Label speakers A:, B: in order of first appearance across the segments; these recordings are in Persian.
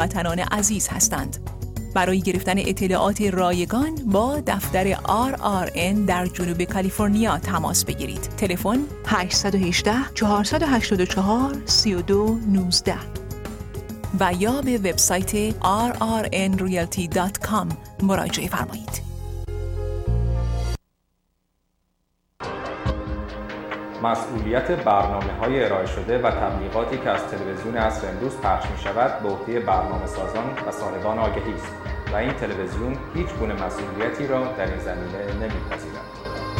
A: هموطنان عزیز هستند. برای گرفتن اطلاعات رایگان با دفتر RRN در جنوب کالیفرنیا تماس بگیرید. تلفن 818 484 3219 و یا به وبسایت rrnrealty.com مراجعه فرمایید.
B: مسئولیت برنامه‌های ارائه شده و تبلیغاتی که از تلویزیون عصر امروز پخش می‌شود به عهده برنامه‌سازان و صاحبان آگهی است و این تلویزیون هیچ گونه مسئولیتی را در این زمینه نمی‌پذیرد.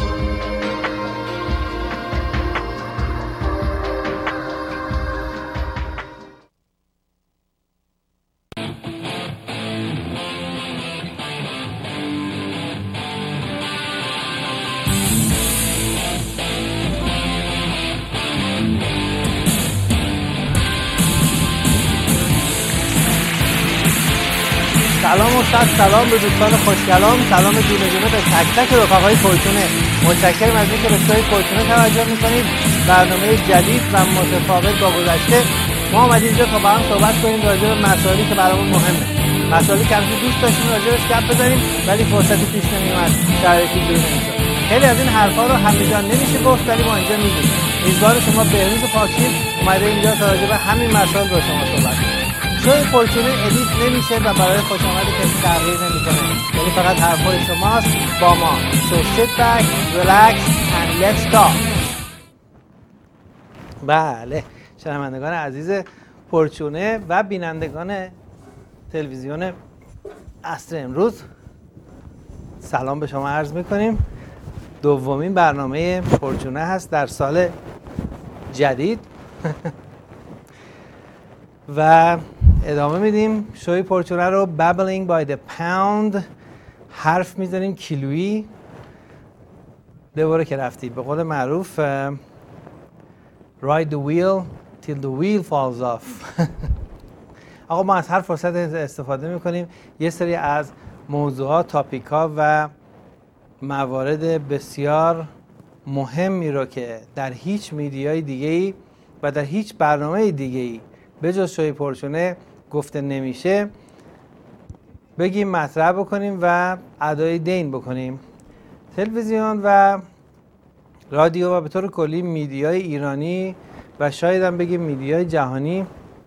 C: سلام و صد سلام به دوستان خوشگلام، سلام دونه دونه به تک تک رفقای فورتونه. متشکرم از اینکه به سایت فورتونه توجه میکنید. برنامه جدید و متفاوت با گذشته ما اومدیم اینجا تا با هم صحبت کنیم راجع به مسائلی که برامون مهمه، مسائلی که همیشه دوست داشتیم راجعش گپ بزنیم ولی فرصتی پیش نمیومد، شرایطی جور نمیشد. خیلی از این حرفا رو همینجا نمیشه گفت ولی ما اینجا میگیم. میزبان شما بهروز پاکشیر اومده اینجا تا راجع به همین مسائل با شما صحبت کنیم. شوی فورتونه ادیت نمیشه و برای خوش آمد کسی تغییر نمیکنه، یعنی فقط حرفای شماست با ما. So sit back, relax and let's talk. بله شنوندگان عزیز فورتونه و بینندگان تلویزیون عصر امروز، سلام به شما عرض میکنیم. دومین برنامه فورتونه هست در سال جدید و ادامه میدیم شوی فورتونه رو babbling by the pound، حرف میزنیم کیلویی. دوباره که رفتی به قول معروف ride the wheel till the wheel falls off. آقا ما از هر فرصت استفاده میکنیم یه سری از موضوعات، تاپیک‌ها و موارد بسیار مهمی رو که در هیچ میدیای دیگه‌ای و در هیچ برنامه دیگه‌ای به جز شوی فورتونه گفته نمیشه بگیم، مطرح بکنیم و ادای دین بکنیم. تلویزیون و رادیو و به طور کلی میدیای ایرانی و شاید هم بگیم میدیای جهانی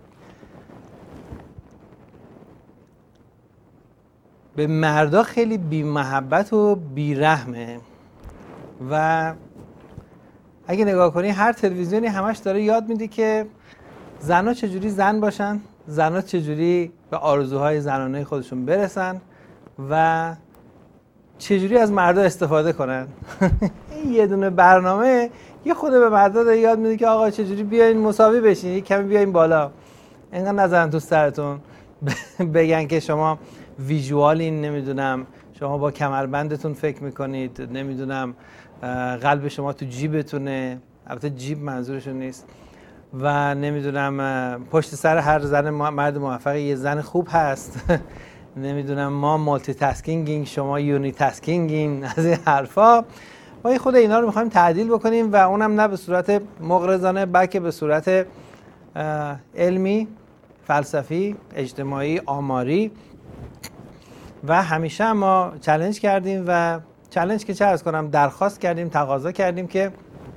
C: به مردا خیلی بی محبت و بی رحمه و اگه نگاه کنی هر تلویزیونی همش داره یاد میده که زنها چجوری زن باشن، زنها چجوری به آرزوهای زنانه خودشون برسن و چجوری از مردا استفاده کنن. این یه دونه برنامه یه خود به مردا داره یاد میده که آقا چجوری بیاین مساوی بشین، یک کمی بیاین بالا، اینقدر نزنن تو سرتون بگن که شما ویژوالین، نمیدونم شما با کمربندتون فکر میکنید، نمیدونم قلب شما تو جیبتونه، البته جیب منظورشون نیست، و نمیدونم پشت سر هر زن مرد موفق یه زن خوب هست. نمیدونم ما مالتی تاسکینگیم، شما یونی تاسکینگین، از این حرفا. ما خود اینا رو میخوایم تعدیل بکنیم و اونم نه به صورت مغرضانه بلکه به صورت علمی، فلسفی، اجتماعی، آماری. و همیشه ما چالش کردیم و چالش که چه عرض کنم، درخواست کردیم، تقاضا کردیم که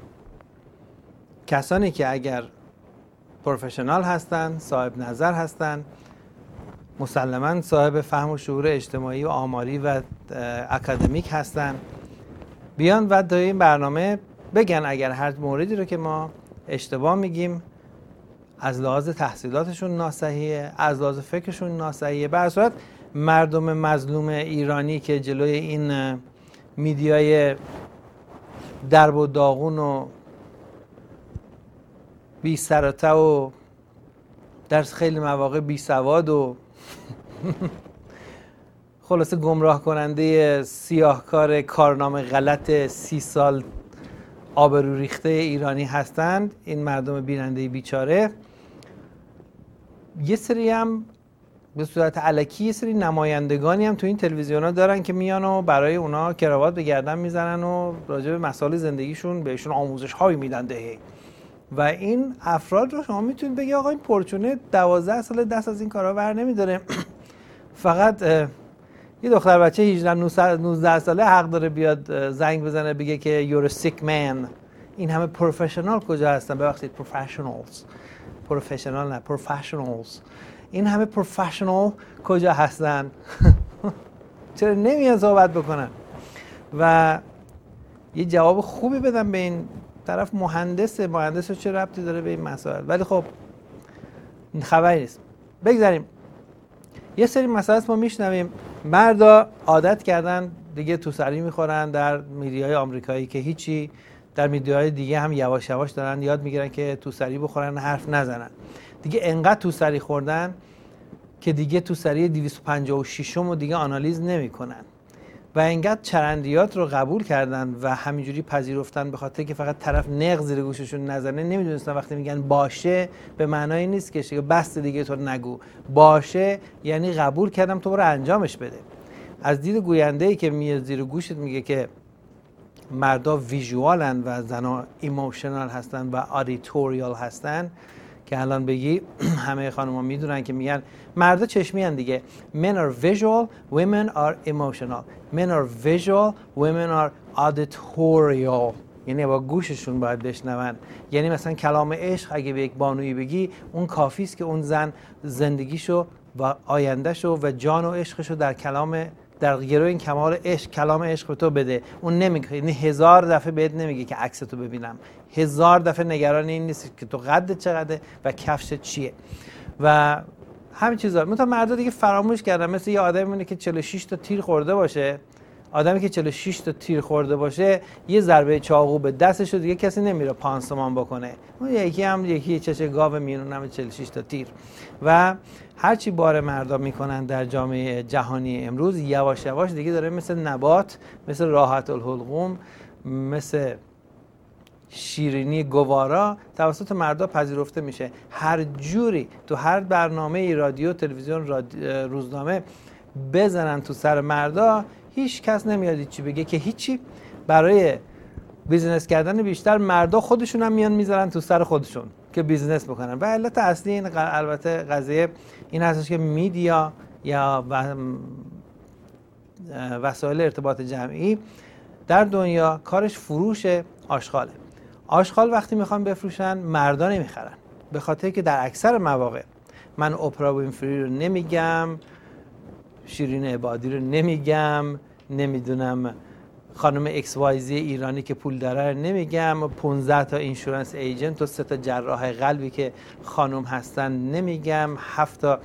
C: کسانی که اگر پروفشنال هستن، صاحب نظر هستن، مسلماً صاحب فهم و شعور اجتماعی و آماری و اکادمیک هستن، بیان و در این برنامه بگن اگر هر موردی رو که ما اشتباه میگیم، از لحاظ تحصیلاتشون ناصحیحه، از لحاظ فکرشون ناصحیحه. به هر صورت مردم مظلوم ایرانی که جلوی این میدیای درب و داغون و بی سر و ته و در خیلی مواقع بی سواد و خلاصه گمراه کننده سیاهکار کارنامه غلط 30 سال آبرو ریخته ایرانی هستند، این مردم بیننده بیچاره، یه سری هم به صورت الکی یه سری نمایندگانی هم تو این تلویزیون‌ها دارن که میان و برای اونا کراوات به گردن میزنن و راجع به مسائل زندگیشون بهشون آموزش‌هایی میدن. و این افراد رو شما میتونید بگی آقا این پرچونه 12 ساله دست از این کارا بر نمیداره، فقط یه دختر بچه 19 ساله حق داره بیاد زنگ بزنه بگه که you're a sick man. این همه پروفشنال کجا هستن؟ ببخشید پروفشنالز. این همه پروفشنال کجا هستن؟ چرا نمیان صحبت بکنن و یه جواب خوبی بدم به این طرف؟ مهندس چه ربطی داره به این مسائل؟ ولی خب خبری نیست. بگذاریم. یه سری مسائل ما میشنویم مردا عادت کردن دیگه توسری میخورن در میدیاهای آمریکایی که هیچی، در میدیاهای دیگه هم یواش یواش دارن یاد میگیرن که توسری بخورن، حرف نزنن. دیگه انقدر توسری خوردن که دیگه توسری 256 رو دیگه آنالیز نمیکنن و انقدر چرندیات رو قبول کردن و همینجوری پذیرفتن به خاطر که فقط طرف نق زیر گوششون نزنه. نمیدونستن وقتی میگن باشه به معنای نیست که بس دیگه تو نگو. باشه یعنی قبول کردم، تو برو انجامش بده. از دید گوینده‌ای که میاد زیر گوشت میگه که مردا ویژوالن و زنا ایموشنال هستن و آدیتوریال هستن، که الان بگی همه خانم‌ها میدونن که میگن مردا چشمی هن دیگه. Men are visual, women are emotional. Men are visual, women are auditorial. یعنی با گوششون باید بشنون. یعنی مثلا کلام عشق اگه به یک بانویی بگی، اون کافی است که اون زن زندگیشو و آیندهشو و جان و عشقشو در گروه این کلام عشق به تو بده. اون نمیگه، یعنی 1000 دفعه بهت نمیگه که عکس تو ببینم، 1000 دفعه نگران این نیست که تو قدت چقدره و کفشت چیه و همین چیزا. مثلا مردا دیگه فراموش کردن، مثل یه آدمی مونه که 46 تا تیر خورده باشه. آدمی که 46 تا تیر خورده باشه یه ضربه چاقو به دستش رو دیگه کسی نمیره پانسمان بکنه. اون یکی چش گاو میونم 46 تا تیر. و هرچی بار مردا میکنن در جامعه جهانی امروز یواش یواش دیگه داره مثل نبات، مثل راحت الحلقوم، مثل شیرینی گوارا توسط مردا پذیرفته میشه. هر جوری تو هر برنامه رادیو، تلویزیون، روزنامه بزنن تو سر مردا، هیچ کس نمیاد چی بگه که هیچی. برای بیزینس کردن بیشتر مردا خودشون هم میان میذارن تو سر خودشون که بیزینس بکنن. و علت اصلی این البته قضیه این هستش که میدیا یا وسایل ارتباط جمعی در دنیا کارش فروش آشغاله. آشغال وقتی میخوان بفروشن مردا نمیخرن، به خاطر که در اکثر مواقع، من اپرا وینفری رو نمیگم، شیرین عبادی رو نمیگم، نمیدونم خانم ایکس وای زی ایرانی که پول داره رو نمیگم، 15 تا اینشورنس ایجنت و 3 تا جراح قلبی که خانم هستن نمیگم، 7 تا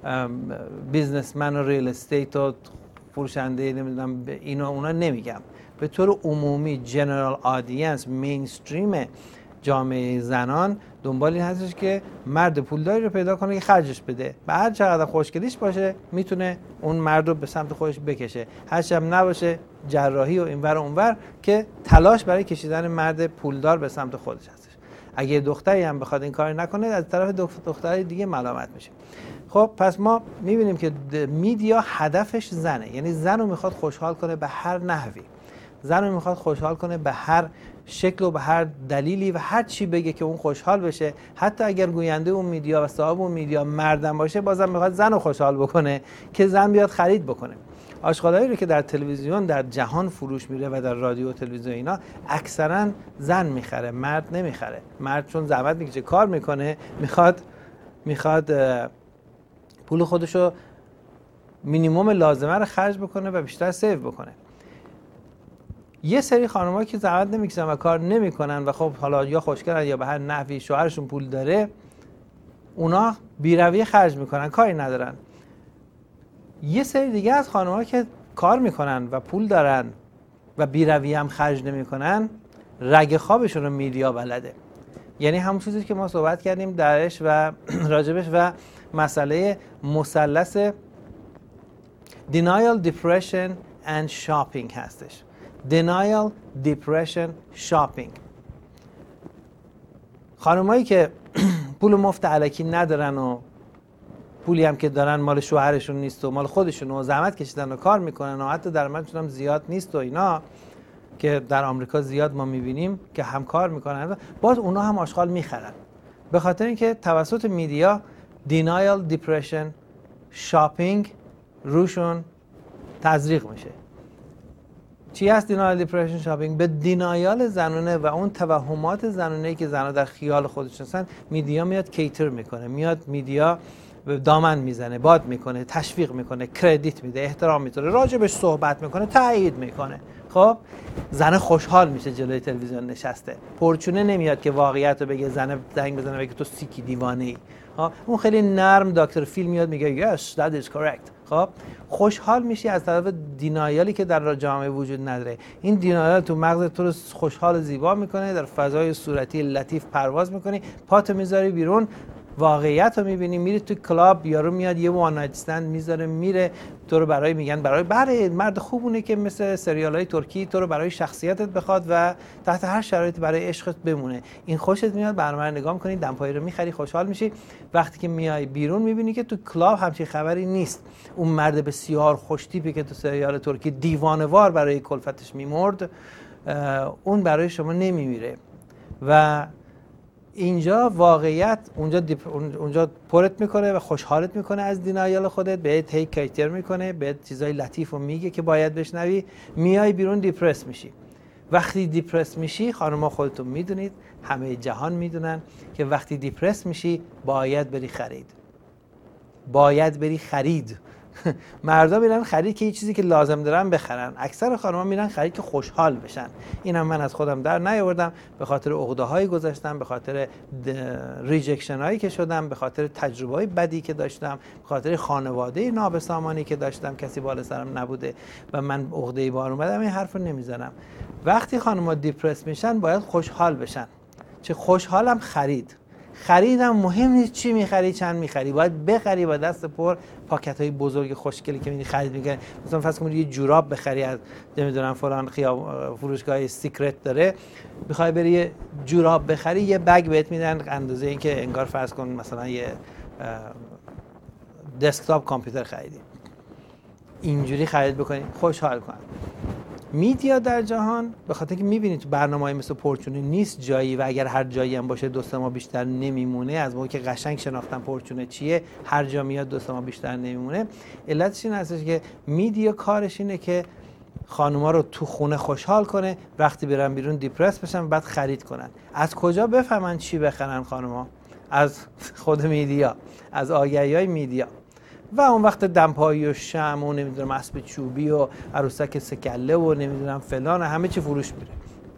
C: بیزنسمن و ریل استیت و فروشنده نمیدونم اینا اونا نمیگم. به طور عمومی جنرال آدینس، مینستریم جامعه زنان دنبال این هستش که مرد پولداری رو پیدا کنه که خرجش بده. به هر چقدر خوشگلیش باشه میتونه اون مرد رو به سمت خودش بکشه. هر چقدر نباشه جراحی و اینور و اونور که تلاش برای کشیدن مرد پولدار به سمت خودش هستش. اگه دختری هم بخواد این کار نکنه از طرف دخترای دیگه ملامت میشه. خب پس ما میبینیم که میدیا هدفش زنه، یعنی زن رو میخواد خوشحال کنه به هر نحوی، زن رو میخواد خوشحال کنه به هر شکل و به هر دلیلی و هر چی بگه که اون خوشحال بشه. حتی اگر گوینده اون میدیا و صاحب اون میدیا مردم باشه، بازم میخواد زن رو خوشحال بکنه که زن بیاد خرید بکنه. آشغالایی رو که در تلویزیون در جهان فروش میره و در رادیو و تلویزیون اینا اکثرا زن میخره، مرد نمیخره. مرد چون زحمت میکشه کار میکنه، میخواد پول خودشو مینیمم لازمه رو خرج بکنه و بیشتر سیو بکنه. یه سری خانم‌ها که زحمت نمیکشن و کار نمیکنن و خب حالا یا خوشگلن یا به هر نحوی شوهرشون پول داره، اونا بی‌رویه خرج میکنن، کاری ندارن. یه سری دیگه از خانم‌ها که کار میکنن و پول دارن و بی‌رویه هم خرج نمیکنن، رگ خوابشون رو میدیا بلده. یعنی همون چیزی که ما صحبت کردیم درش و راجبش و مسئله مثلث denial, depression and shopping هستش. denial, depression, shopping. خانمایی که پول مفت الکی ندارن و پولی هم که دارن مال شوهرشون نیست و مال خودشون و زحمت کشیدن و کار میکنن و حتی درآمدشون هم زیاد نیست و اینا، که در آمریکا زیاد ما میبینیم که همکار میکنن، باز اونا هم آشغال میخرن، به خاطر اینکه توسط میدیا دینایل، دیپرشن، شاپینگ روشون تزریق میشه. چی هست دینایل، دیپرشن، شاپینگ؟ به دینایال زنونه و اون توهمات زنونه‌ای که زنها در خیال خودشون هستن میدیا میاد کیتر میکنه، میاد میدیا دامن میزنه، باد میکنه، تشویق میکنه، کردیت میده، احترام میذاره، راجبش صحبت میکنه، تایید میکنه. خب زن خوشحال میشه جلوی تلویزیون نشسته، پرچونه نمیاد که واقعیت رو بگه، زن زنگ بزنه بگه تو سیکی دیوانه ای. اون خیلی نرم دکتر فیل میاد میگه yes that is correct. خب خوشحال میشی از طرف دینایالی که در جامعه وجود نداره. این دینایال تو مغزت تو رو خوشحال و زیبا میکنه، در فضای صورتی لطیف پرواز میکنی، پاتو میذاری بیرون، واقعیت رو میبینی، میری تو کلاب، یارو میاد یه وان نایت استند میذاره میره، تو رو برای میگن برای مرد خوبونه که مثل سریال‌های ترکی تو رو برای شخصیتت بخواد و تحت هر شرایطی برای عشقت بمونه. این خوشت میاد، برنامه رو نگاه می‌کنی، دمپایی رو می‌خری، خوشحال میشی. وقتی که میای بیرون میبینی که تو کلاب همچین خبری نیست. اون مرد بسیار خوش‌تیپی که تو سریال ترکی دیوانه‌وار برای کلفتش میمرد، اون برای شما نمیمیره. و اینجا واقعیت اونجا پرت میکنه و خوشحالت میکنه از دینایال خودت، بهت هی کیتر میکنه، بهت چیزای لطیف رو میگه که باید بشنوی، میای بیرون دیپرس میشی. وقتی دیپرس میشی، خانم‌ها خودتون میدونید، همه جهان میدونن که وقتی دیپرس میشی باید بری خرید. مردا میرن خرید که یه چیزی که لازم دارن بخرن، اکثر خانم‌ها میرن خرید که خوشحال بشن. اینم من از خودم در نیاوردم، به خاطر عقده‌های گذشتم، به خاطر ریجکشن‌هایی که شدم، به خاطر تجربه‌های بدی که داشتم، به خاطر خانواده نابسامانی که داشتم، کسی بالا سرم نبوده و من عقده‌ای بار اومدم، این حرفو نمیزنم. وقتی خانم‌ها دیپرس میشن باید خوشحال بشن. چه خوشحالم خریدم مهم نیست چی میخری، چند میخری، باید بخری با دست پر. پاکت‌های بزرگ خوشگلی که خرید میکنی، مثلا فرض کنید یه جوراب بخری از نمیدونم فلان فروشگاه سیکرت داره، بخوای بری یه جوراب بخری، یه بگ بهت میدن اندازه این که انگار فرض کن مثلا یه دسکتاپ کامپیوتر خریدی. اینجوری خرید بکنی، خوشحال کن. میدیا در جهان به خاطر که میبینید تو برنامه‌های مثل پرچونه نیست جایی، و اگر هر جایی هم باشه 2 ماه بیشتر نمیمونه. از موقعی که قشنگ شناختن پرچونه چیه، هر جا میاد 2 ماه بیشتر نمیمونه. علتش این هستش که میدیا کارش اینه که خانوما رو تو خونه خوشحال کنه، وقتی برن بیرون دیپرس بشن، بعد خرید کنن. از کجا بفهمن چی بخرن خانوما؟ از خود میدیا، از آگهی‌های میدیا. و اون وقت دمپایی و شمع و نمیدونم اسب چوبی و عروسک سکله و نمیدونم فلان، همه چی فروش میره.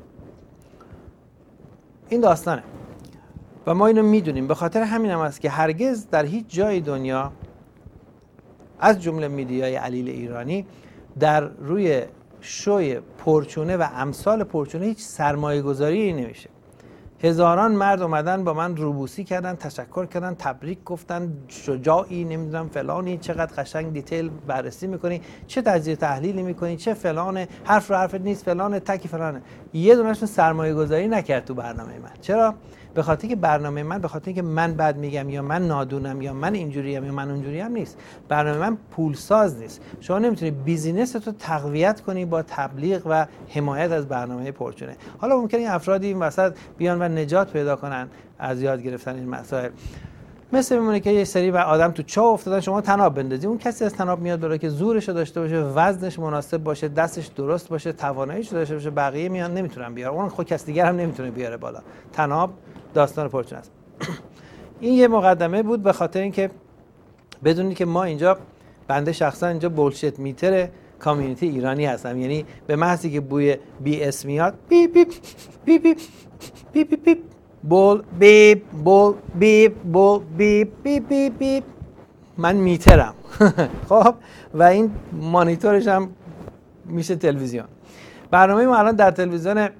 C: این داستانه و ما اینو میدونیم. به خاطر همین هم است که هرگز در هیچ جای دنیا از جمله میدیای علیل ایرانی در روی شوی پرچونه و امثال پرچونه هیچ سرمایه گذاری نمیشه. هزاران مرد اومدن با من روبوسی کردن، تشکر کردن، تبریک گفتن، شجاعی، نمیدونم فلانی، چقدر قشنگ دیتیل بررسی میکنی، چه تجزیه تحلیلی میکنی، چه فلانه، حرف رو حرفت نیست، فلانه تکی فلانه. یه دونهشون سرمایه گذاری نکرد تو برنامه من. چرا؟ به خاطر که برنامه من، به خاطر اینکه من بد میگم یا من نادونم یا من اینجوریم یا من اونجوریم نیست. برنامه من پولساز نیست. شما نمیتونی بیزینس رو تقویت کنی با تبلیغ و حمایت از برنامه پرچونه. حالا ممکنه این افرادی این وسط بیان و نجات پیدا کنن از یاد گرفتن این مسائل. مثل میمونه که یه سری آدم تو چاه افتادن، شما طناب بندازی، اون کسی از طناب میاد برای که زورش رو داشته باشه، وزنش مناسب باشه، دستش درست باشه، تواناییش داشته باشه، بقیه میان نمیتونن بیارن، اون خود کس دیگر هم نمیتونه بیاره بالا. طناب داستان پرچونه است. این یه مقدمه بود به خاطر اینکه بدونید که ما اینجا، بنده شخصا اینجا بولشیت میتر کامیونیتی ایرانی هستم. یعنی به محضی که بوی بی اس میاد، بیپ بیپ بیپ بیپ بیپ بیپ بول بیپ بول بیپ بول بیپ بیپ بیپ بیپ، من میترم. خب و این مانیتورش هم میشه تلویزیون. برنامه ما الان در تلویزیون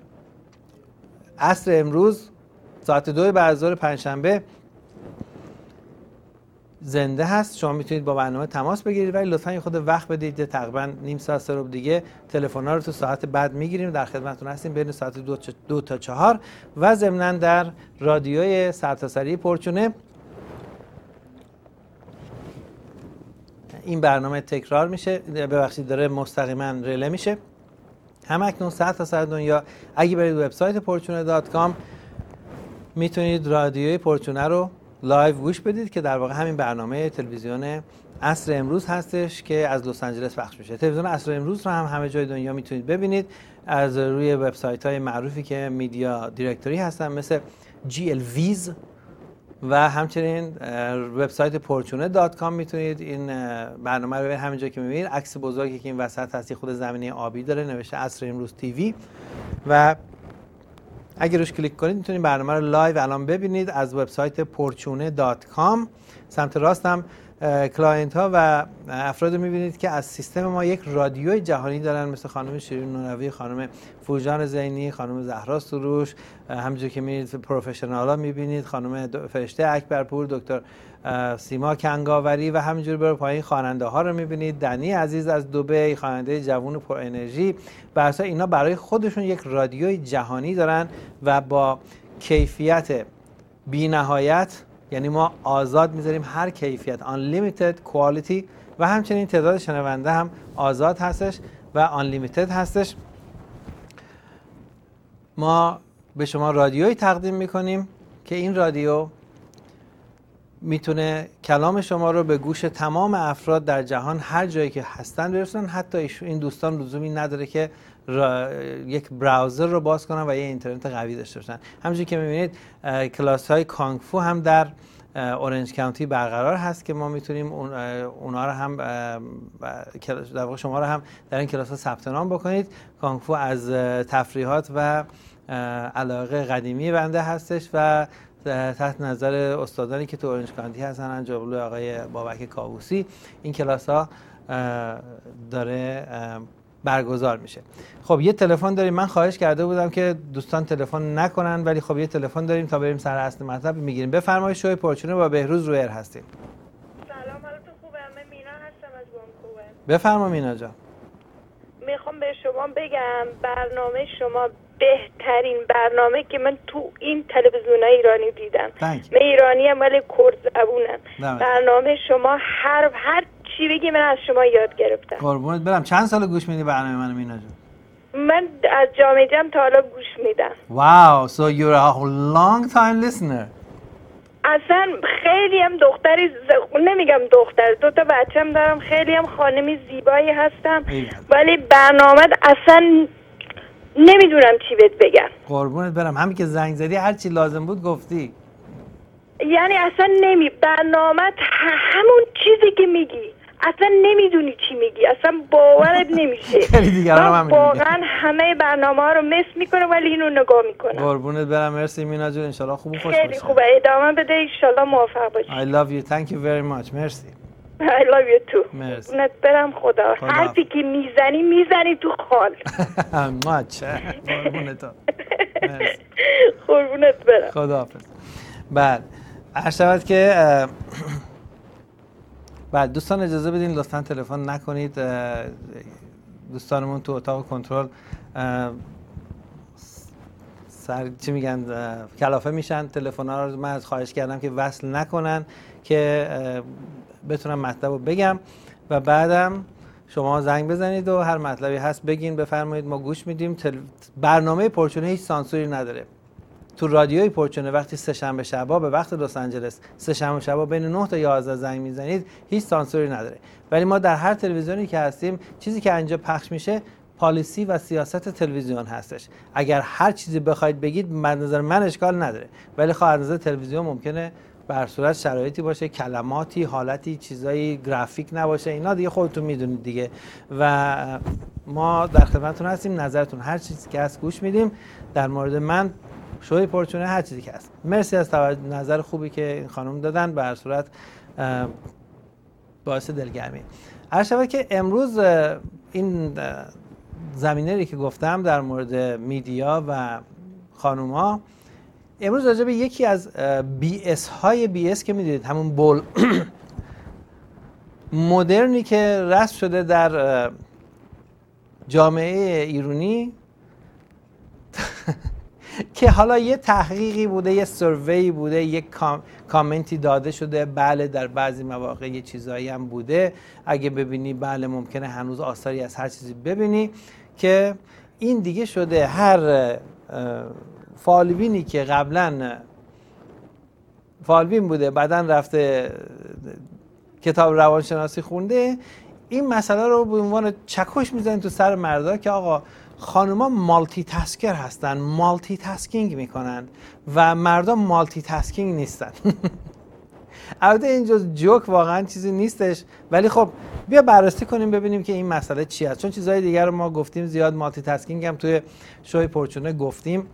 C: عصر امروز ساعت 2 بعد از ظهر پنجشنبه زنده هست. شما میتونید با برنامه تماس بگیرید، ولی لطفاً یه خود وقت بدید. تقریبا نیم ساعت سه ربع دیگه تلفن‌ها رو تو ساعت بعد میگیریم، در خدمتتون هستیم بین ساعت 2 تا 4 و ضمناً در رادیوی سرتاسری پرچونه. این برنامه تکرار میشه، ببخشید داره مستقیما رله میشه همکنون 100 تا سر دنیا اگه برید وبسایت پرچونه.com میتونید رادیوی پرچونه رو لایو گوش بدید که در واقع همین برنامه تلویزیون عصر امروز هستش که از لس آنجلس پخش میشه. تلویزیون عصر امروز رو هم همه جای دنیا میتونید ببینید از روی وبسایت‌های معروفی که میدیا دایرکتوری هستن مثل GLVs و همچنین وبسایت پرچونه.com میتونید این برنامه رو همینجا که میبینید عکس بزرگی که این وسط هست خود زمینه آبی داره نوشته عصر امروز تیوی و اگر روش کلیک کنید میتونید برنامه رو لایو الان ببینید از وبسایت پرچونه.com. سمت راست هم کلاینت ها و افراد رو میبینید که از سیستم ما یک رادیوی جهانی دارن مثل خانم شیرین نوروی، خانم فوجان زینی، خانم زهرا سروش، همونجوری که میبینید پروفشنال ها میبینید خانم فرشته اکبرپور، دکتر سیما کنگاوری و همینجوری برو پایین خواننده ها رو میبینید، دنی عزیز از دبی، خواننده جوون پر انرژی. برای اینا برای خودشون یک رادیوی جهانی دارن و با کیفیت بی‌نهایت، یعنی ما آزاد میذاریم هر کیفیت unlimited quality و همچنین تعداد شنونده هم آزاد هستش و unlimited هستش. ما به شما رادیویی تقدیم میکنیم که این رادیو میتونه کلام شما رو به گوش تمام افراد در جهان هر جایی که هستن برسونن. حتی این دوستان لزومی نداره که یک براوزر رو باز کنن و یه اینترنت قوی داشته باشن. همونجوری که میبینید کلاس های کانگ فو هم در اورنج کانتی برقرار هست که ما میتونیم اونا رو هم در واقع شما رو هم در این کلاس ها ثبت نام بکنید. کانگ فو از تفریحات و علاقه قدیمی بنده هستش و تحت نظر استادانی که تو اورنج کانتی هستن، جلوی آقای بابک کاووسی، این کلاس ها داره برگزار میشه. خب یه تلفن داریم. من خواهش کرده بودم که دوستان تلفن نکنن ولی خب یه تلفن داریم تا بریم سر اصل مطلب میگیریم. بفرمایید. شوی پرچونه با بهروز رویر هستیم.
D: سلام، حالتون خوبه؟ من مینا هستم از بانکوور.
C: بفرما مینا جان.
D: میخوام به شما بگم برنامه شما بهترین برنامه که من تو این تلویزیونای ایرانی دیدم. من ایرانی ام ولی کرد زبونم. برنامه شما هر چی بگی من از شما یاد گرفتم.
C: قربونت برم. چند سال گوش میدی برنامه منو مینا جان؟
D: من از جامعه جمع تا حالا گوش میدم.
C: واو، so you're a long time listener.
D: اصلا خیلی هم دختری نمیگم دختر، 2 تا بچه‌م دارم، خیلی هم خانمی زیبایی هستم ولی برنامه اصلا نمیدونم چی بهت بگم.
C: قربونت برم. همین که زنگ زدی هر چی لازم بود گفتی.
D: یعنی اصلا برنامه همون چیزی که میگی اصلا نمیدونی چی میگی، اصلا باورت نمیشه.
C: خیلی دیگران هم
D: واقعا همه برنامه ها رو مس میکنه ولی اینو نگاه میکنه.
C: قربونت برم. مرسی مینا جون. ان شاء خوب و خوش
D: خیلی خوبه. ادامه بده ان شاء موفق باشی.
C: I love you. Thank you very much. مرسی.
D: I love you too.
C: مرسی.
D: قربونت برم. خدا حرفی که میزنی تو خال.
C: ماچ. قربونت تو. مرسی.
D: قربونت برم.
C: خداحافظ. بعد هر شود که بعد دوستان اجازه بدین لطفاً تلفن نکنید. دوستانمون تو اتاق کنترل چی میگن کلافه میشن. تلفن‌ها رو من از خواهش کردم که وصل نکنن که بتونم مطلب رو بگم و بعدم شما زنگ بزنید و هر مطلبی هست بگین، بفرمایید، ما گوش میدیم. برنامه پرچونه هیچ سانسوری نداره. تو رادیوی پرچونه وقتی سه‌شنبه شبا به وقت لس آنجلس سه‌شنبه شبا بین 9 تا 11 زنگ میزنید هیچ سانسوری نداره. ولی ما در هر تلویزیونی که هستیم چیزی که اینجا پخش میشه پالیسی و سیاست تلویزیون هستش. اگر هر چیزی بخواید بگید به نظر من اشکال نداره، ولی خب از نظر تلویزیون ممکنه به هر صورت شرایطی باشه، کلماتی، حالتی، چیزایی گرافیک نباشه، اینا دیگه خودتون میدونید دیگه. و ما در خدمتتون هستیم، نظرتون هر چیزی که هست گوش میدیم. در مورد من شوی پرچونه هر چیزی که هست. مرسی از نظر خوبی که این خانم دادن، به هر صورت باعث دلگرمی. هر شبه که امروز این زمینه‌ای که گفتم در مورد میدیا و خانوما، امروز راجع به یکی از BS های BS که میدونید همون بول مدرنی که رسم شده در جامعه ایرانی که حالا یه تحقیقی بوده، یه سروی بوده، یه کامنتی داده شده، بله در بعضی مواقع یه چیزایی هم بوده، اگه ببینی بله ممکنه هنوز آثاری از هر چیزی ببینی، که این دیگه شده هر فالبینی که قبلا فالبین بوده بعداً رفته کتاب روانشناسی خونده، این مسئله رو به عنوان چکش میزنید تو سر مردا که آقا خانوما مالتی تاسکر هستن، مالتی تاسکینگ میکنن و مردا مالتی تاسکینگ نیستن. البته اینجا جوک واقعا چیزی نیستش، ولی خب بیا بررسی کنیم ببینیم که این مسئله چی است، چون چیزهای دیگر رو ما گفتیم زیاد. مالتی تاسکینگ هم توی شوی پرچونه گفتیم،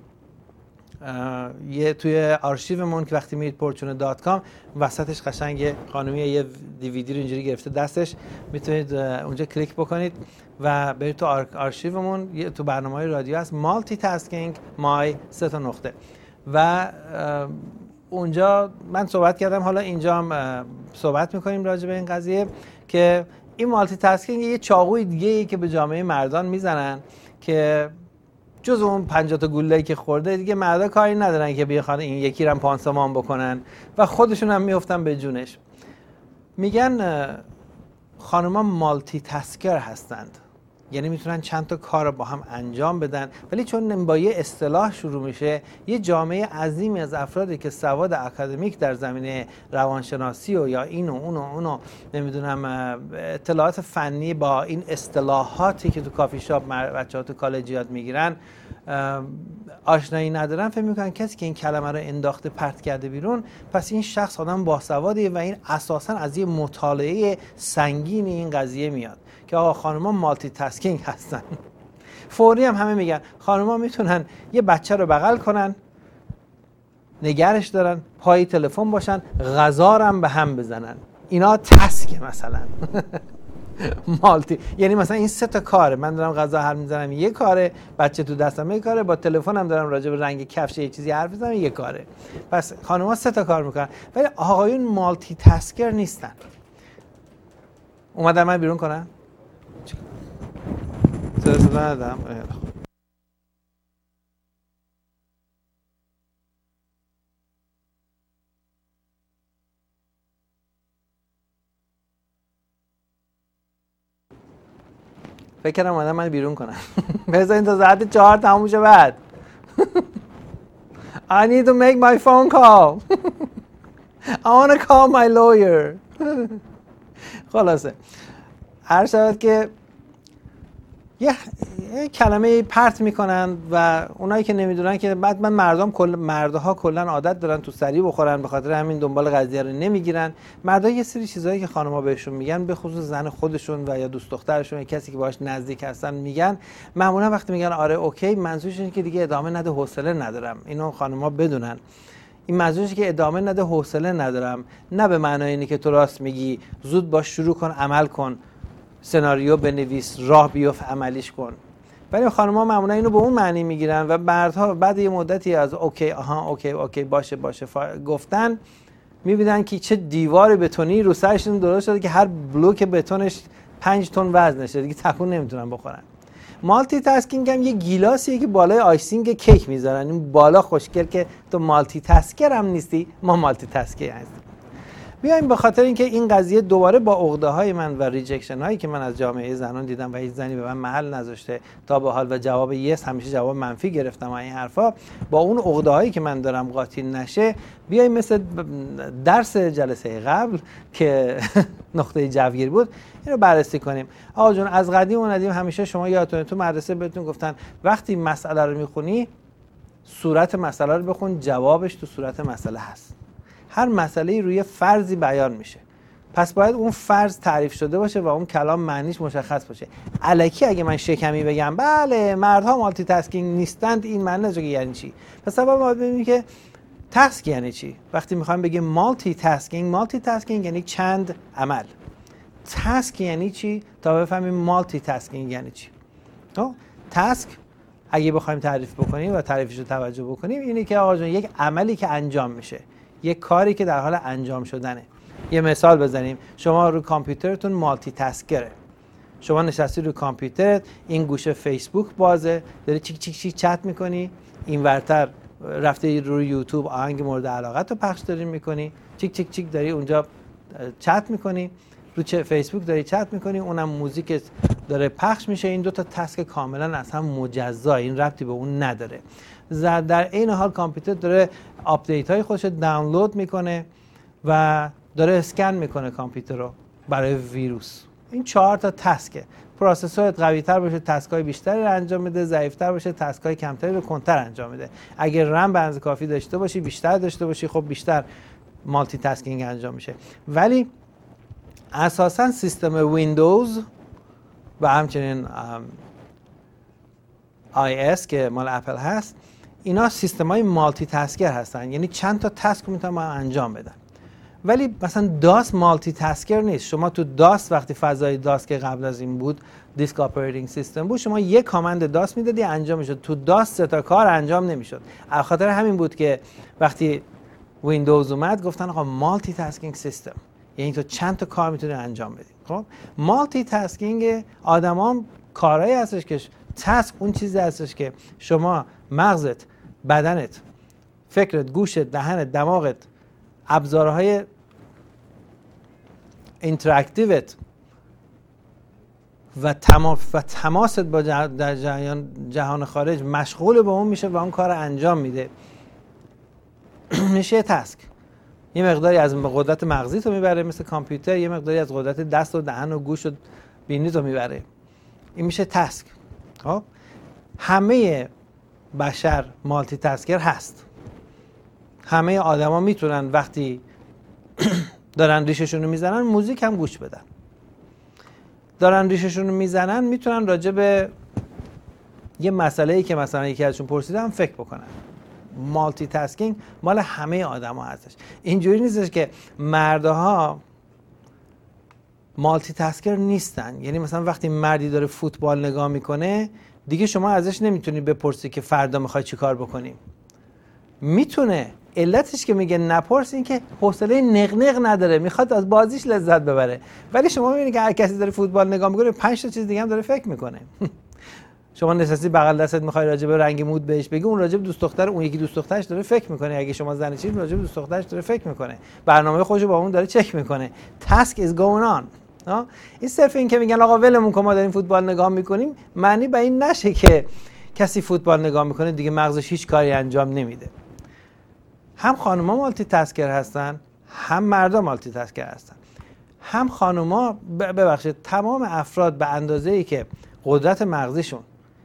C: یه توی آرشیومون که وقتی میرید porchune.com وسطش قشنگ یه خانومی یه دیویدی رو اینجوری گرفته دستش، میتونید اونجا کلیک بکنید و برید تو آرشیومون، تو برنامه‌های رادیو هست مالتی تاسکینگ مای 3 نقطه و اونجا من صحبت کردم. حالا اینجا هم صحبت میکنیم راجع به این قضیه که این مالتی تاسکینگ یه چاقوی دیگه‌ای که به جامعه مردان میزنن که جز اون 50 تا گله‌ای که خورده دیگه مردا کاری ندارن که بخوان این یکی رو پانسمان بکنن و خودشون هم میافتن به جونش. میگن خانوما مالتی تاسکر هستند، یعنی میتونن چند تا کار رو با هم انجام بدن، ولی چون با یه اصطلاح شروع میشه، یه جامعه عظیمی از افرادی که سواد اکادمیک در زمینه روانشناسی و یا اینو اونو نمیدونم اطلاعات فنی با این اصطلاحاتی که تو کافی شاپ بچه‌ها تو کالج یاد میگیرن آشنایی ندارن، فکر میکنن کسی که این کلمه رو انداخته پرت کرده بیرون پس این شخص آدم باسوادیه و این اساساً از یه مطالعه سنگین این قضیه میاد که آقا خانم‌ها مالتی تاسکینگ هستن. فوری هم همه میگن خانم‌ها میتونن یه بچه رو بغل کنن، نگرش دارن، پای تلفن باشن، غذا رو هم به هم بزنن. اینا تاسکه مثلا. مالتی یعنی مثلا این 3 تا کاره، من دارم غذا حل میزنم یه کاره، بچه تو دستم یه کاره، با تلفنم دارم راجع به رنگ کفش یه چیزی حرف میزنم یه کاره. پس خانم‌ها 3 تا کار میکنن ولی آقایون مالتی تاسکر نیستن. اومدن من بیرون کنن؟ صدا ندارم. فکر کردم اومدن من بیرون کنن. بذارین تا ساعت 4 تموم شه بعد. I need to make my phone call. I want to call my lawyer. خلاصه هر شود که یه کلمه پرت میکنن و اونایی که نمیدونن که بعد من مردها کلا عادت دارن تو سری بخورن، به خاطر همین دنبال قضیه رو نمیگیرن. مردا یه سری چیزایی که خانم‌ها بهشون میگن، به خصوص زن خودشون و یا دوست دخترشون یا کسی که باهاش نزدیک هستن میگن، معمولا وقتی میگن آره اوکی منظورش اینه که دیگه ادامه نده، حوصله ندارم. اینو خانم‌ها بدونن. این منظورش که ادامه نده، حوصله ندارم، نه به معنای اینه که تو راست میگی زود باش شروع کن، عمل کن، سناریو بنویس، راه بیفت، عملیش کن. ولی خانم‌ها معمولا اینو به اون معنی میگیرن و مردها بعد یه مدتی از اوکی اوکی باشه گفتن میبینن که چه دیوار بتونی رو سرشون درست شده که هر بلوک بتونش 5 تن وزنشه، دیگه تکون نمیتونن بخورن. مالتی تاسکینگ هم یه گیلاسیه که بالای آیسینگ کیک میذارن، این بالا خوشگل که تو مالتی تاسکر هم نیستی، ما مالتی تاسکر هستیم. بیایم به خاطر اینکه این قضیه دوباره با عقده‌های من و ریجکشن هایی که من از جامعه زنان دیدم و هیچ زنی به من محل نذاشته تا به حال و جواب یس همیشه جواب منفی گرفتم و این حرفا، با اون عقده‌هایی که من دارم قاطی نشه، بیایم مثل درس جلسه قبل که نقطه جوگیر بود اینو بررسی کنیم. آقا جون از قدیم و ندیم همیشه شما یادتونه تو مدرسه بهتون گفتن وقتی مسئله رو میخونی صورت مسئله رو بخون، جوابش تو صورت مسئله هست. هر مسئله‌ای روی فرضی بیان میشه، پس باید اون فرض تعریف شده باشه و اون کلام معنیش مشخص باشه. الکی اگه من شکمی بگم بله مردها مالتی تاسکینگ نیستند، این معنی نداره. یعنی چی؟ پس اول باید ببینیم که تاسک یعنی چی. وقتی میخوایم بگیم مالتی تاسکینگ یعنی چند عمل. تاسک یعنی چی تا بفهمیم مالتی تاسکینگ یعنی چی. تو تاسک اگه بخوایم تعریف بکنیم و تعریفش رو توجه بکنیم اینه که آقا جون یک عملی که انجام میشه، یک کاری که در حال انجام شدنه. یه مثال بزنیم، شما رو کامپیوترتون مالتی تاسکره، شما نشستی رو کامپیوترت، این گوشه فیسبوک بازه، داری چیک چیک چیک چت میکنی، این ورتر رفته رو یوتیوب آهنگ مورد علاقت رو پخش داری میکنی، چیک چیک چیک داری اونجا چت میکنی، رو فیسبوک داری چت میکنی، اونم موزیک داره پخش میشه، این 2 تا تسک کاملا از هم مجزا، این ربطی به اون نداره. در این حال کامپیوتر داره آپدیت های خودش دانلود میکنه و داره اسکن میکنه کامپیوتر رو برای ویروس. این 4 تا تسکه. پروسسورت قوی تر باشه تسکای بیشتری رو انجام میده، ضعیف‌تر باشه تسکای کمتری رو کنتر انجام میده. اگر رم به اندازه کافی داشته باشی، بیشتر داشته باشی، خب بیشتر مالتی تاسکینگ انجام میشه. ولی اساساً سیستم ویندوز و همچنین iOS که مال اپل هست، اینا سیستم‌های مالتی تاسکر هستن، یعنی چند تا تسک رو میتونن انجام بدن. ولی مثلا داس مالتی تاسکر نیست. شما تو داس وقتی فضای داس که قبل از این بود دیسک اپراتینگ سیستم بود، شما یک کامند داس میدادی انجام میشد. تو داس 3 تا کار انجام نمیشد. از خاطر همین بود که وقتی ویندوز اومد گفتن آقا مالتی تاسکینگ سیستم، یعنی تو چند تا کار میتونی انجام بدی. خب مالتی تاسکینگ آدمام کارهایی هستش که تاسک اون چیزی هستش که شما مغزت، بدنت، فکرت، گوشت، دهنت، دماغت، ابزارهای اینتراکتیوت و تماست با در جهان خارج مشغول به اون میشه و اون کار انجام میده. میشه تاسک. یه مقداری از قدرت مغزی تو میبره مثل کامپیوتر، یه مقداری از قدرت دست و دهن و گوش و بینی تو میبره. این میشه تاسک. خب همه بشر مالتی تاسکر هست. همه آدما میتونن وقتی دارن ریششون رو میزنن موزیک هم گوش بدن. دارن ریششون رو میزنن میتونن راجع به یه مسئله‌ای که مثلا یکی ازشون پرسیدم فکر بکنن. مالتی تاسکینگ مال همه آدما هستش. اینجوری نیستش که مردها مالتی تاسکر نیستن. یعنی مثلا وقتی مردی داره فوتبال نگاه میکنه دیگه شما ازش نمیتونی بپرسی که فردا میخوای چی کار بکنیم. میتونه. علتش که میگه نپرس این که حوصله نقنق نداره، میخواد از بازیش لذت ببره. ولی شما میبینید که هر کسی داره فوتبال نگاه میکنه 5 تا چیز دیگه هم داره فکر میکنه. شما نشستی بغل دستت میخوای راجع به رنگ مود بهش بگی، اون راجع به دوست دختر اون یکی دوست دخترش داره فکر میکنه. اگه شما زنی چیز راجع به دوست دخترش داره فکر میکنه، برنامه خودشو با اون داره چک میکنه. تاسک از گوین آن. این صرف این که میگن آقا ولمون کن ما داریم فوتبال نگاه میکنیم، معنی به این نشه که کسی فوتبال نگاه میکنه دیگه مغزش هیچ کاری انجام نمیده. هم خانوما مالتی تاسکر هستن، هم مردا مالتی تاسکر هستن. هم خانوما ببخشید تمام افراد به اندازه‌ای که قدرت مغزیشون،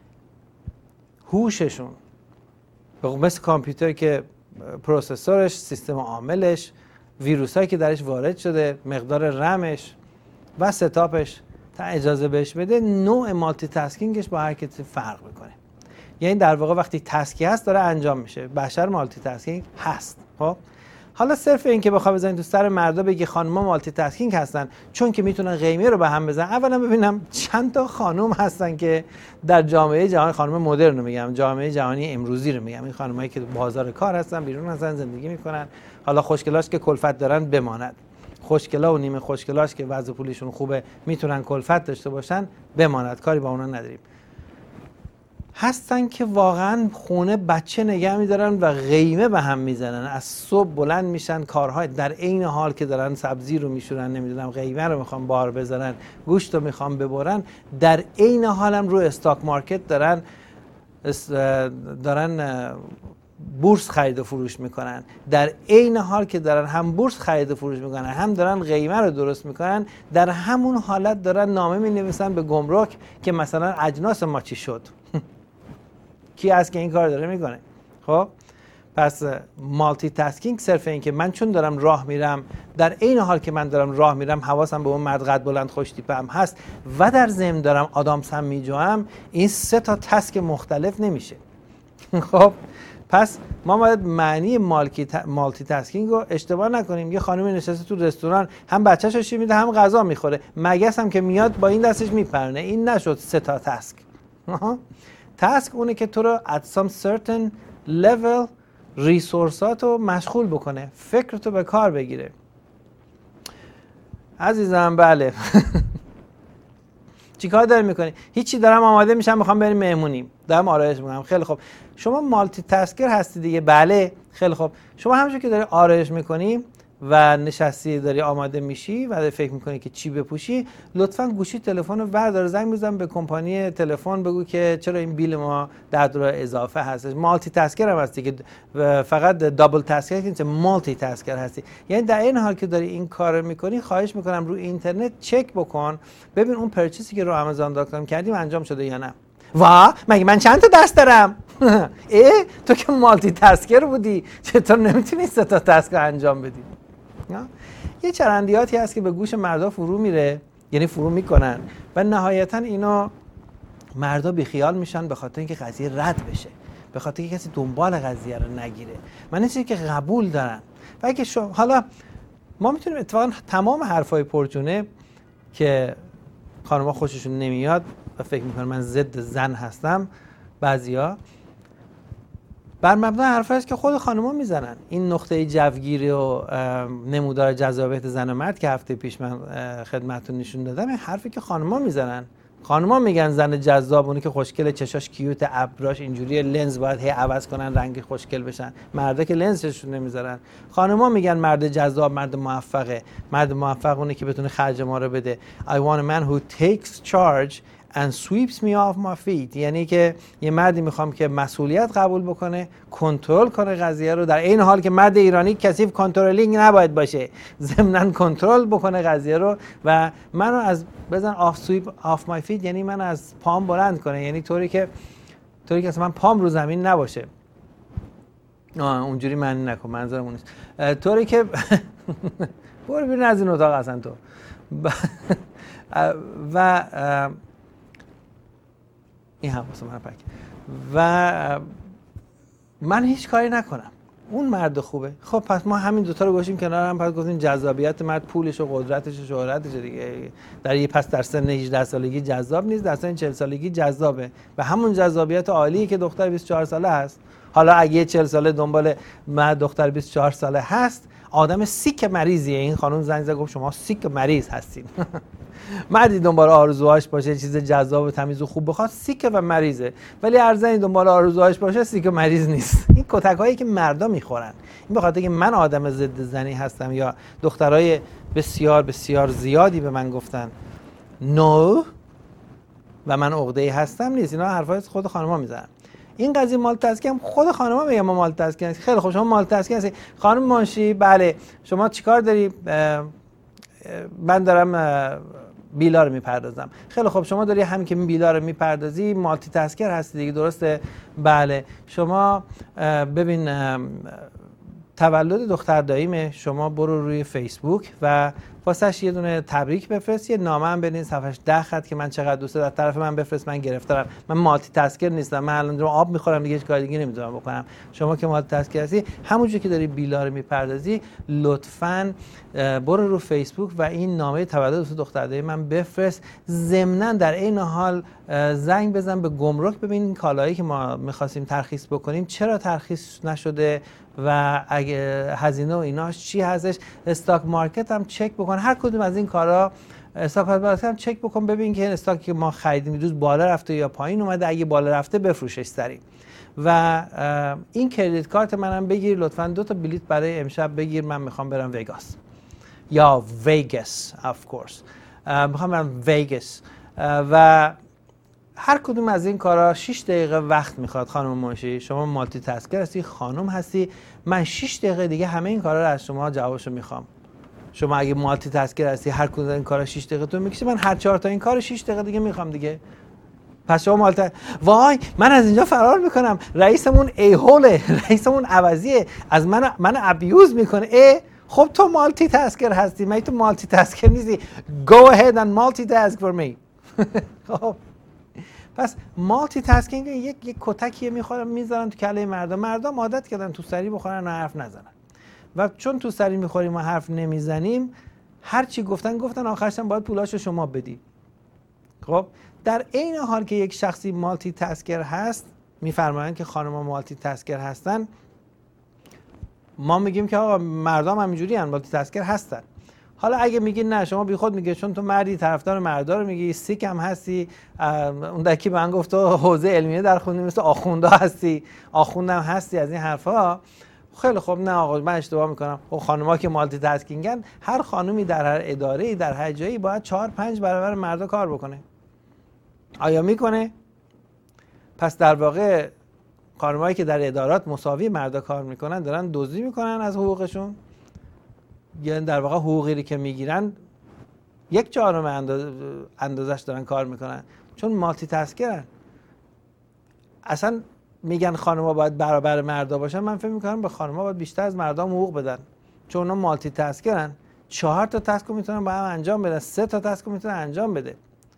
C: هوششون، مثل کامپیوتر که پروسسورش، سیستم عاملش، ویروسایی که درش وارد شده، مقدار رمش و ستاپش تا اجازه بهش بده، نوع مالتی تاسکینگش با هر کسی فرق میکنه. یعنی در واقع وقتی تاسکی هست داره انجام میشه. بشر مالتی تاسکینگ هست. خب حالا صرف این که بخوام بزنید تو سر مردا بگی خانم‌ها مالتی تاسکینگ هستن چون که میتونن قیمه رو به هم بزنن، اولا ببینم چند تا خانم هستن که در جامعه جهانی، خانم مدرن رو میگم، جامعه جهانی امروزی رو میگم، این خانمایی که بازار کار هستن، بیرون هستن، زندگی میکنن، حالا خوشگلاش که کلفت دارن بماند، خوشگلا و نیمه خوشگلاش که وضع پولیشون خوبه میتونن کلفت داشته باشن بماند، کاری با اونا نداریم. هستن که واقعا خونه بچه نگه میدارن و قیمه به هم میزنن، از صبح بلند میشن کارهای، در عین حال که دارن سبزی رو میشورن، نمیدونم قیمه رو میخوان بار بذارن، گوشت رو میخوان ببرن، در عین حالم رو استاک مارکت دارن بورس خرید و فروش میکنن، در عین حال که دارن هم بورس خرید و فروش میکنن هم دارن قیمه رو درست میکنن، در همون حالت دارن نامه مینویسن به گمرک که مثلا اجناس ما چی شد. کی هست که این کار داره میکنه؟ خب پس مالتی تاسکینگ صرف این که من چون دارم راه میرم، در عین حال که من دارم راه میرم حواسم به اون مرد قد بلند خوش تیپه هم هست و در ضمن دارم آدامس هم میجوام، این 3 تا تاسک مختلف نمیشه. خب پس ما باید معنی مالتی تاسکینگ رو اشتباه نکنیم. یه خانمی نشسته تو رستوران، هم بچه‌ش آشی میده هم غذا میخوره، مگس هم که میاد با این دستش میپرنه، این نشد 3 تا تاسک. تاسک اونه که تو رو at some certain level ریسورساتو مشغول بکنه، فکرتو به کار بگیره. عزیزم بله. چی کار داری میکنی؟ هیچی، دارم آماده میشم میخوام بریم مهمونی، دارم آرایش میکنم. خیلی خوب، شما مالتی تاسکر هستی دیگه؟ بله. خیلی خوب، شما همونجور که داری آرایش میکنی و نشستی داری آماده میشی و فکر میکنی که چی بپوشی، لطفاً گوشی تلفن رو بردار، زنگ بزن به کمپانی تلفن، بگو که چرا این بیل ما $10 اضافه هستش. مالتی تاسکر هم هستی که فقط دابل تاسکر نیست، مالتی تاسکر هستی. یعنی در این حال که داری این کار میکنی، خواهش میکنم رو اینترنت چک بکن ببین اون پرچیسی که رو آمازون.com کردیم انجام شده یا نه. مگه من چند تا دست دارم؟ تو که مالتی تاسکر بودی چطور نمیتونی 3 تا تاسک انجام بدی؟ یه چرندیاتی هست که به گوش مردا فرو میره، یعنی فرو میکنن و نهایتا اینو مردا بیخیال میشن به خاطر اینکه قضیه رد بشه، به خاطر اینکه کسی دنبال قضیه رو نگیره. من این چیزی که قبول دارن و اگه حالا ما میتونیم اتفاقا تمام حرفای پرجونه که خانم‌ها خوششون نمیاد و فکر میکنن من ضد زن هستم، بعضیا بر مبنای حرفی است که خود خانم‌ها میزنن. این نقطه جوگیری و نمودار جذابیت زن و مرد که هفته پیش من خدمتتون نشون دادم، این حرفی که خانم‌ها میزنن. خانم‌ها میگن زن جذاب اونی که خوشگله، چشاش کیوت، ابراش اینجوریه، لنز باید هی عوض کنن رنگ خوشگل بشن. مردا که لنزشون نمیذارن. خانم‌ها میگن مرد جذاب مرد موفقه. مرد موفق اونی که بتونه خرج ما رو بده. I want a man who takes charge and sweeps me off my feet. یعنی که یه مردی میخوام که مسئولیت قبول بکنه، کنترل کنه قضیه رو، در این حال که مرد ایرانی کثیف کنترلینگ نباید باشه، ضمناً کنترل بکنه قضیه رو و منو از بزن off my feet، یعنی من از پام بلند کنه، یعنی طوری که اصلا من پام رو زمین نباشه. اونجوری معنی نکن، منظورم اون نیست. طوری که برو بیرون از این اتاق اصلا تو. و این هم واسه من پک و من هیچ کاری نکنم، اون مرد خوبه. خب پس ما همین دوتا رو گوشیم کنار هم، پس گفتیم جذابیت مرد پولش و قدرتش و شهرتش دیگه. در سن 18 سالگی جذاب نیست، در سن 40 سالگی جذابه و همون جذابیت عالیه که دختر 24 ساله هست. حالا اگه 40 ساله دنبال مرد دختر 24 ساله هست، آدم سیک مریضیه. این خانم زنگ زد گفت شما سیک مریض هستین. مردی دنبال آرزوهاش باشه، چیز جذاب و تمیز و خوب بخواد، سیک و مریضه. ولی هر زنی دنبال آرزوهاش باشه سیک و مریض نیست. این کتک‌هایی که مردا میخورن، این به خاطر که من آدم ضد زنی هستم یا دخترای بسیار بسیار زیادی به من گفتن نو و من عقده‌ای هستم نیست. اینا حرفای خود خانم‌ها میزنن. این قضیه مالتی تاسکینگ هم خود خانم‌ها میگن ما مالتی تاسکینگ. خیلی خوب، شما مالتی تاسکینگ هستی. خانم منشی، بله شما چیکار داری؟ من دارم بیلا رو میپردازم. خیلی خب، شما داری همین که بیلا رو میپردازی مالتی تاسکر هستی دیگه، درسته؟ بله. شما ببین تولد دختر داییمه، شما برو روی فیسبوک و واسش یه دونه تبریک بفرست، یه نامه هم بنویس، صفحش 10 خط که من چقدر دوست دارم، طرف من بفرست، من گرفتارم، من مالتی تاسکر نیستم، من الان دارم آب میخورم دیگه، هیچ کار دیگه نمیتونم بکنم. شما که مالتی تاسکر هستی، همونجوری که داری بیلا رو میپردازی، لطفاً برو رو فیسبوک و این نامه تولد دختر داییم من بفرست. ضمناً در این حال زنگ بزن به گمرک، ببین این کالایی که ما می‌خواستیم ترخیص بکنیم چرا ترخیص نشده و اگه هزینه و ایناش چی هستش. استاک مارکت هم چک بکن، هر کدوم از این کارا استاک مارکت هم چک بکن، ببین که استاکی که ما خریدیم روز بالا رفته یا پایین اومده، اگه بالا رفته بفروشش سریع. و این کردیت کارت منم بگیر لطفاً، 2 تا بلیط برای امشب بگیر، من میخوام برم وگاس یا ویگاس of course، میخوام برم ویگاس و هر کدوم از این کارا 6 دقیقه وقت میخواد. خانم منشی، شما مالتی تاسکر هستی، خانم هستی، من 6 دقیقه دیگه همه این کارا رو از شما جوابشو میخوام. شما اگه مالتی تاسکر هستی هر کدوم از این کارا 6 دقیقه تو میکشه، من هر 4 تا این کارو 6 دقیقه دیگه میخوام دیگه. پس شما وای من از اینجا فرار میکنم، رئیسمون ایهوله، رئیسمون عوضیه، از من ابیوز میکنه. خب تو مالتی تاسکر هستی، من تو مالتی تاسکر نیستی. Go ahead and multitask for me. خب پس مالتی تاسکینگ یک کتکیه میخورن میذارن تو کله مردم عادت کردن تو سری بخورن و حرف نزنن و چون تو سری میخوریم و حرف نمیزنیم، هر چی گفتن آخرش هم باید پولاشو شما بدی. خب در عین حال که یک شخصی مالتی تاسکر هست، میفرمایند که خانم‌ها مالتی تاسکر هستن، ما میگیم که آقا مردم همینجوری ان، مالتی تاسکر هستن. حالا اگه میگی نه شما بیخود میگه چون تو مردی طرفدار مردا رو میگی، سیک هم هستی، اون دکی به من گفت تو حوزه علمیه در خوندی مثل آخوندا هستی، آخوندم هستی، از این حرفا، خیلی خب نه آقا من اشتباه میکنم. خب خانم‌ها که مالتی تاسکینگن، هر خانومی در هر اداره‌ای در هر جایی باید 4-5 برابر مردا کار بکنه. آیا میکنه؟ پس در واقع خانم‌هایی که در ادارات مساوی مردا کار میکنن دارن دزدی میکنن از حقوقشون، یعنی در واقع حقوقی که میگیرن 1/4 اندازش دارن کار میکنن، چون مالتی تاسکرن. اصلا میگن خانم‌ها باید برابر مردا باشن، من فکر میکنم به خانم‌ها باید بیشتر از مردا حقوق بدن، چون اونا مالتی تاسکرن. 4 تا تاسک رو میتونن با هم انجام بدن، 3 تا تاسک رو میتونن انجام بده.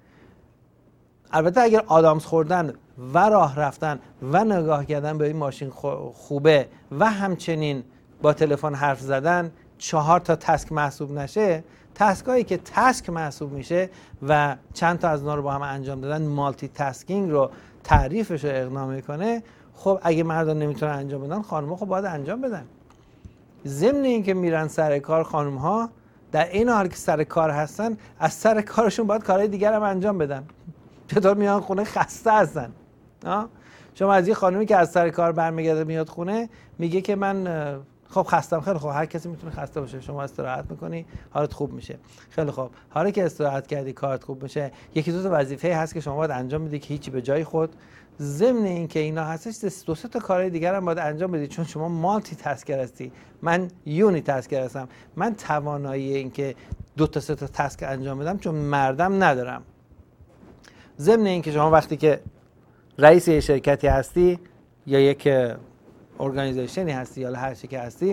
C: البته اگر آدامس خوردن و راه رفتن و نگاه کردن به این ماشین خوبه و همچنین با تلفن حرف زدن 4 تا تاسک محسوب نشه، تاسکایی که تاسک محسوب میشه و چند تا از اونها رو با هم انجام دادن مالتی تاسکینگ رو تعریفش رو اقناع میکنه. خب اگه مردان نمیتونن انجام بدن، خانم‌ها خب باید انجام بدن. ضمن این که میرن سر کار، خانم‌ها در این حال که سر کار هستن، از سر کارشون باید کارهای دیگر هم انجام بدن. چطور میان خونه خسته هستن؟ شما از یه خانمی که از سر کار برمیگرده میاد خونه میگه که من خب خستم. خیلی خب، هر کسی میتونه خسته باشه. شما استراحت میکنی حالت خوب میشه. خیلی خب، حالا که استراحت کردی کارت خوب میشه، یکی دو تا وظیفه هست که شما باید انجام بدی که هیچی به جای خود. ضمن این که اینا هستش 2-3 تا کارهای دیگر هم باید انجام بدی، چون شما مالتی تاسکر هستی، من یونی تاسکر هستم. من توانایی این که 2 تا 3 تا تاسک انجام بدم چون مردم ندارم. ضمن این که شما وقتی که رئیس یه شرکتی هستی یا یک ارگانیزیشنی هستی یا هر چی که هستی،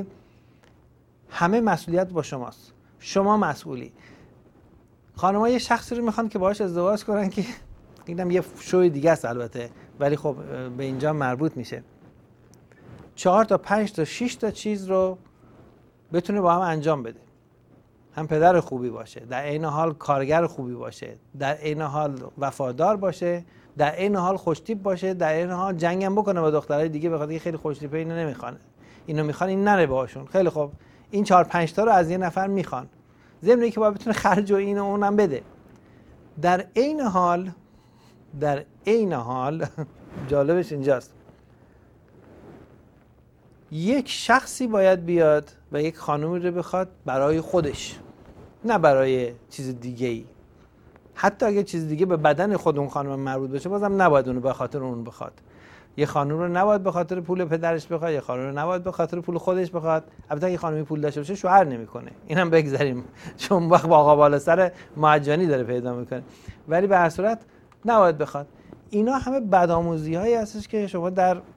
C: همه مسئولیت با شماست. شما مسئولی. خانم‌ها یه شخصی رو میخوان که باهاش ازدواج کنن که اینم یه شوی دیگه است البته، ولی خب به اینجا مربوط میشه. 4 تا 5 تا 6 تا چیز رو بتونه با هم انجام بده. هم پدر خوبی باشه، در عین حال کارگر خوبی باشه، در عین حال وفادار باشه، در عین حال خوشتیپ باشه، در عین حال جنگم بکنه با دخترای دیگه بخاطر اینکه خیلی خوشتیپه اینو نمیخوانه، اینو میخوان این نره باهاشون. خیلی خب، این 4-5 تا رو از یه نفر میخوان، ضمن اینکه باید بتونه خرج و اینو اونم بده. در عین حال جالبش اینجاست، یک شخصی باید بیاد و یک خانومی رو بخواد برای خودش، نه برای چیز دیگه ای. حتی اگه چیز دیگه به بدن خود اون خانم مربوط بشه، بازم نباید اونو به خاطر اون بخواد. یه خانم رو نباید به خاطر پول پدرش بخواد، یه خانم رو نباید به خاطر پول خودش بخواد. البته اگه خانمی پول داشته باشه شوهر نمیکنه، اینم بگذاریم، چون وقت با آقا بالا سر مهجانی داره پیدا میکنه، ولی به هر صورت نباید بخواد. اینا همه بدآموزی‌هایی هستش که شما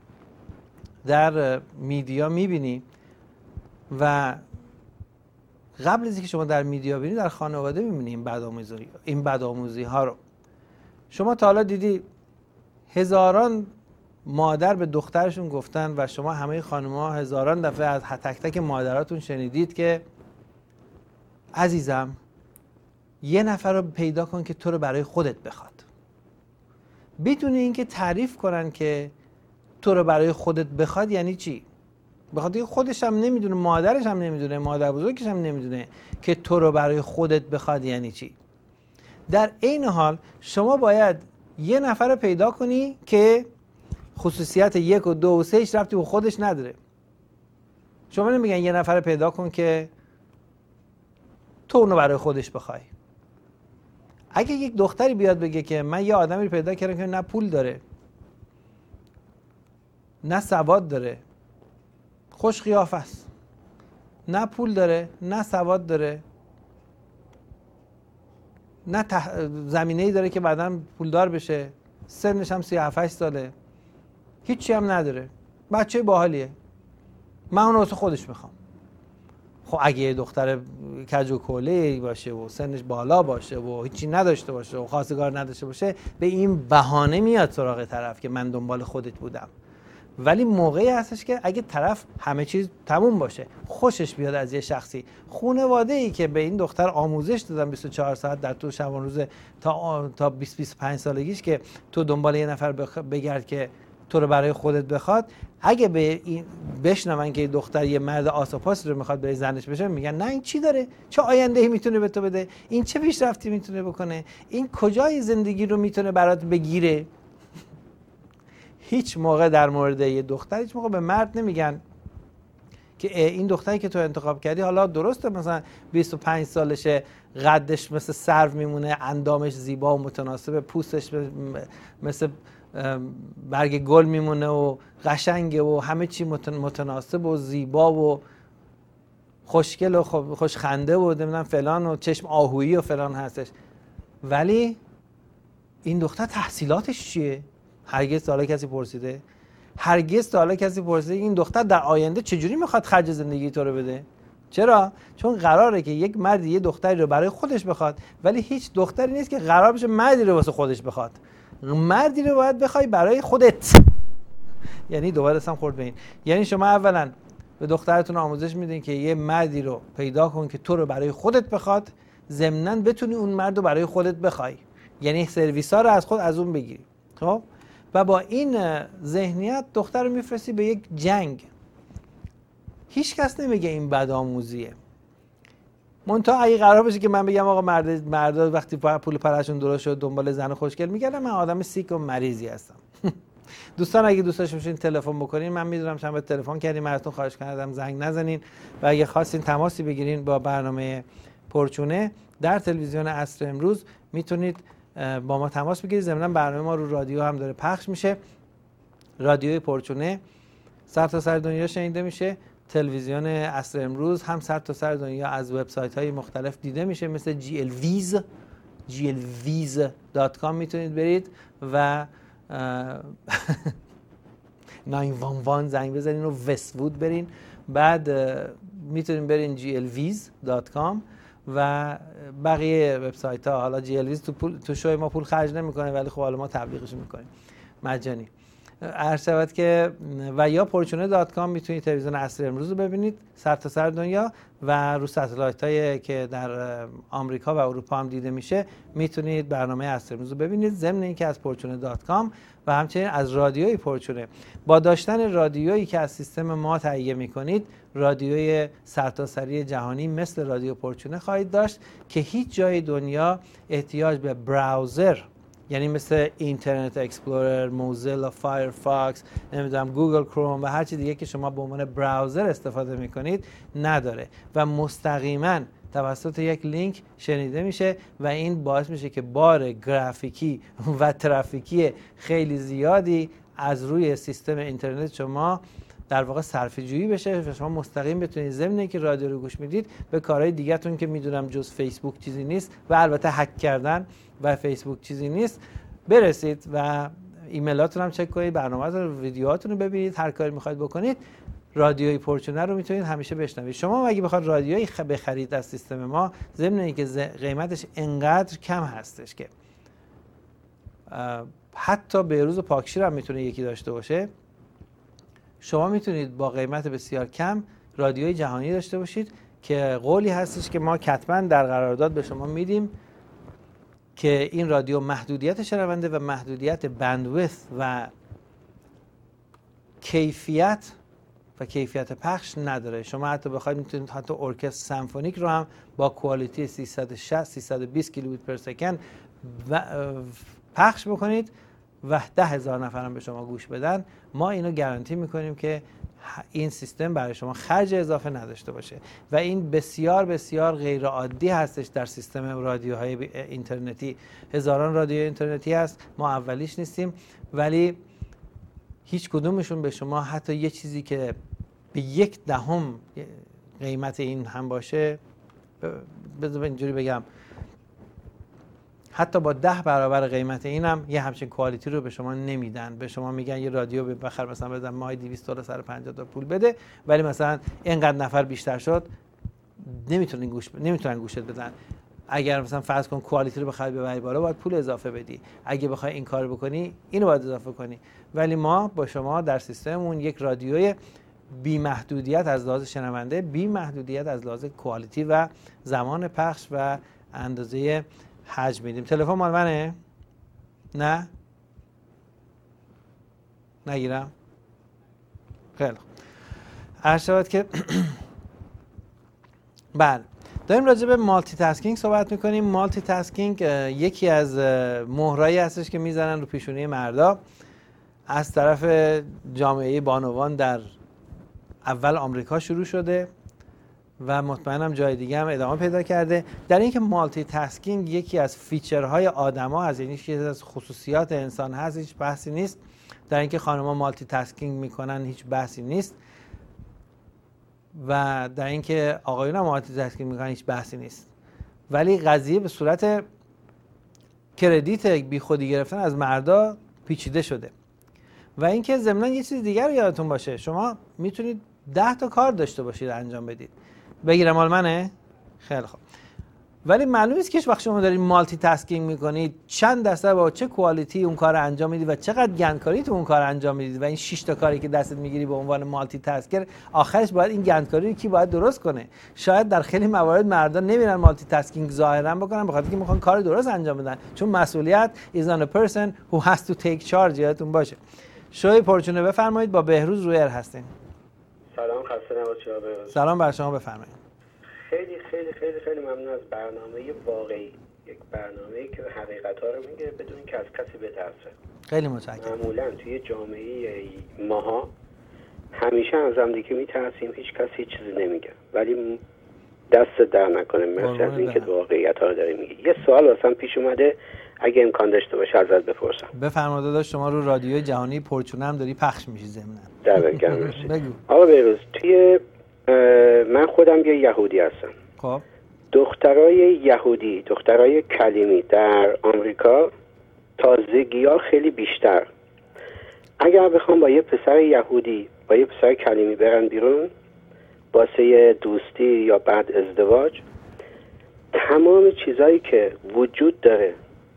C: در میدیا میبینی و قبل از اینکه شما در میدیا ببینید در خانواده میبینید این بدآموزی ها رو. شما تا حالا دیدی هزاران مادر به دخترشون گفتن و شما همه خانم‌ها هزاران دفعه از تک تک مادراتون شنیدید که عزیزم یه نفر رو پیدا کن که تو رو برای خودت بخواد، بدون اینکه تعریف کنن که تو رو برای خودت بخواد یعنی چی. بخاطر خودش هم نمیدونه، مادرش هم نمیدونه، مادر بزرگش هم نمیدونه که تو رو برای خودت بخواد یعنی چی. در این حال شما باید یه نفر رو پیدا کنی که خصوصیت 1 و 2 و 3 هیچ ربطی به خودش نداره. شما نمیگن یه نفر رو پیدا کن که تو اونو برای خودش بخوای. اگه یک دختری بیاد بگه که من یه آدمی رو پیدا کردم که نه پول داره، نه سواد داره، خوش قیافه است، نه پول داره، نه سواد داره، نه زمینه‌ای داره که بعداً پولدار بشه، سنش هم 37-8 ساله، هیچی هم نداره، بچه باحالیه، من اونو واسه خودش میخوام. خب اگه یه دختر کج و کوله باشه و سنش بالا باشه و هیچی نداشته باشه و خواستگار نداشته باشه، به این بهانه میاد سراغ طرف که من دنبال خودت بودم. ولی موقعی هستش که اگه طرف همه چیز تموم باشه، خوشش بیاد از یه شخصی، خانواده‌ای که به این دختر آموزش دادن 24 ساعت در طول شبان روز تا 20-25 سالگیش که تو دنبال یه نفر بگرد که تو رو برای خودت بخواد، اگه به این بشنون که دختر یه مرد آساپاس رو میخواد برای زنش بشه، میگن نه این چی داره، چه آینده‌ای میتونه به تو بده، این چه پیشرفتی میتونه بکنه، این کجای زندگی رو میتونه برات بگیره. هیچ موقع در مورد یه دختر هیچ موقع به مرد نمیگن که این دختری که تو انتخاب کردی حالا درسته مثلا 25 سالشه، قدش مثل سرو میمونه، اندامش زیبا و متناسب، پوستش مثل برگ گل میمونه و قشنگه و همه چی متناسب و زیبا و خوشگل و خوشخنده و نمیدونم فلان و چشم آهویی و فلان هستش، ولی این دختر تحصیلاتش چیه؟ هرگز تا حالا کسی پرسیده؟ هرگز تا حالا کسی پرسیده این دختر در آینده چجوری میخواد خرج زندگی تو رو بده؟ چرا؟ چون قراره که یک مرد یه دختری رو برای خودش بخواد، ولی هیچ دختری نیست که قرار بشه مردی رو واسه خودش بخواد. مردی رو باید بخوای برای خودت. یعنی دوباره دستم خورد به این، یعنی شما اولا به دخترتون آموزش میدین که یه مردی رو پیدا کن که تو رو برای خودت بخواد، ضمناً بتونی اون مرد رو برای خودت بخوای، یعنی سرویس‌ها رو از اون بگیری. خب و با این ذهنیت دختر رو میفرستی به یک جنگ. هیچ کس نمیگه این بدآموزیه. منتها اگه قرار بشه که من بگم آقا مردا وقتی پول پرشون درست شد دنبال زن خوشگل میگردن، من آدم سیک و مریضی هستم. دوستان اگه دوست داشته باشین تلفن بکنین، من میدونم چند بار تلفن کردیم، ازتون خواهش کردم زنگ نزنین و اگه خواستین تماسی بگیرین با برنامه پرچونه در تلویزیون عصر امروز میتونید با ما تماس بگیرید. ضمناً برنامه ما رو رادیو هم داره پخش میشه، رادیوی پرچونه سر تا سر دنیا شنیده میشه، تلویزیون عصر امروز هم سر تا سر دنیا از وبسایت های مختلف دیده میشه، مثل glviz.com میتونید برید و 911 زنگ بزنین و وست‌وود برین، بعد میتونین برین glviz.com و بقیه وبسایت ها. حالا glviz تو شوی ما پول خرج نمیکنه، ولی خب حالا ما تبلیغش میکنیم مجانی. عرض شود که و یا porchune.com میتونید تلویزیون عصر امروز رو ببینید سر تا سر دنیا و رو ستلایت هایی که در آمریکا و اروپا هم دیده میشه میتونید برنامه عصر امروز رو ببینید، ضمن اینکه از porchune.com و همچنین از رادیوی پرچونه. با داشتن رادیویی که از سیستم ما تهیه میکنید، رادیوی سرتاسری جهانی مثل رادیو پرچونه خواهید داشت که هیچ جای دنیا احتیاج به براوزر، یعنی مثل اینترنت اکسپلورر، موزیلا فایرفاکس، نمیدونم گوگل کروم و هر چی دیگه که شما به عنوان براوزر استفاده میکنید نداره و مستقیما توسط یک لینک شنیده میشه و این باعث میشه که بار گرافیکی و ترافیکی خیلی زیادی از روی سیستم اینترنت شما در واقع صرفه‌جویی بشه و شما مستقیم بتونید ضمن اینکه رادیو رو گوش میدید به کارهای دیگه‌تون که میدونم جز فیسبوک چیزی نیست و البته هک کردن و فیسبوک چیزی نیست برسید و ایمیلاتون هم چک کنید، برنامه‌تون رو، ویدیوهاتون رو ببینید، هر کاری می‌خواید بکنید. رادیوی پرچونه رو میتونید همیشه بشنوید. شما اگه بخواید رادیویی بخرید از سیستم ما، ضمن اینکه قیمتش انقدر کم هستش که حتی به روز پاکشیر هم میتونه یکی داشته باشه، شما میتونید با قیمت بسیار کم رادیوی جهانی داشته باشید که قولی هستش که ما کتباً در قرارداد به شما میدیم که این رادیو محدودیت شنونده و محدودیت بندویث و کیفیت پخش نداره. شما حتی بخواید میتونید حتی ارکستر سمفونیک رو هم با کوالیتی 360-320 کیلوبیت پر سکند پخش بکنید و 10,000 نفر هم به شما گوش بدن. ما اینو گارانتی میکنیم که این سیستم برای شما خرج اضافه نداشته باشه و این بسیار بسیار غیر عادی هستش در سیستم رادیوهای اینترنتی. هزاران رادیو اینترنتی هست، ما اولیش نیستیم، ولی هیچ کدومشون به شما حتی یه چیزی که به 1/10 قیمت این هم باشه، بذار اینجوری بگم، حتی با 10 برابر قیمت اینم یه همچین کوالیتی رو به شما نمیدن. به شما میگن یه رادیو بخر مثلا بدن ماهی $200 $150 پول بده، ولی مثلا اینقدر نفر بیشتر شد نمیتونن گوشت بدن. اگر مثلا فرض کن کوالیتی رو بخوای ببری بالا، باید پول اضافه بدی. اگه بخوای این کارو بکنی، اینو باید اضافه کنی. ولی ما با شما در سیستممون یک رادیوی بی محدودیت از لحاظ شنونده، بی محدودیت از لحاظ کوالیتی و زمان پخش و اندازه حجم میدیم. تلفن مال منه؟ نه؟ نگیرم؟ خیلی خوب. عرض شود که بله، داریم راجع به مالتی تاسکینگ صحبت میکنیم. مالتی تاسکینگ یکی از مهرایی هستش که میزنن رو پیشونی مردا از طرف جامعه بانوان در اول آمریکا شروع شده و مطمئنم جای دیگه هم ادامه پیدا کرده در اینکه مالتی تاسکینگ یکی از فیچرهای آدما هست، یعنی یکی از خصوصیات انسان هست، هیچ بحثی نیست. در اینکه خانم‌ها مالتی تاسکینگ میکنن هیچ بحثی نیست و در اینکه آقایون هم مالتی تاسکینگ میکنن هیچ بحثی نیست. ولی قضیه به صورت کردیت بی خودی گرفتن از مردا پیچیده شده. و اینکه ضمناً یه چیز دیگر رو یادتون باشه، شما میتونید 10 تا کار داشته باشید انجام بدید. بگیرم مال منه؟ خیلی خوب. ولی معلوم نیست که وقتی شما دارید مالتی تاسکینگ میکنید چند درصد با چه کوالیتی اون کار انجام میدید و چقدر گندکاری تو اون کار انجام میدید و این 6 تا کاری که دستت میگیری به عنوان مالتی تاسکر آخرش باید این گندکاری رو کی باید درست کنه. شاید در خیلی موارد مردان نمیرن مالتی تاسکینگ ظاهرا بکنن به خاطر اینکه میخوان کار درست انجام بدن، چون مسئولیت is on a person who has to take charge. یادتون باشه. شوی پرچونه بفرمایید، با بهروز رویر هستین.
E: سلام، خسته نباشید آقای بهروز.
C: سلام بر شما، بفرمایید.
E: خیلی خیلی خیلی خیلی ممنون از برنامه واقعی، یک برنامه‌ای که حقیقت‌ها رو میگه بدون اینکه از کسی بترسه.
C: خیلی متشکرم.
E: معمولاً توی جامعه ماها همیشه از هم دیگه میترسیم، هیچ کسی هیچ چیزی نمیگه، ولی دست در نکنه. مرسی از اینکه واقعیت‌ها رو داری میگی. یه سوال واسم پیش اومده، اگه امکان داشته باشه ازت بپرسم.
C: بفرمایید داداش، شما رو رادیوی جهانی پرچونه هم داری پخش میشی ضمناً.
E: دمت گرم. مرسی.
C: بگو.
E: آقا بهروز، توی من خودم یه یهودی هستم.
C: خب
E: دخترای یهودی، دخترای کلیمی در آمریکا تازگی‌ها خیلی بیشتر. اگر بخوام با یه پسر یهودی با یه پسر کلیمی برن بیرون واسه دوستی یا بعد ازدواج، تمام چیزایی که وجود داره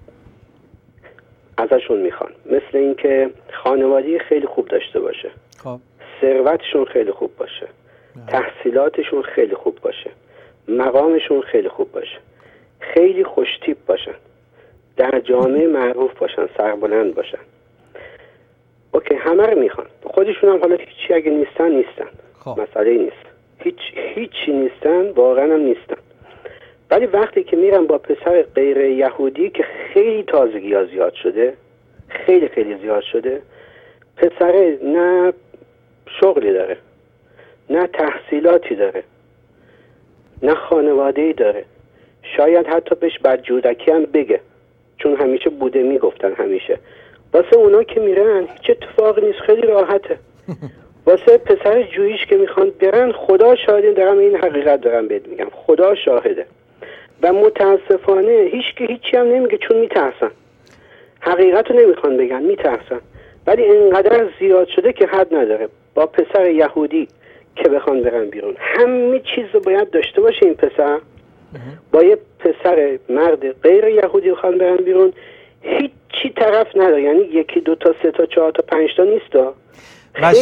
E: ازشون میخوان، مثل اینکه خانواده خیلی خوب داشته باشه،
C: خب
E: ثروتشون خیلی خوب باشه، تحصیلاتشون خیلی خوب باشه، مقامشون خیلی خوب باشه، خیلی خوشتیپ باشن، در جامعه معروف باشن، سربلند باشن. اوکی، همه رو میخوان. خودشون هم حالا هیچی اگه نیستن
C: خب.
E: مسئله نیست، هیچی نیستن، واقعا هم نیستن. ولی وقتی که میرن با پسر غیر یهودی که خیلی تازگی ها زیاد شده، خیلی خیلی زیاد شده، پسر نه شغلی داره، نه تحصیلاتی داره، نه خانواده‌ای داره، شاید حتی بهش بدجودکی هم بگه، چون همیشه بوده میگفتن همیشه. واسه اونا که میرن هیچ اتفاقی نیست، خیلی راحته. واسه پسر جویش که میخوان برن، خدا شاهده، دارم این حقیقت دارم بهت میگم، خدا شاهده. و متاسفانه هیچی هم نمیگه، چون میترسن، حقیقت رو نمیخوان بگن، میترسن. ولی اینقدر زیاد شده که حد نداره. با پسر یهودی که بخوان برن بیرون همه چیز رو باید داشته باشه این پسر. با یه پسر مرد غیر یهودی بخوان برن بیرون هیچی طرف نداره، یعنی 1 2 تا 3 تا 4 تا 5 تا نیستا.
C: و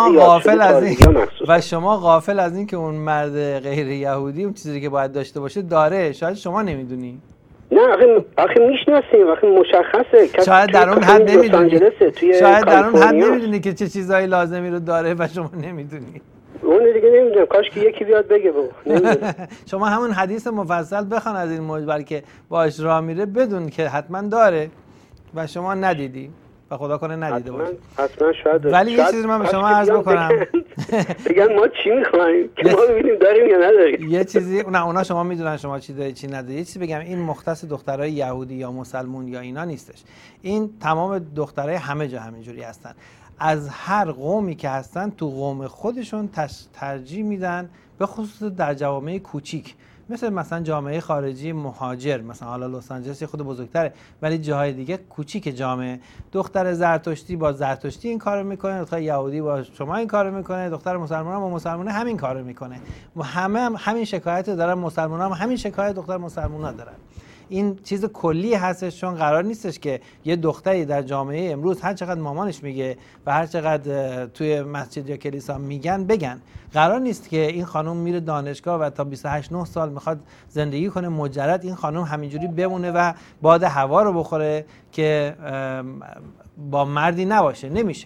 C: شما غافل از این که اون مرد غیر یهودی اون چیزی که باید داشته باشه داره، شاید شما نمیدونی.
E: نه آخه میشناسیم، آخه مشخصه.
C: شاید در اون حد نمیدونی، شاید در اون حد نمیدونی که چه چیزایی لازمی رو داره و شما نمیدونی.
E: اون دیگه نمیدونم، کاش که یکی بیاد بگه بابا.
C: شما همون حدیث مفصل بخوان از این موضوع که باش راه میره، بدون که حتما داره و شما ندیدی و خدا کنه ندیده باشه.
E: حتما شاید.
C: ولی یه چیزی من به شما عرض بکنم،
E: بگن ما چی می‌خوایم که ما ببینیم داریم یا نداریم.
C: یه چیزی اونا شما میدونن شما چی دارید چی ندارید. یه چیزی بگم، این مختص دخترای یهودی یا مسلمون یا اینا نیستش، این تمام دخترای همه جا همینجوری هستن. از هر قومی که هستن تو قوم خودشون ترجیح میدن، به خصوص در جوامع کوچیک، مثلا جامعه خارجی مهاجر، مثلا حالا لس آنجلس خود بزرگتره ولی جاهای دیگه کوچیک جامعه، دختر زرتشتی با زرتشتی این کارو میکنه، دختر یهودی با شما این کارو میکنه، دختر مسلمان با مسلمان همین کارو میکنه و همین شکایت دارن، مسلمان هم همین شکایت دختر مسلمونا دارن. این چیز کلی هستش، چون قرار نیستش که یه دختری در جامعه امروز هر چقدر مامانش میگه و هر چقدر توی مسجد یا کلیسا میگن بگن. قرار نیست که این خانم میره دانشگاه و تا 28-9 سال میخواد زندگی کنه مجرد، این خانم همینجوری بمونه و باد هوا رو بخوره که با مردی نباشه. نمیشه که.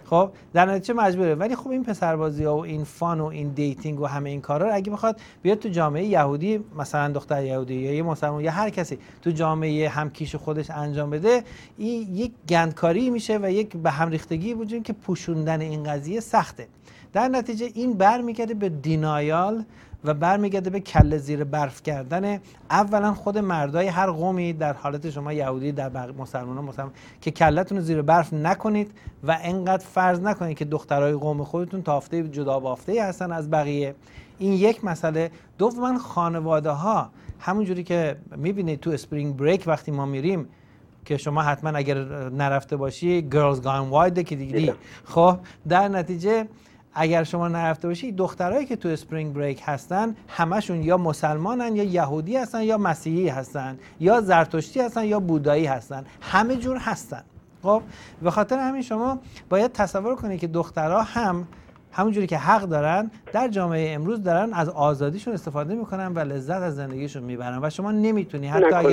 C: خب در نتیجه مجبوره. ولی خب این پسربازی‌ها و این فان و این دیتینگ و همه این کارا رو اگه بخواد بیاد تو جامعه یهودی، مثلا دختر یهودی یا یه مسلمان یا هر کسی تو جامعه همکیش خودش انجام بده، این یک گندکاری میشه و یک به هم ریختگی وجود که پوشوندن این قضیه سخته. در نتیجه این برمیگرده به دینایال و برمیگرده به کله زیر برف کردن اولا خود مردای هر قومی، در حالت شما یهودی، در مسلمان که کلتون رو زیر برف نکنید و انقدر فرض نکنید که دخترای قوم خودتون تافته جدا بافته هستن از بقیه. این یک مسئله. دوما خانواده ها همونجوری که میبینید تو اسپرینگ بریک وقتی ما میریم که شما حتما اگر نرفته باشی گرلز گان واید که دیگه، خب در نتیجه اگر شما نرفته باشی دخترایی که تو اسپرینگ بریک هستن همشون یا مسلمانن یا یهودی هستن یا مسیحی هستن یا زرتشتی هستن یا بودایی هستن، همه جور هستن. خب به خاطر همین شما باید تصور کنید که دخترها همونجوری که حق دارن در جامعه امروز دارن از آزادیشون استفاده میکنن و لذت از زندگیشون میبرن و شما نمیتونی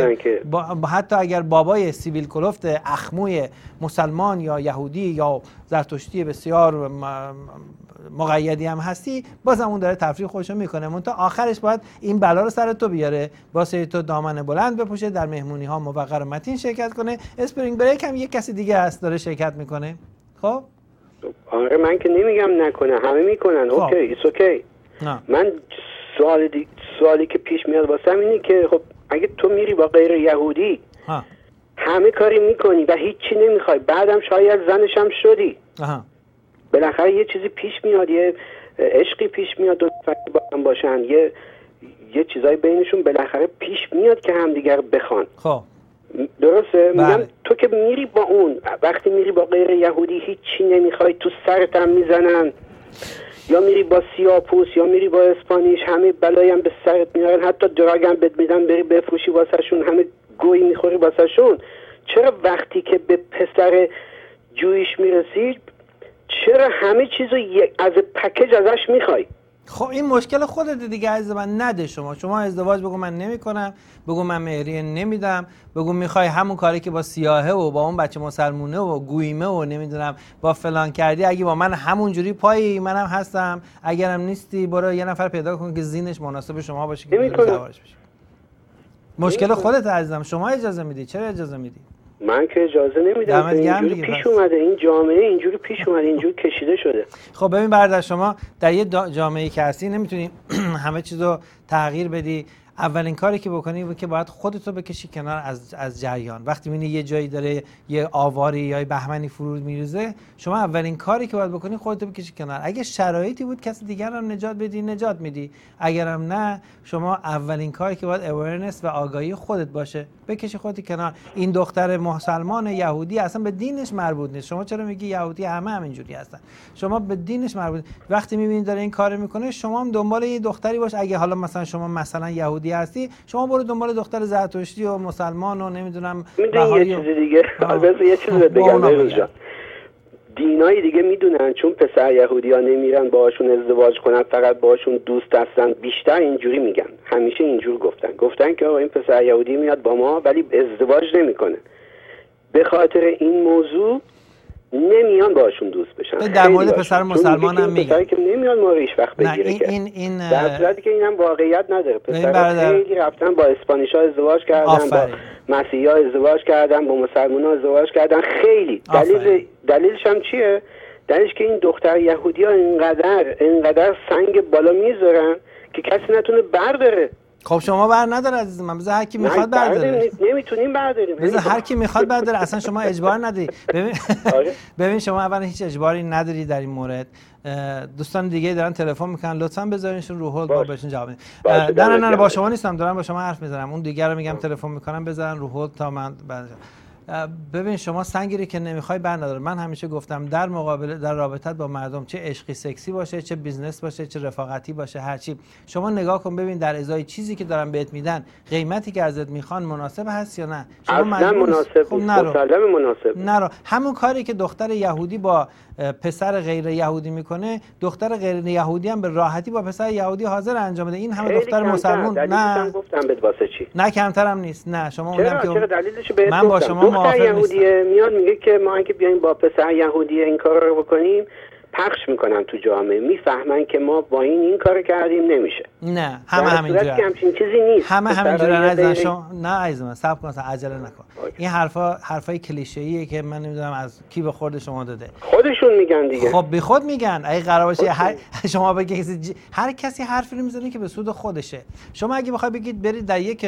C: حتی اگر بابای سیبیل کلفت اخموی مسلمان یا یهودی یا زرتشتی بسیار مقیدی هم هستی، بازم اون داره تفریح خودشو میکنه، منتها آخرش باید این بلا رو سر تو بیاره، واسه تو دامن بلند بپوشه، در مهمونی ها موقر و متین شرکت کنه. اسپرینگ بریک هم یک کسی دیگه هست داره شرکت میکنه. خب
E: آره من که نمیگم نکنه، همه میکنن. اوکی ایتس اوکی. من سوالی که پیش میاد واسم اینه که خب اگه تو میری با غیر یهودی همه کاری میکنی و هیچی نمیخوای، بعدم شاید زنش هم شدی، بالاخره یه چیزی پیش میاد، یه عشقی پیش میاد، دو نفر با هم باشن، یه چیزای بینشون بالاخره پیش میاد که همدیگر بخوان. خب درسته؟ میگم تو که میری با اون، وقتی میری با غیر یهودی هیچی نمیخوای، تو سرت هم میزنن، یا میری با سیاپوس یا میری با اسپانیش، همه بلایی هم به سرت میارن، حتی دراگ هم بهت میدن بری بفروشی واسهشون، همه گویی میخوری واسهشون. چرا وقتی که به پسر جویش میرسی چرا همه چیزو از پکیج ازش میخوای؟
C: خب این مشکل خودت دیگه عزیز من. نده شما ازدواج بگو من نمیکنم، بگو من مهریه نمیدم، بگو میخوای همون کاری که با سیاهه و با اون بچه مسلمونه و گویمه و نمیدونم با فلان کردی، اگه با من همونجوری پایی منم هستم، اگرم نیستی برو یه نفر پیدا کن که زینش مناسب شما باشه که ازدواج بشه. مشکل خودت عزیزم. شما اجازه میدی؟ چرا اجازه میدی؟
E: من که اجازه نمیدم. اینجوری پیش اومده، این جامعه اینجوری پیش اومده، اینجوری کشیده شده.
C: خب ببین برادر، شما در یه جامعه‌ای که هستی نمیتونی همه چیزو تغییر بدی. اولین کاری که بکنی که باید خودتو بکشی کنار از جریان. وقتی میبینی یه جایی داره یه آواری یا بهمنی فرود میریزه، شما اولین کاری که باید بکنی خودتو بکشی کنار. اگه شرایطی بود کسی دیگر رو نجات بدی، نجات میدی. اگرم نه، شما اولین کاری که باید awareness و آگاهی خودت باشه، بکشی خودت کنار. این دختر مسلمان یهودی اصلا به دینش مربوط نیست. شما چرا میگی یهودی همه همینجوری هستن؟ شما به دینش مربوط. وقتی میبینید داره این کارو میکنه، شما هم دنبال یه دختری باش. اگه حالا مثلا یهودی هستی، شما برو دنبال دختر زرتشتی و مسلمان و نمیدونم
E: بهایی. یه چیز دیگه یه چیز بگم، دینای دیگه میدونن چون پسر یهودی ها نمیرن باهاشون ازدواج کنن، فقط باهاشون دوست هستن، بیشتر اینجوری میگن، همیشه اینجور گفتن که آقا این پسر یهودی میاد با ما ولی ازدواج نمیکنه. به خاطر این موضوع نمیان باشون دوست بشن.
C: در مورد پسر مسلمان هم میگن
E: پسری که نمیان ما رو هیچ وقت بگیره. این در صورتی که اینم واقعیت نداره. پسر خیلی رفتن با اسپانیش‌ها ازدواج کردن، با مسیحی‌ها ازدواج کردن، با مسلمان‌ها ازدواج کردن. خیلی دلیلش هم چیه؟ دلیلش که این دختر یهودی‌ها اینقدر سنگ بالا میذارن که کسی نتونه برداره.
C: خب شما بر نداره عزیز من، بذار هر کی میخواد برداره.
E: نمیتونیم برداریم.
C: بذار هر کی میخواد برداره، اصلا شما اجبار نداری. ببین شما اولا هیچ اجباری نداری در این مورد. دوستان دیگه دارن تلفن میکنن، لطفا بذارینشون رو هولد با بهشون جواب بدید. نه با شما نیستم، دارم با شما حرف میزنم. اون دیگه رو میگم تلفن میکنم بذارن رو هولد تا من ببین شما سنگی که نمیخوای بر نداره. من همیشه گفتم در مقابل در رابطت با مردم، چه عشقی سکسی باشه، چه بیزنس باشه، چه رفاقتی باشه، هر چی، شما نگاه کن ببین در ازای چیزی که دارن بهت میدن قیمتی که ازت میخوان مناسب هست یا نه.
E: شما مناسب خب مناسب
C: نرو. همون کاری که دختر یهودی با پسر غیر یهودی میکنه، دختر غیر یهودی هم به راحتی با پسر یهودی حاضر انجام بده. این همه دختر مسلمان نه
E: گفتم بهت واسه چی؟
C: نه کمترم نیست. نه شما اونم که
E: چرا دلیلش بهت
C: من با شما موافق نیستم.
E: یهودیه میاد میگه که ما اگه بیایم با پسر یهودی این کار رو بکنیم پخش میکنن تو جامعه، میفهمن که ما با این کار کردیم نمیشه.
C: نه همینجوری
E: همچین چیزی نیست.
C: همینجوری نه شما نه عزیزم صبر کن عجله نکن. این حرفای کلیشه‌ایه که من نمیدونم از کی به خورد شما داده.
E: خودشون میگن دیگه.
C: خب بی خود میگن. اگه قرار باشه شما بگید هر کسی حرفی رو میزنه که به سود خودشه. شما اگه بخوای بگید برید در یک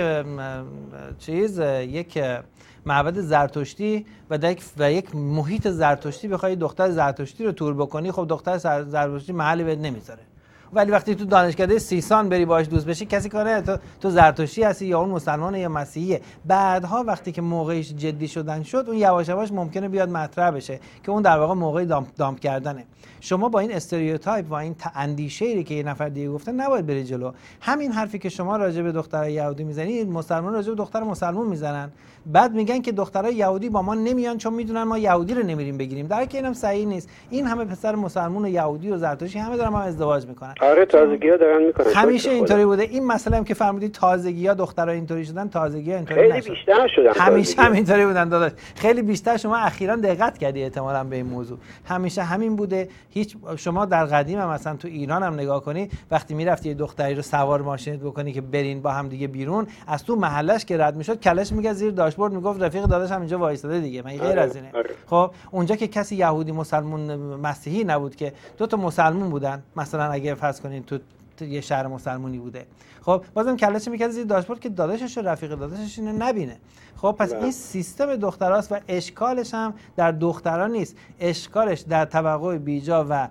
C: معبد زرتشتی و در یک محیط زرتشتی بخوای دختر زرتشتی رو تور بکنی، خب دختر زرتشتی محلی بهت نمیذاره. ولی وقتی تو دانشکده سیسان بری باهاش دوست بشی کسی کاره تو زرتشتی هستی یا اون مسلمانه یا مسیحیه. بعدها وقتی که موقعش جدی شدن شد اون یواش یواش ممکنه بیاد مطرح بشه که اون در واقع موقع دامپ کردنه. شما با این استریوتایپ و این اندیشه‌ای که یه نفر دیگه گفته نباید بری جلو. همین حرفی که شما راجع به دخترای یهودی میزنید مسلمان راجع به دختر مسلمان میزنن، بعد میگن که دخترای یهودی با ما نمیان چون میدونن ما یهودی رو نمیریم بگیریم، در حالی که اینم صحیح نیست. این همه پسر مسلمان و یهودی و زرتشتی همه دارن با هم ازدواج میکنن.
E: آره تازگی‌ها دارن میکنن.
C: همیشه اینطوری بوده. این مسئله هم که فرمودید تازگی‌ها دخترها اینطوری شدن، تازگی‌ها اینطوری
E: نشدن. خیلی بیشتر شدن.
C: همیشه همینطوری بودن داداش. خیلی بیشتر. شما اخیراً دقت کردی احتمالاً به این موضوع. همیشه همین بوده. هیچ شما در قدیم هم مثلا تو ایران هم نگاه کنی وقتی میرفتی یه دختری رو سوار ماشینت بکنی که برین با هم دیگه بیرون، از تو محلش که رد میشد کلش میگه زیر داشبورد میگفت رفیق داداشم اینجا وایساده دیگه، من غیر از اینه. خب اونجا که کسی یهودی مسلمون مسیحی نبود که دو تا مسلمون بودن، مثلا اگه فرض کنین تو یه شهر مسلمونی بوده، خب بازم کلش میکرد زیر داشبورد که داداشش و رفیق داداشش اینو نبینه. خب پس این سیستم دختراست و اشکالش هم در دختران نیست، اشکالش در توقع بیجا و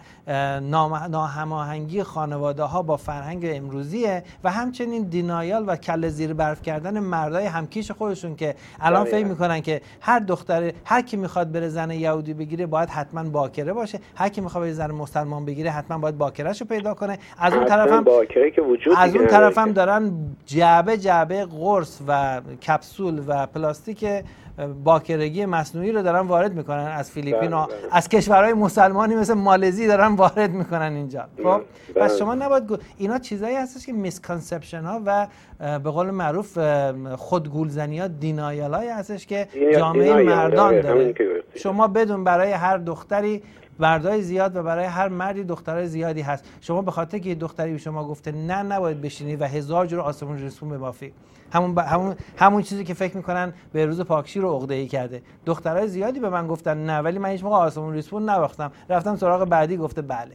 C: ناهماهنگی خانواده ها با فرهنگ امروزیه و همچنین دینایال و کله زیر برف کردن مردای همکیش خودشون که الان فکر میکنن که هر دختر هر کی میخواد بره زن یهودی بگیره باید حتما باکره باشه، هر کی میخواد بره زن مسلمان بگیره حتما باید باکرهشو پیدا کنه. از اون طرفم باکره که وجود از اون طرفم دارن جعبه قرص و کپسول و پلاستیک باکرگی مصنوعی رو دارن وارد میکنن از فیلیپین و از کشورهای مسلمانی مثل مالزی دارن وارد میکنن اینجا. خب پس شما نباید اینا چیزایی هستش که میسکانسپشن ها و به قول معروف خودگولزنی ها دینایالای هستش که جامعه مردان داره. شما بدون برای هر دختری مردای زیاد و برای هر مردی دخترای زیادی هست. شما به خاطر که یه دختری به شما گفته نه نباید بشینی و هزار جور آسمون رسوم ببافی، همون چیزی که فکر میکنن به روز پاکشیر رو عقده‌ای کرده. دخترای زیادی به من گفتن نه ولی من هیچ موقع آسمون ریسپون نباختم، رفتم سراغ بعدی گفته بله.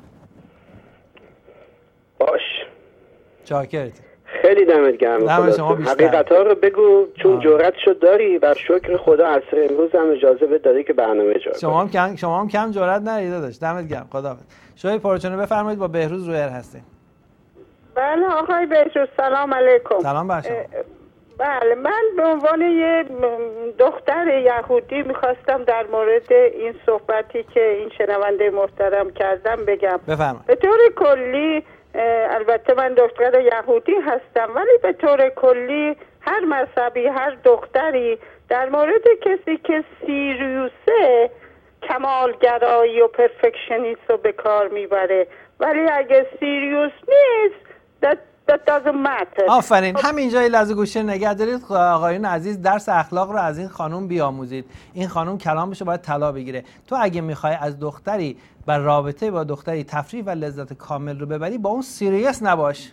E: باش
C: چاکرت.
E: خیلی دمت گرم. حقیقتا رو بگو چون جرأتشو داری و شکر خدا عصر امروز هم اجازه بده دادی که برنامه اجرا کنی.
C: شما هم کم جرأت نداری داداش. دمت گرم. خداحافظ. شوی پرچونه بفرمایید با بهروز رویر هستیم.
D: بله آقای بهروز سلام علیکم.
C: سلام بر شما.
D: بله من به عنوان یه دختر یهودی میخواستم در مورد این صحبتی که این شنونده محترم کردم بگم.
C: بفرمایید.
D: به طور کلی البته من دختر یهودی هستم ولی به طور کلی هر مذهبی هر دختری در مورد کسی که سیریوسه کمالگرایی و پرفکشنیست رو به کار میبره، ولی اگه سیریوس نیست that doesn't matter.
C: آفرین. همینجا یه لحظه گوشه نگه دارید آقایون عزیز، درس اخلاق رو از این خانم بیاموزید. این خانم کلامش رو باید طلا بگیره. تو اگه میخوای از دختری بر رابطه با دختری تفریح و لذت کامل رو ببری با اون سیریس نباش.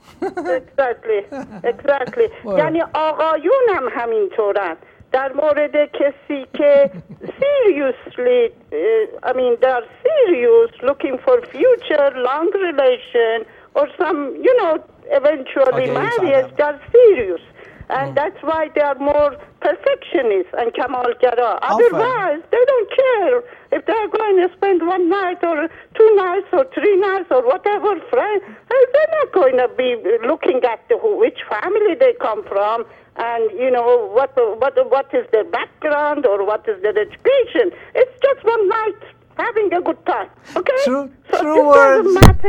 D: exactly. یعنی آقایون هم همینطورن در مورد کسی که seriously they're serious looking for future long relation or some eventually marriage, they're serious and that's why they are more perfectionist and kamalgara. Otherwise they don't care if they're going to spend one night or 2 nights or 3 nights or whatever friend. They're not going to be looking at which family they come from and what is their background or what is their education. It's just one night having a good time. Okay?
C: True words.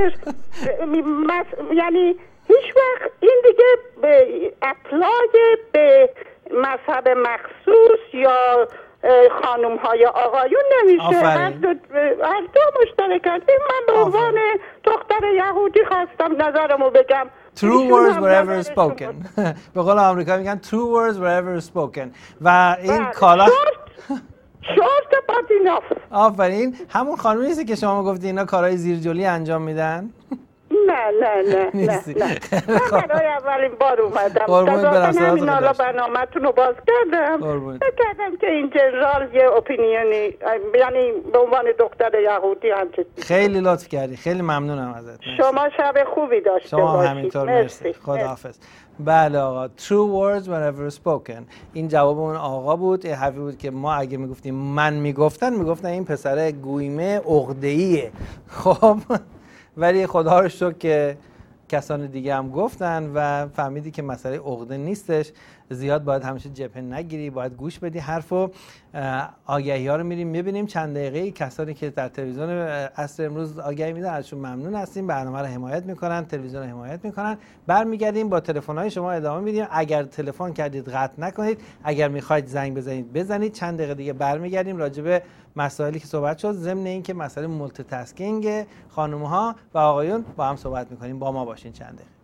D: یعنی هیچ وقت این دیگه به اپلای به مذهب مخصوص یا خانم های آقایون نمیشه. هر دو مشترک هستیم. من به عنوان دختر یهودی خواستم نظرمو بگم
C: true words wherever spoken. به قول آمریکا میگن true words wherever spoken. و این کالا
F: short but enough.
C: آفرین. همون خانمی نیستی که شما گفتید اینا کارهای زیرجولی انجام میدن؟
F: نه من برای اولین بار اومدم همین حالا برنامه‌تون رو باز کردم کردم که این جنرال یه اپینیونی، یعنی به عنوان دکتر یهودی همچنین.
C: خیلی لطف کردی، خیلی ممنونم ازت.
F: شما شب خوبی داشته باشید.
C: شما همینطور. مرسی. خداحافظ. بله آقا، true words wherever spoken. این جواب اون آقا بود. این حرفی بود که ما اگه میگفتیم من میگفتن این پسر گویمه عقده‌ایه. خب ولی خدا رو شکر که کسان دیگه هم گفتن و فهمیدی که مسئله عقده نیستش. زیاد باید همیشه جبهه نگیری، باید گوش بدی حرفو. آگهی ها رو میریم میبینیم چند دقیقه. کسانی که در تلویزیون عصر امروز آگهی میدن ازشون ممنون هستیم، برنامه رو حمایت میکنن، تلویزیون رو حمایت میکنن. برمیگردیم با تلفن های شما ادامه میدیم. اگر تلفن کردید قطع نکنید، اگر میخواید زنگ بزنید. چند دقیقه دیگه برمیگردیم راجع به مسائلی که صحبت شد، ضمن اینکه مسئله مولتی تاسکینگ خانم ها و آقایون با هم صحبت میکنیم. با ما باشین چند دقیقه.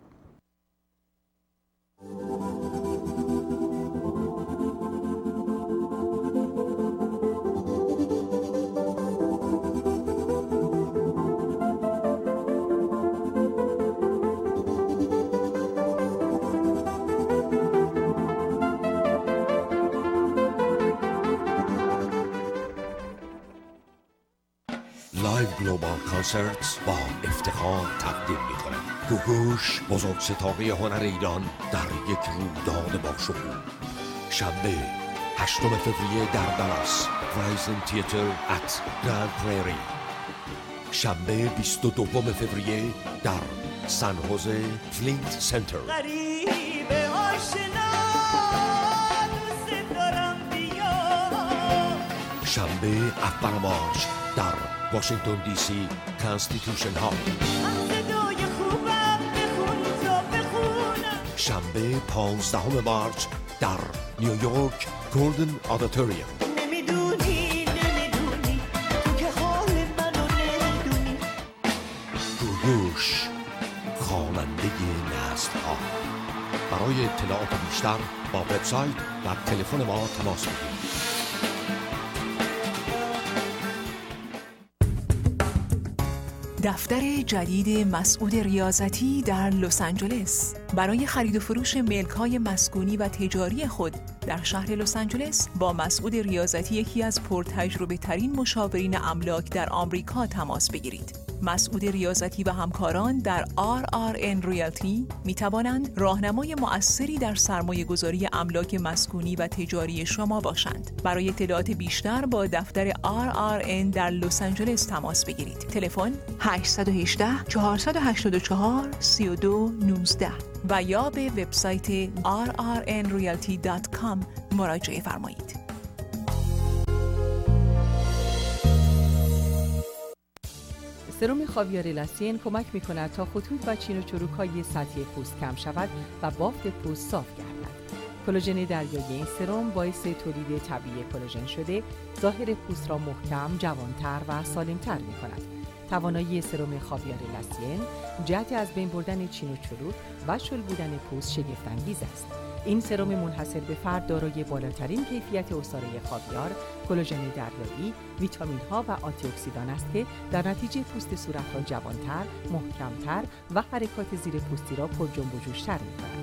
G: لایو گلوبال کانسرتس با افتخار تقدیم می‌کند. گوگوش، بزرگ ستاره هنر ایران در یک رویداد با شکوه. شنبه 8 فوریه در دالاس، رایزن تئاتر ات گراند پریری. شنبه 22 فوریه در سان خوزه فلینت سنتر. غریب آشنا دوست دارم بیا. شنبه 7 مارچ در واشنگتن دی سی کانستیتوشن هال. شنبه 15 مارچ در نیویورک گلدن آدیتوریوم. نمیدونی تو که حال منو نمیدونی. گوگوش، خواننده نسل ها. برای اطلاعات بیشتر با وبسایت و تلفن ما تماس بگیرید.
A: دفتر جدید مسعود ریاضتی در لس آنجلس برای خرید و فروش ملک‌های مسکونی و تجاری خود در شهر لس آنجلس با مسعود ریاضتی، یکی از پرتجربه ترین مشاورین املاک در آمریکا، تماس بگیرید. مسعود ریاضتی و همکاران در RRN ریالتی می توانند راهنمای مؤثری در سرمایه گذاری املاک مسکونی و تجاری شما باشند. برای اطلاعات بیشتر با دفتر RRN در لس آنجلس تماس بگیرید. تلفن 818 484 3219 و یا به وبسایت rrnrealty.com مراجعه فرمایید.
H: سرم خاویار لاسین کمک می‌کند تا خطوط و چین و چروک‌های سطحی پوست کم شود و بافت پوست صاف گردد. کلاژن دریایی این سرم باعث تولید طبیعی کلاژن شده، ظاهر پوست را محکم، جوان‌تر و سالم‌تر می‌کند. توانایی سرم خاویار لاسین جهت از بین بردن چین و چروک و شل بودن پوست شگفت‌انگیز است. این سرم منحصر به فرد دارای بالاترین کیفیت عصاره خاویار، کلاژن دریایی، ویتامین‌ها و آنتی اکسیدان است که در نتیجه پوست صورت را جوان‌تر، محکم‌تر و حرکات زیر پوستی را پر جنب و جوش‌تر می‌کند.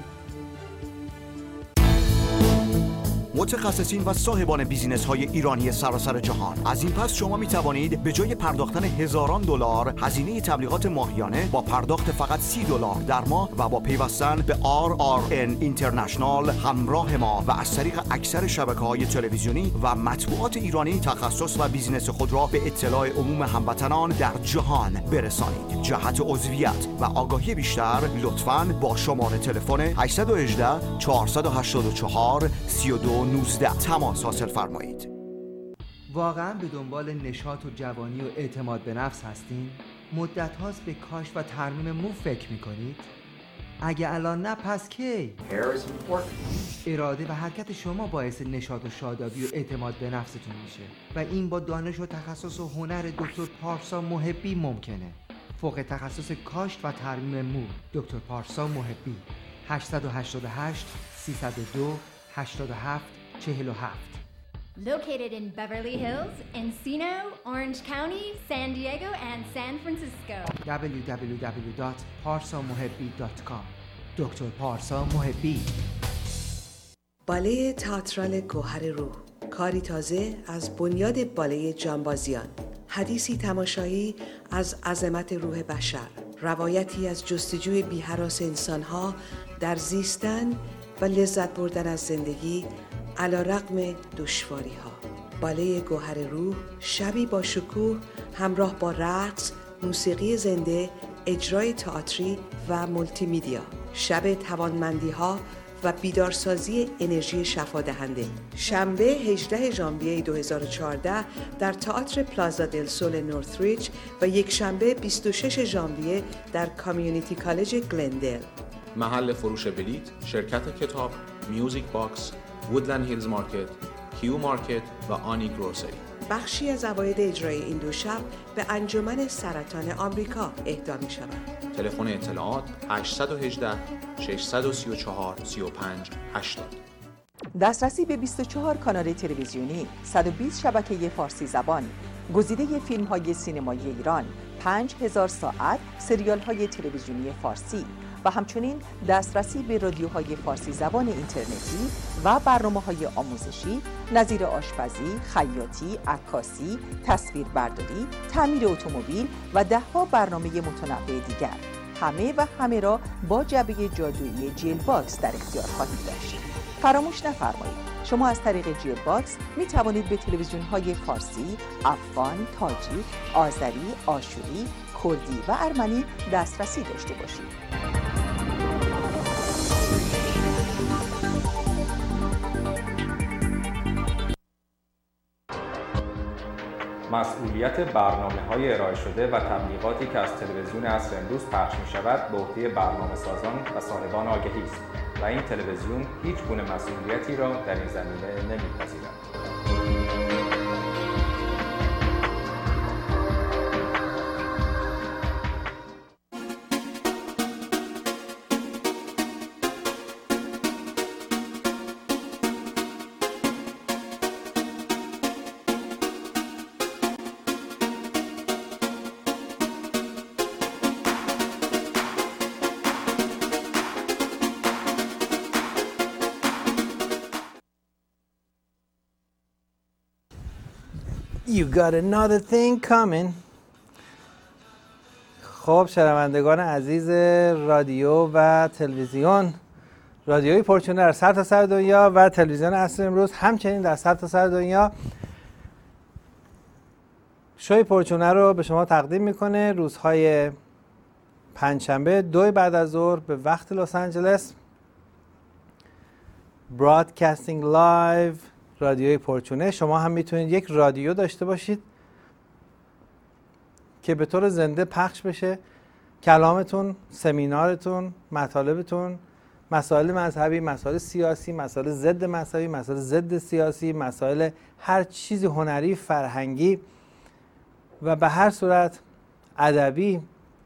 I: متخصصین و صاحبان بیزینس‌های ایرانی سراسر جهان، از این پس شما می توانید به جای پرداختن هزاران دلار هزینه تبلیغات ماهیانه با پرداخت فقط $30 در ماه و با پیوستن به RRN اینترنشنال همراه ما و از طریق اکثر شبکه‌های تلویزیونی و مطبوعات ایرانی تخصص و بیزینس خود را به اطلاع عموم هموطنان در جهان برسانید. جهت عضویت و آگاهی بیشتر لطفاً با شماره تلفن 818 484 3219 تماس حاصل فرمایید.
J: واقعاً به دنبال نشاط و جوانی و اعتماد به نفس هستین؟ مدت هاست به کاش و ترمیم مو فکر میکنید؟ اگه الان نه پس کی؟ اراده و حرکت شما باعث نشاط و شادابی و اعتماد به نفستون میشه و این با دانش و تخصص و هنر دکتر پارسا محبی ممکنه. فوق تخصص کاشت و ترمیم مو. دکتر پارسا محبی. 888 302 87 47.
K: Located in Beverly Hills, Encino, Orange County, San Diego, and San Francisco.
J: www.parsamohebbi.com. دکتر پارسا محبی.
L: باله تئاترال گوهر روح، کاری تازه از بنیاد باله جانبازیان. حدیثی تماشایی از عظمت روح بشر، روایتی از جستجوی بی‌هراس انسان‌ها در زیستن و لذت بردن از زندگی علی‌رغم دشواری‌ها. باله گوهر روح، شبی با شکوه همراه با رقص، موسیقی زنده، اجرای تئاتری و مولتی میدیا. شب توانمندی‌ها و بیدارسازی انرژی شفادهنده. شنبه 18 ژانویه 2014 در تئاتر پلازا دل سول نورثریج و یک شنبه 26 ژانویه در کامیونیتی کالج گلندل.
B: محل فروش بلیط شرکت کتاب، میوزیک باکس، وودلند هیلز مارکت، کیو مارکت و آنی گروسری.
L: بخشی از عواید اجرای این دو شب به انجمن سرطان آمریکا اهدا می شود.
B: تلفن اطلاعات 818 634 35 80.
H: دسترسی به 24 کانال تلویزیونی، 120 شبکه فارسی زبان، گزیده فیلم‌های سینمایی ایران، 5000 ساعت سریال‌های تلویزیونی فارسی و همچنین دسترسی به رادیوهای فارسی زبان اینترنتی و برنامه‌های آموزشی نظیر آشپزی، خیاطی، عکاسی، تصویربرداری، تعمیر اتومبیل و ده‌ها برنامه متنوع دیگر. همه را با جعبه جادویی جیل باکس در اختیار خواهید داشت. فراموش نفرمایید شما از طریق جیل باکس می توانید به تلویزیون‌های فارسی، افغان، تاجیک، آذری، آشوری، کردی و ارمنی دسترسی داشته باشید.
B: مسئولیت برنامه‌های ارائه شده و تبلیغاتی که از تلویزیون عصر امروز پخش می‌شود به عهده برنامه‌سازان و صاحبان آگهی است و این تلویزیون هیچ گونه مسئولیتی را در این زمینه نمی‌پذیرد.
C: You got another thing coming. خب شنوندگان عزیز رادیو و تلویزیون، رادیوی پرچونه در سرتاسر دنیا و تلویزیون عصر امروز همچنین در سرتاسر دنیا، شوی پرچونه رو به شما تقدیم میکنه روزهای پنجشنبه 2 بعد از ظهر به وقت لس آنجلس. برادکاستینگ لایو، رادیوی پرچونه. شما هم میتونید یک رادیو داشته باشید که به طور زنده پخش بشه، کلامتون، سمینارتون، مطالبتون، مسائل مذهبی، مسائل سیاسی، مسائل ضد مذهبی، مسائل ضد سیاسی، مسائل هر چیز هنری، فرهنگی و به هر صورت ادبی،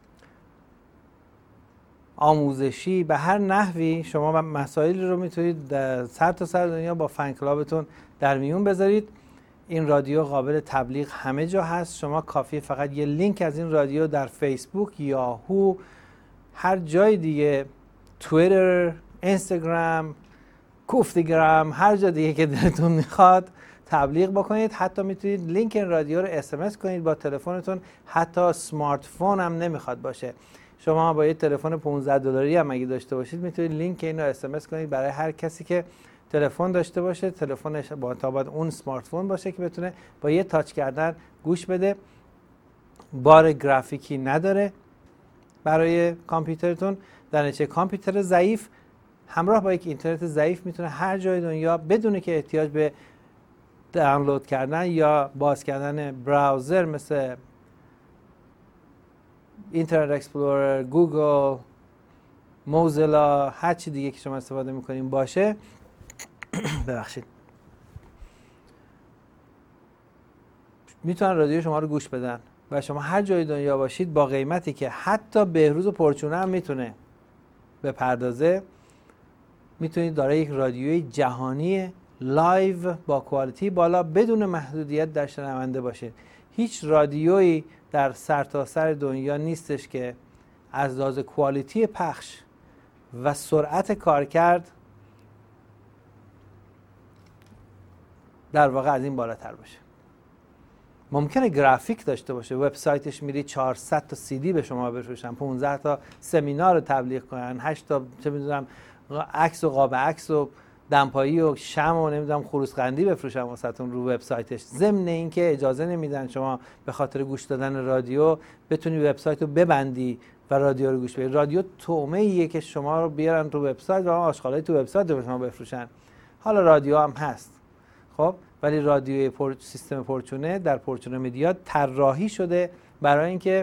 C: آموزشی، به هر نحوی شما مسائلی رو میتونید در سر تا سر دنیا با فن کلابتون در میون بذارید. این رادیو قابل تبلیغ همه جا هست. شما کافیه فقط یه لینک از این رادیو در فیسبوک، یاهو، هر جای دیگه، توییتر، اینستاگرام، کوفتیگرام، هر جا دیگه که دلتون میخواد تبلیغ بکنید. حتی میتونید لینک این رادیو رو اس کنید با تلفنتون، حتی اسمارت فون هم نمیخواد باشه. شما با یه تلفن $15 هم اگه داشته باشید میتونید لینک اینو اس کنید برای هر کسی که تلفن داشته باشه. تلفنش باید اون اسمارت فون باشه که بتونه با یه تاچ کردن گوش بده. بار گرافیکی نداره برای کامپیوترتون. در نتیجه کامپیوتر ضعیف همراه با یک اینترنت ضعیف میتونه هر جای دنیا بدون که احتیاج به دانلود کردن یا باز کردن براوزر مثل اینترنت اکسپلورر، گوگل، موزیلا، هر چی دیگه که شما استفاده میکنیم باشه. ببخشید، میتونن رادیو شما رو گوش بدن. و شما هر جای دنیا باشید با قیمتی که حتی بهروز و پرچونه هم میتونه بپردازه، میتونید دارای یک رادیوی جهانی لایو با کوالیتی بالا بدون محدودیت در شنونده باشید. هیچ رادیویی در سرتاسر دنیا نیستش که از لحاظ کوالیتی پخش و سرعت کارکرد در واقع از این بالاتر باشه. ممکنه گرافیک داشته باشه، وبسایتش میری 400 تا CD به شما بفروشن، 15 تا سمینار رو تبلیغ کنن، 8 تا چه میدونم عکس و قاب عکس و دمپایی و شمع و نمیدونم خروسقندی بفروشن واسهتون رو وبسایتش. ضمن اینکه اجازه نمیدن شما به خاطر گوش دادن رادیو بتونی وبسایت رو ببندی و رادیو رو گوش بدی. رادیو طعمه ایه که شما رو بیارن تو وبسایت و آشغالای تو وبسایت رو شما بفروشن. حالا رادیو هم هست خب، ولی رادیوی سیستم پرچونه در پرچونه میدیا طراحی شده برای اینکه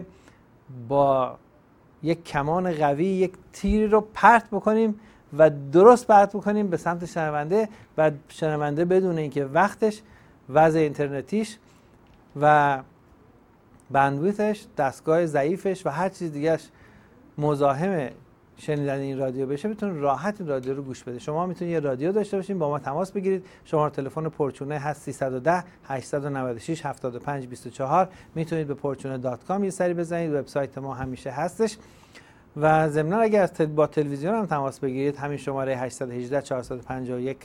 C: با یک کمان قوی یک تیر رو پرت بکنیم و درست پرت بکنیم به سمت شنونده و شنونده بدون اینکه وقتش، وضع اینترنتیش و بندویتش، دستگاه ضعیفش و هر چیز دیگهش مزاحم شنیدن این رادیو بشه، بتونید راحت این رادیو رو گوش بده. شما میتونید یه رادیو داشته باشین، با ما تماس بگیرید. شماره تلفن پرچونه هست 310 896 75 24. میتونید به porchune.com یه سری بزنید، وبسایت ما همیشه هستش. و ضمن اگر با تلویزیون هم تماس بگیرید، همین شماره 818 451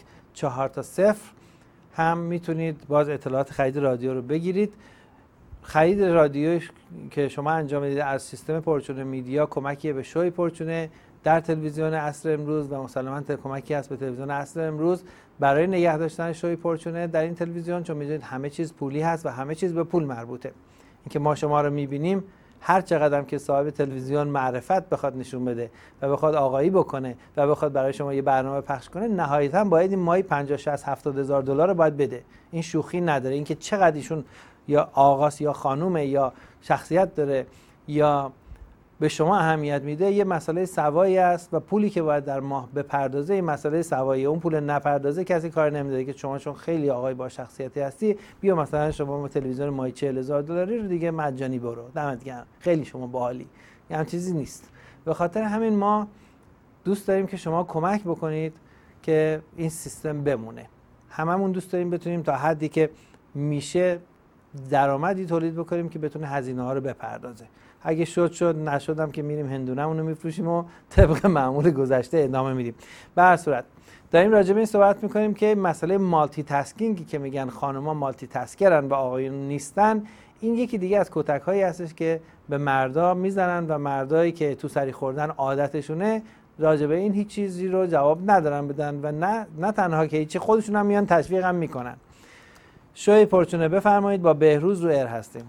C: 4 هم میتونید باز اطلاعات خرید رادیو رو بگیرید. خرید رادیو که شما انجام میدید از سیستم پرچونه میدیا کمکی به شوی پرچونه در تلویزیون عصر امروز و مسلماً کمکی است به تلویزیون عصر امروز برای نگه داشتن شوی پرچونه در این تلویزیون، چون میدونید همه چیز پولی هست و همه چیز به پول مربوطه. اینکه ما شما رو میبینیم، هر چقدر که صاحب تلویزیون معرفت بخواد نشون بده و بخواد آقایی بکنه و بخواد برای شما یه برنامه پخش کنه، نهایتاً باید این ماهی 50 60 70 هزار دلار رو باید بده. این شوخی نداره. اینکه چقدر ایشون یا آقاست یا خانومه یا شخصیت داره یا به شما اهمیت میده، یه مسئله سوایی است و پولی که باید در ماه بپردازه این مسئله سوایی. اون پول نپردازه کسی کار نمیده که شما چون خیلی آقای با شخصیتی هستی بیا مثلا شما تلویزیون ماهی 40,000 دلاری رو دیگه مجانی برو، دمت گرم، خیلی شما باحالی. یه هم چیزی نیست. به خاطر همین ما دوست داریم که شما کمک بکنید که این سیستم بمونه. هممون دوست داریم بتونیم تا حدی که میشه درآمدی تولید بکنیم که بتونه هزینه ها رو بپردازه. اگه شد نشدم که میریم هندونمون رو میفروشیم و طبق معمول گذشته ادامه میدیم. به هر صورت داریم راجع به این صحبت میکنیم که مسئله مالتی تاسکینگی که میگن خانم‌ها مالتی تاسکرن و آقایون نیستن، این یکی دیگه از کتک‌هایی هستش که به مردا میزنن و مردایی که تو سری خوردن عادتشونه راجع به این هیچ چیزی رو جواب ندارن بدن و نه تنها که هیچی، خودشون هم میان تشویق هم میکنن. شوی پرچونه بفرمایید، با بهروز رو ایر هستیم.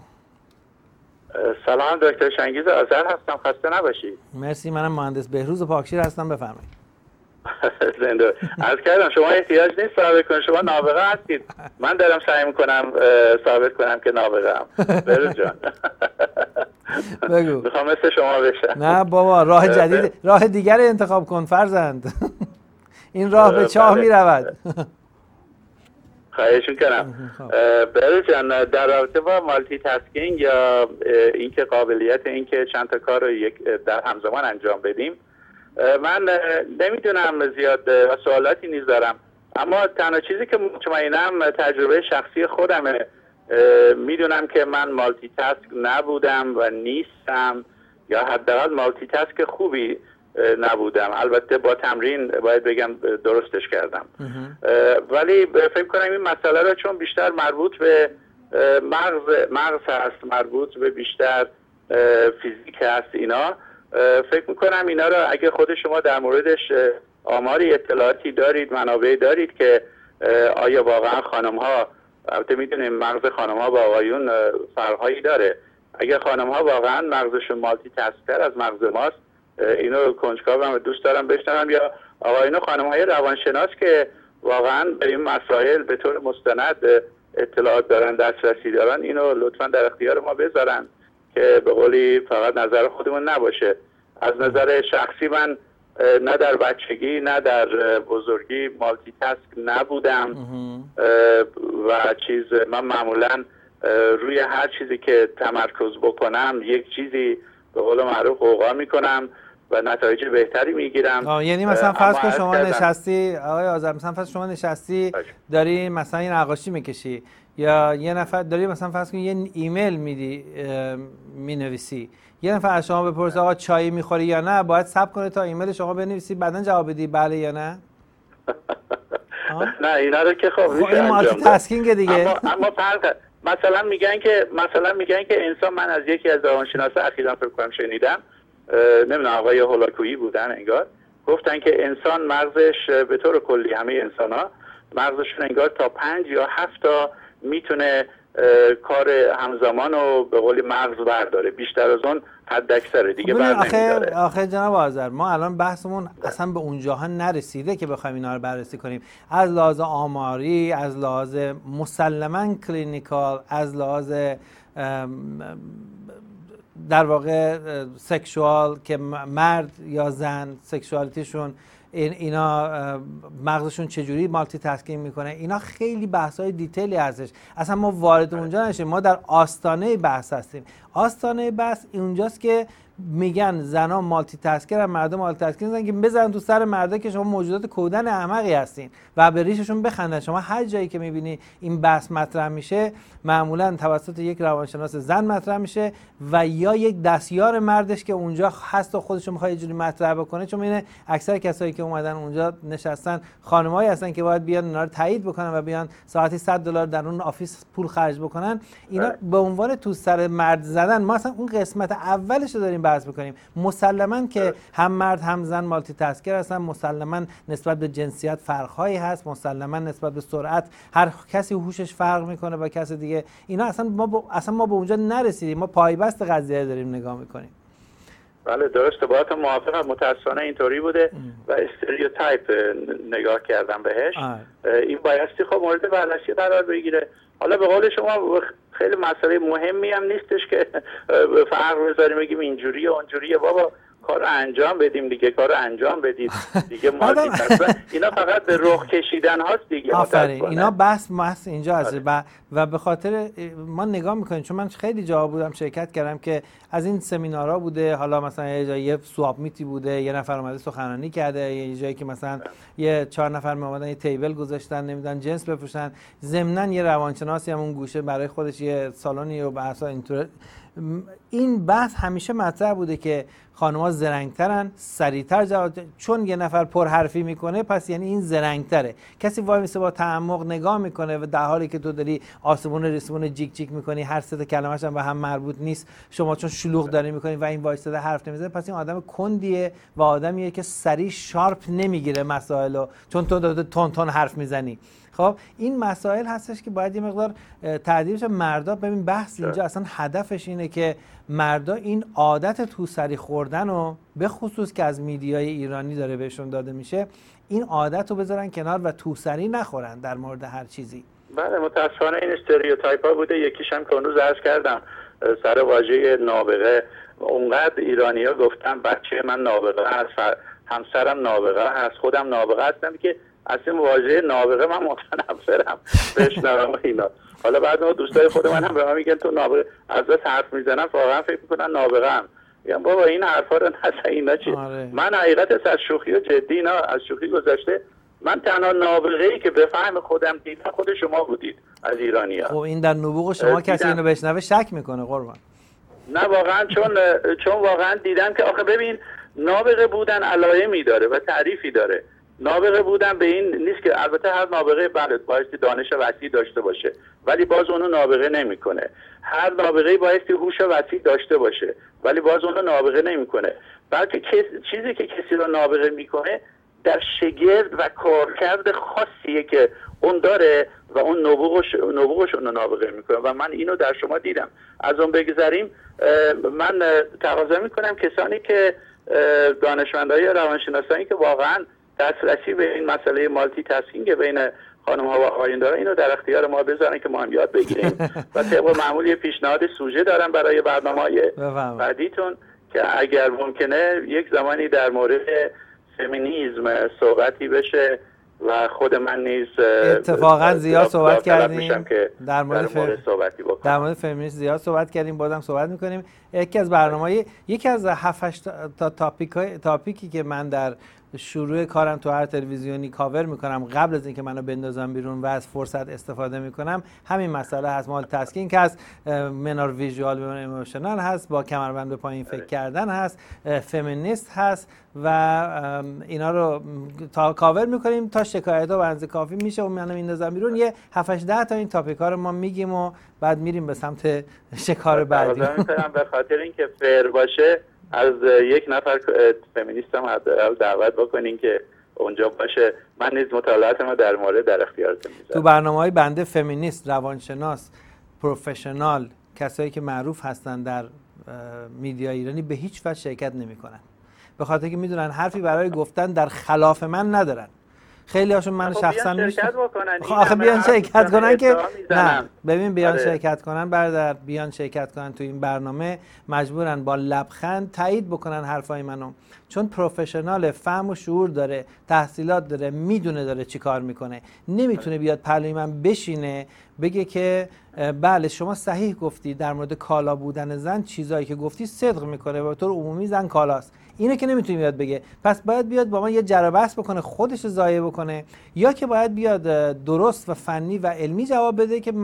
M: سلام دکتر شنگیز آذر هستم، خسته نباشید.
C: مرسی، منم مهندس بهروز پاکشیر هستم، بفرمایید.
M: زنده عرض کردم شما احتیاج نیست ثابت کنید، شما نابغه هستید. من دارم سعی میکنم ثابت کنم که نابغه ام. بهروز جان
C: بگو.
M: میخوام مثل شما بشم.
C: نه بابا، راه جدید، راه دیگر انتخاب کن فرزند. این راه به چاه میرود.
M: خواهش میکنم. بهروز جان، در رابطه با مالتی تاسکینگ یا اینکه قابلیت اینکه چند تا کار رو در همزمان انجام بدیم، من نمیدونم، زیاد سوالاتی نیز دارم، اما تنها چیزی که مطمئنم تجربه شخصی خودمه. میدونم که من مالتی تاسک نبودم و نیستم، یا حداقل مالتی تاسک خوبی نبودم. البته با تمرین باید بگم درستش کردم. ولی فکر کنم این مسئله را چون بیشتر مربوط به مغز هست، مربوط به بیشتر فیزیک هست، اینا فکر میکنم اینا را اگه خود شما در موردش آماری اطلاعاتی دارید، منابعی دارید که آیا واقعا خانم ها، البته میدونیم مغز خانم ها با آقایون فرق‌هایی داره، اگه خانم ها واقعا مغزشون مالتی تاسک‌تر از مغز ماست، اینو کنجکاوم و دوست دارم بشنوم، یا آقایون و خانم های روانشناس که واقعا به این مسائل به طور مستند اطلاعات دارن، دسترسی دارن، اینو لطفا در اختیار ما بذارن که به قولی فقط نظر خودمون نباشه. از نظر شخصی من نه در بچگی نه در بزرگی مالتی تاسک نبودم و من معمولا روی هر چیزی که تمرکز بکنم یک چیزی به قول معروف قوقا میکنم و نتایج بهتری میگیرم.
C: یعنی مثلا فرض کن شما نشستی آقای آذر، مثلا فرض شما نشستی داری مثلا یه نقاشی میکشی یا یه نفر داری مثلا فرض کن یه ایمیل میدی مینویسی، یه نفر از شما بپرسه آقا چای میخوری یا نه، باید صبر کنه تا ایمیل شما بنویسی بعدن جواب بدی بله یا نه؟
M: نه اینا رو که خب میشه
C: این مالتی تاسکینگ دیگه.
M: اما فرق مثلا میگن که انسان، من از یکی از روانشناسا اخیراً فکر کنم شنیدم، نمیدونم آقای هولاکویی بودن انگار، گفتن که انسان مغزش به طور کلی همه انسان‌ها مغزشون انگار تا 5 یا 7 تا میتونه کار همزمان رو به قول مغز برداره، بیشتر از اون حد اکثره دیگه بر نمیداره.
C: آخه جناب آذر ما الان بحثمون اصلا به اونجاها نرسیده که بخوایم اینا رو بررسی کنیم، از لحاظ آماری، از لحاظ مسلماً کلینیکال، از لحاظ در واقع سکشوال که مرد یا زن سکشوالیتیشون اینا مغزشون چجوری مالتی تاسکینگ میکنه، اینا خیلی بحث‌های دیتیلی هستش. اصلا ما وارد اونجا نشیم، ما در آستانه بحث هستیم. آستانه بحث اونجاست که میگن زنا مالتی تاسکر، مردم مالتی تاسکر نیستن، که بزنن تو سر مردا که شما موجودات کودن احمقی هستین و به ریششون بخندن. شما هر جایی که میبینی این بحث مطرح میشه معمولا توسط یک روانشناس زن مطرح میشه و یا یک دستیار مردش که اونجا هست و خودش رو میخواد یه جوری مطرح بکنه، چون اینه اکثر کسایی که اومدن اونجا نشستن خانمایی هستن که باید بیان اونا رو تایید بکنن و بیان ساعتی $100 در اون آفیس پول خرج بکنن. اینا به عنوان تو سر مرد زدن. ما اصلا اون قسمت اولش رو داریم بحث بکنیم. مسلماً که هم مرد هم زن مالتی تاسکر هستن، مسلماً نسبت به جنسیت فرق‌هایی هست، مسلماً نسبت به سرعت هر کسی هوشش فرق میکنه با کس دیگه. اینا اصلا ما به اونجا نرسیدیم، ما پایبست قضیه داریم نگاه میکنیم.
M: بله درسته، باهاتون موافقم. متاسفانه اینطوری بوده و استریوتایپ نگاه کردم بهش. این بایستی خب مورد بررسی قرار بگیره. حالا به قول شما خیلی مسئله مهمی هم نیستش که فرق بذاریم بگیم اینجوریه اونجوریه. بابا کار انجام بدیم دیگه، کار انجام بدید دیگه. مالتی تاسکینگ اینا فقط به رخ کشیدن هاست دیگه.
C: آفرین، اینا بحث اینجا هست و به خاطر ما نگاه میکنیم، چون من خیلی جا بودم شرکت کردم که از این سمینارها بوده، حالا مثلا یه جایی یه سواب میتی بوده، یه نفر اومده سخنرانی کرده، یه جایی که مثلا یه 4 نفر اومدن یه تیبل گذاشتن نمیدونن جنس بفروشن، ضمناً یه روانشناسی هم اون گوشه برای خودش یه سالونی و بحثا اینطور. این بحث همیشه مطرح بوده که خانم‌ها زرنگ‌ترن، سریع‌تر جواب، چون یه نفر پرحرفی میکنه پس یعنی این زرنگ‌تره. کسی وای میسه با تعمق نگاه میکنه و در حالی که تو داری آسمون ریسمون جیک جیک میکنی، هر سه تا کلمه‌ش هم به هم مربوط نیست، شما چون شلوغ داری میکنی و این وایساده حرف نمیزنه، پس این آدم کندیه و آدمیه که سریع شارپ نمیگیره مسائلو، چون تو داری تون تون حرف میزنی. خب این مسائل هستش که باید یه مقدار تعدیل بشه. مردا ببین بحث اینجا اصلا هدفش اینه که مردا این عادت تو سری خوردن و به خصوص که از میدیای ایرانی داره بهشون داده میشه، این عادت رو بذارن کنار و تو سری نخورن در مورد هر چیزی.
M: بله متاسفانه این استریوتایپ ها بوده. یکیش هم که اون روز عرض کردم سر واژه نابغه، اونقدر ایرانی ها گفتن بچه من نابغه هست، همسرم نابغه هست، خودم نابغه هستم، که اصلا واژه نابغه من متنفرم بشنوم اینا. حالا بعد ما دوستای خود من هم به من میگن تو نابغه، از بس حرف میزنم واقعا فکر میکنن نابغه ام. میگم بابا این حرفا رو نزن، اینا چی؟ من حقیقتش از شوخی و جدی، اینا از شوخی گذشته. من تنها نابغه‌ای که به فهم خودم دیدم خود شما بودید از ایرانی‌ها.
C: خب این در نبوغ شما کسی اینو بشنوه شک میکنه قربان.
M: نه واقعا چون واقعا دیدم که آخه ببین نابغه بودن علایمی داره و تعریفی داره. نابغه بودن به این نیست که البته هر نابغه بایستی دانش وسیع داشته باشه، ولی باز اونو نابغه نمیکنه. هر نابغه بایستی هوش وسیع داشته باشه، ولی باز اونو نابغه نمیکنه. بلکه چیزی که کسی رو نابغه میکنه در شگرد و کارکرد خاصیه که اون داره و اون نبوغش اونو نابغه میکنه و من اینو در شما دیدم. از اون بگذریم، من تقاضا میکنم کسانی که دانشمندای روانشناسایی که واقعا دسترسی به این مسئله مالتی تاسکینگ بین خانم ها و آقایون داره، اینو در اختیار ما بذارن که ما هم یاد بگیریم. و طبق معمول یه پیشنهاد سوژه دارم برای برنامه‌های بعدیتون که اگر ممکنه یک زمانی در مورد فمینیسم صحبتی بشه و خود من نیز
C: اتفاقا زیاد صحبت کردیم در
M: مورد صحبتی بکنم.
C: در مورد فمینیسم زیاد صحبت کردیم، بازم صحبت می‌کنیم. یکی از برنامه‌های یکی از 7-8 تا تاپیکی که من در شروع کارم تو هر تلویزیونی کاور میکنم قبل از اینکه منو بندازم بیرون و از فرصت استفاده میکنم همین مسئله هست. مال تسکینگ هست، منار ویژوال و ایموشنال هست، با کمربند به پایین فکر کردن هست، فمینیست هست و اینا رو کاور میکنیم تا شکایت‌ها بنز کافی میشه و منو میندازم بیرون. یه 7-8 تا این تاپیک‌ها رو ما میگیم و بعد میریم به سمت شکار بعدی.
M: به خاطر اینکه فر باشه از یک نفر فمینیست هم دعوت بکنین که اونجا باشه. من نیز مطالعات ما در مورد در اختیارتون میذارم.
C: تو برنامه‌های بنده فمینیست، روانشناس، پروفشنال، کسایی که معروف هستن در میدیا ایرانی به هیچ وجه شرکت نمیکنن، به خاطر که میدونن حرفی برای گفتن در خلاف من ندارن. خیلی هاشون من شخصا آخه بیان شرکت کنن که نه ببین بیان شرکت کنن برادر، بیان شرکت کنن تو این برنامه مجبورن با لبخند تایید بکنن حرفای منو، چون پروفشنال، فهم و شعور داره، تحصیلات داره، میدونه داره چی کار میکنه. نمیتونه بیاد پلوی من بشینه بگه که بله شما صحیح گفتی در مورد کالا بودن زن، چیزایی که گفتی صدق میکنه و به طور عمومی زن کالاست. اینه که نمیتونی بیاد بگه. پس باید بیاد با من یه جر و بحث بکنه، خودش ضایع بکنه، یا که باید بیاد درست و فنی و علمی جواب بده که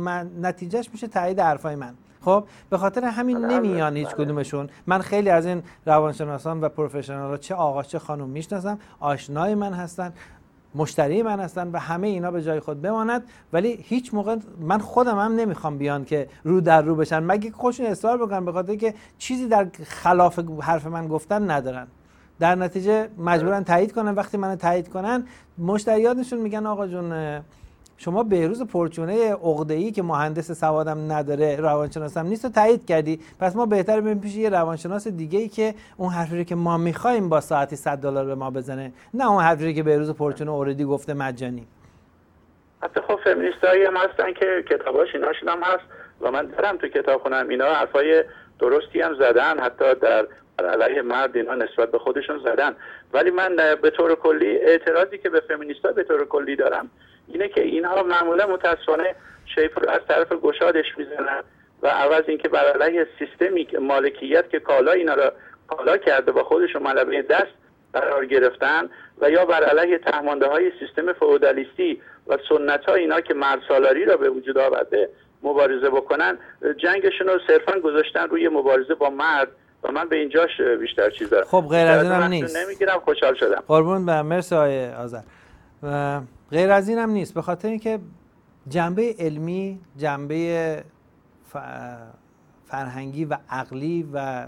C: نتیجهش میشه تایید حرفای من. خب به خاطر همین نمیان هیچ کدومشون. من خیلی از این روانشناسان و پروفشنال‌ها چه آقا چه خانم میشناسم، آشنای من هستن، مشتری من هستن و همه اینا به جای خود بماند. ولی هیچ موقع من خودم هم نمیخوام بیان که رو در رو بشن، مگه خودشون اصرار بکنن، به خاطر که چیزی در خلاف حرف من گفتن ندارن. در نتیجه مجبورن تایید کنن. وقتی من تایید کنن مشتریاتشون میگن آقا جون شما بهروز پرچونه عقده‌ای که مهندس سوادم نداره، روانشناسم نیست و تایید کردی، پس ما بهتره بریم پیش یه روانشناس دیگه‌ای که اون حرفی که ما می‌خوایم با ساعتی $100 به ما بزنه، نه اون حرفی که بهروز پرچونه اوردی گفته مجانی.
M: حتی خب فمینیستایی هم هستن که کتاباش ایناشون هم هست و من دارم تو کتابخونه‌ام اینا حرفای درستی هم زدن، حتی در علیه مرد اینا نسبت به خودشون زدن. ولی من به طور کلی اعتراضی که به فمینیستا به طور کلی دارم اینه که اینها معمولا متاسفانه شیپ رو از طرف گشادش میزنن و عوض اینکه بر علیه سیستمی که مالکیت که کالا اینا رو کالا کرده با خودشون ملبه دست قرار گرفتن و یا بر علیه تهمانده‌های سیستم فئودالیستی و سنت‌های اینا که مرد سالاری را به وجود آورده مبارزه بکنن، جنگشون رو صرفا گذاشتن روی مبارزه با مرد و من به اینجاش بیشتر چیز دارم.
C: خب غیر از اینم نیست.
M: نمیگیرم، خوشحال شدم.
C: قربون به مرسی آقای آذر. غیر از اینم نیست، به خاطر اینکه جنبه علمی، جنبه فرهنگی و عقلی و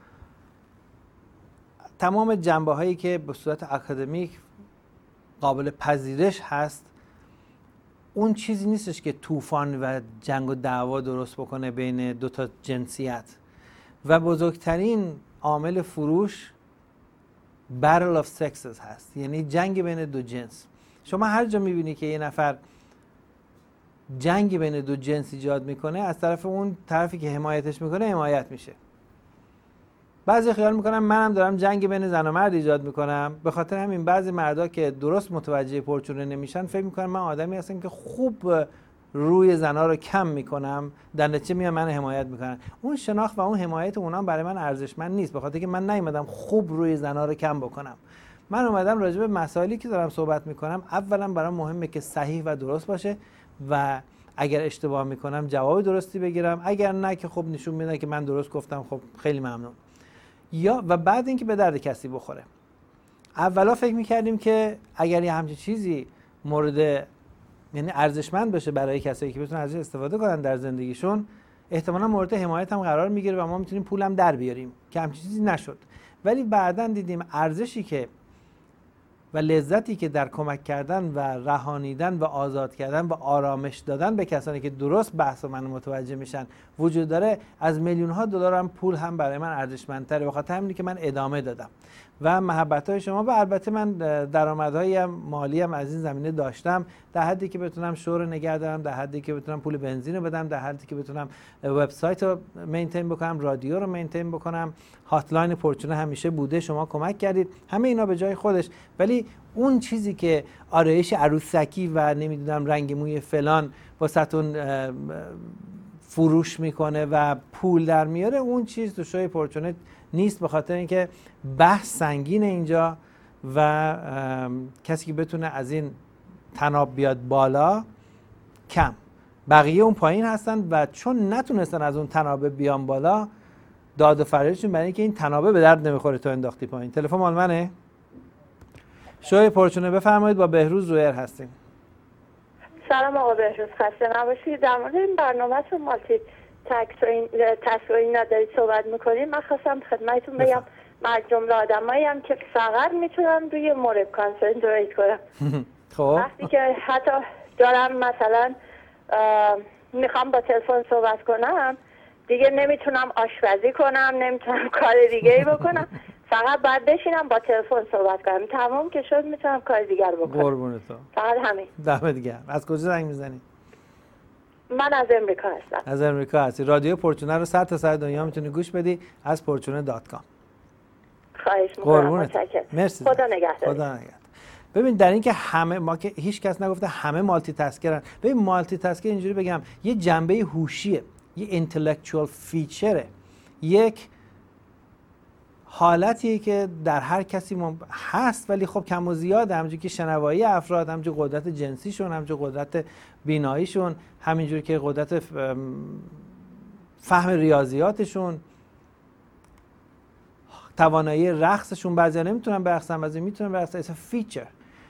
C: تمام جنبه هایی که به صورت اکادمیک قابل پذیرش هست، اون چیزی نیستش که طوفان و جنگ و دعوا درست بکنه بین دو تا جنسیت. و بزرگترین عامل فروش Battle of Sexes هست، یعنی جنگ بین دو جنس. شما هر جا میبینی که یه نفر جنگ بین دو جنس ایجاد میکنه، از طرف اون طرفی که حمایتش میکنه حمایت میشه. بعضی خیال میکنن منم دارم جنگ بین زن و مرد ایجاد میکنم. به خاطر همین بعضی مردا که درست متوجه پرچونه نمیشن فکر میکنن من آدمی هستم که خوب روی زنا رو کم میکنم، در نتیجه میان من حمایت میکنن. اون شناخت و اون حمایت اونام برای من ارزشمند نیست، به خاطر که من نیومدم خوب روی زنا رو کم بکنم. من اومدم راجع به مسائلی که دارم صحبت میکنم اولا برام مهمه که صحیح و درست باشه و اگر اشتباه میکنم جواب درستی بگیرم، اگر نه که خب نشون میده که من درست گفتم، خب خیلی ممنون. یا و بعد اینکه به درد کسی بخوره. اولا فکر میکردیم که اگر یه همچین چیزی مورد یعنی ارزشمند بشه برای کسایی که بتونن ازش استفاده کنن در زندگیشون، احتمالاً مورد حمایت هم قرار میگیره و ما میتونیم پولم در بیاریم، که همچین چیزی نشد. ولی بعداً دیدیم ارزشی که و لذتی که در کمک کردن و رهانیدن و آزاد کردن و آرامش دادن به کسانی که درست بحث من متوجه میشن وجود داره، از میلیون ها دلار هم پول هم برای من ارزشمندتره. بخاطر همینه که من ادامه دادم و محبت‌های شما. و البته من درآمدهای مالی هم از این زمینه داشتم، در حدی که بتونم شو رو نگه دارم، در حدی که بتونم پول بنزین رو بدم، در حدی که بتونم وبسایت رو مینتین بکنم، رادیو رو مینتین بکنم. هاتلاین پورچونه همیشه بوده، شما کمک کردید، همه اینا به جای خودش. ولی اون چیزی که آرایش عروسکی و نمیدونم رنگ موی فلان واسهتون فروش میکنه و پول در میاره، اون چیز تو شوی پورچونه نیست، به خاطر اینکه بحث سنگینه اینجا و کسی که بتونه از این تناب بیاد بالا کم، بقیه اون پایین هستن و چون نتونستن از اون تنابه بیان بالا، داد و فریادشون برای اینکه این تنابه به درد نمیخوره تو انداختی پایین. تلفن مال منه. شوی پورچونه بفرمایید، با بهروز رویر هستیم.
F: سلام آقا بهروز، خسته نباشید. در مورد این برنامه‌تون مالتی تسک و اینا دارید صحبت میکنید، من خواستم خدمتتون بگم من از جمله آدمایی ام که فقط میتونم روی مورد کانسنتریت کنم.
C: خب
F: وقتی که حتی دارم مثلا میخوام با تلفن صحبت کنم، دیگه نمیتونم آشپزی کنم، نمیتونم کار دیگه ای بکنم، فقط باید بشینم با تلفن صحبت کنم. تمام که شد میتونم کار دیگر بکنم.
C: قربونت.
F: فقط همین.
C: دمت گرم. از کجا زنگ میزنی؟
F: من از امریکا هستم.
C: از امریکا هستی. رادیو پورچونه رو سر تا سر دنیا میتونی گوش بدی از porchune.com.
F: خواهش می‌کنم. متشکرم.
C: مرسی.
F: خدا نگهدار.
C: خدا نگهدار. ببین در این که همه، ما که هیچ کس نگفته همه مالتی تاسکرن. ببین مالتی تاسکر اینجوری بگم یه جنبه هوشیه، یه اینتלקچوال فیچره، یک حالتیه که در هر کسی هست ولی خب کم و زیاده، همونجوری که شنوایی افراد، همونجوری قدرت جنسیشون، همونجوری قدرت بیناییشون، همینجوری که قدرت فهم ریاضیاتشون، توانایی رقصشون، بعضیا نمیتونن برقصن، بعضیا میتونن برقصن. ایتس فیچر.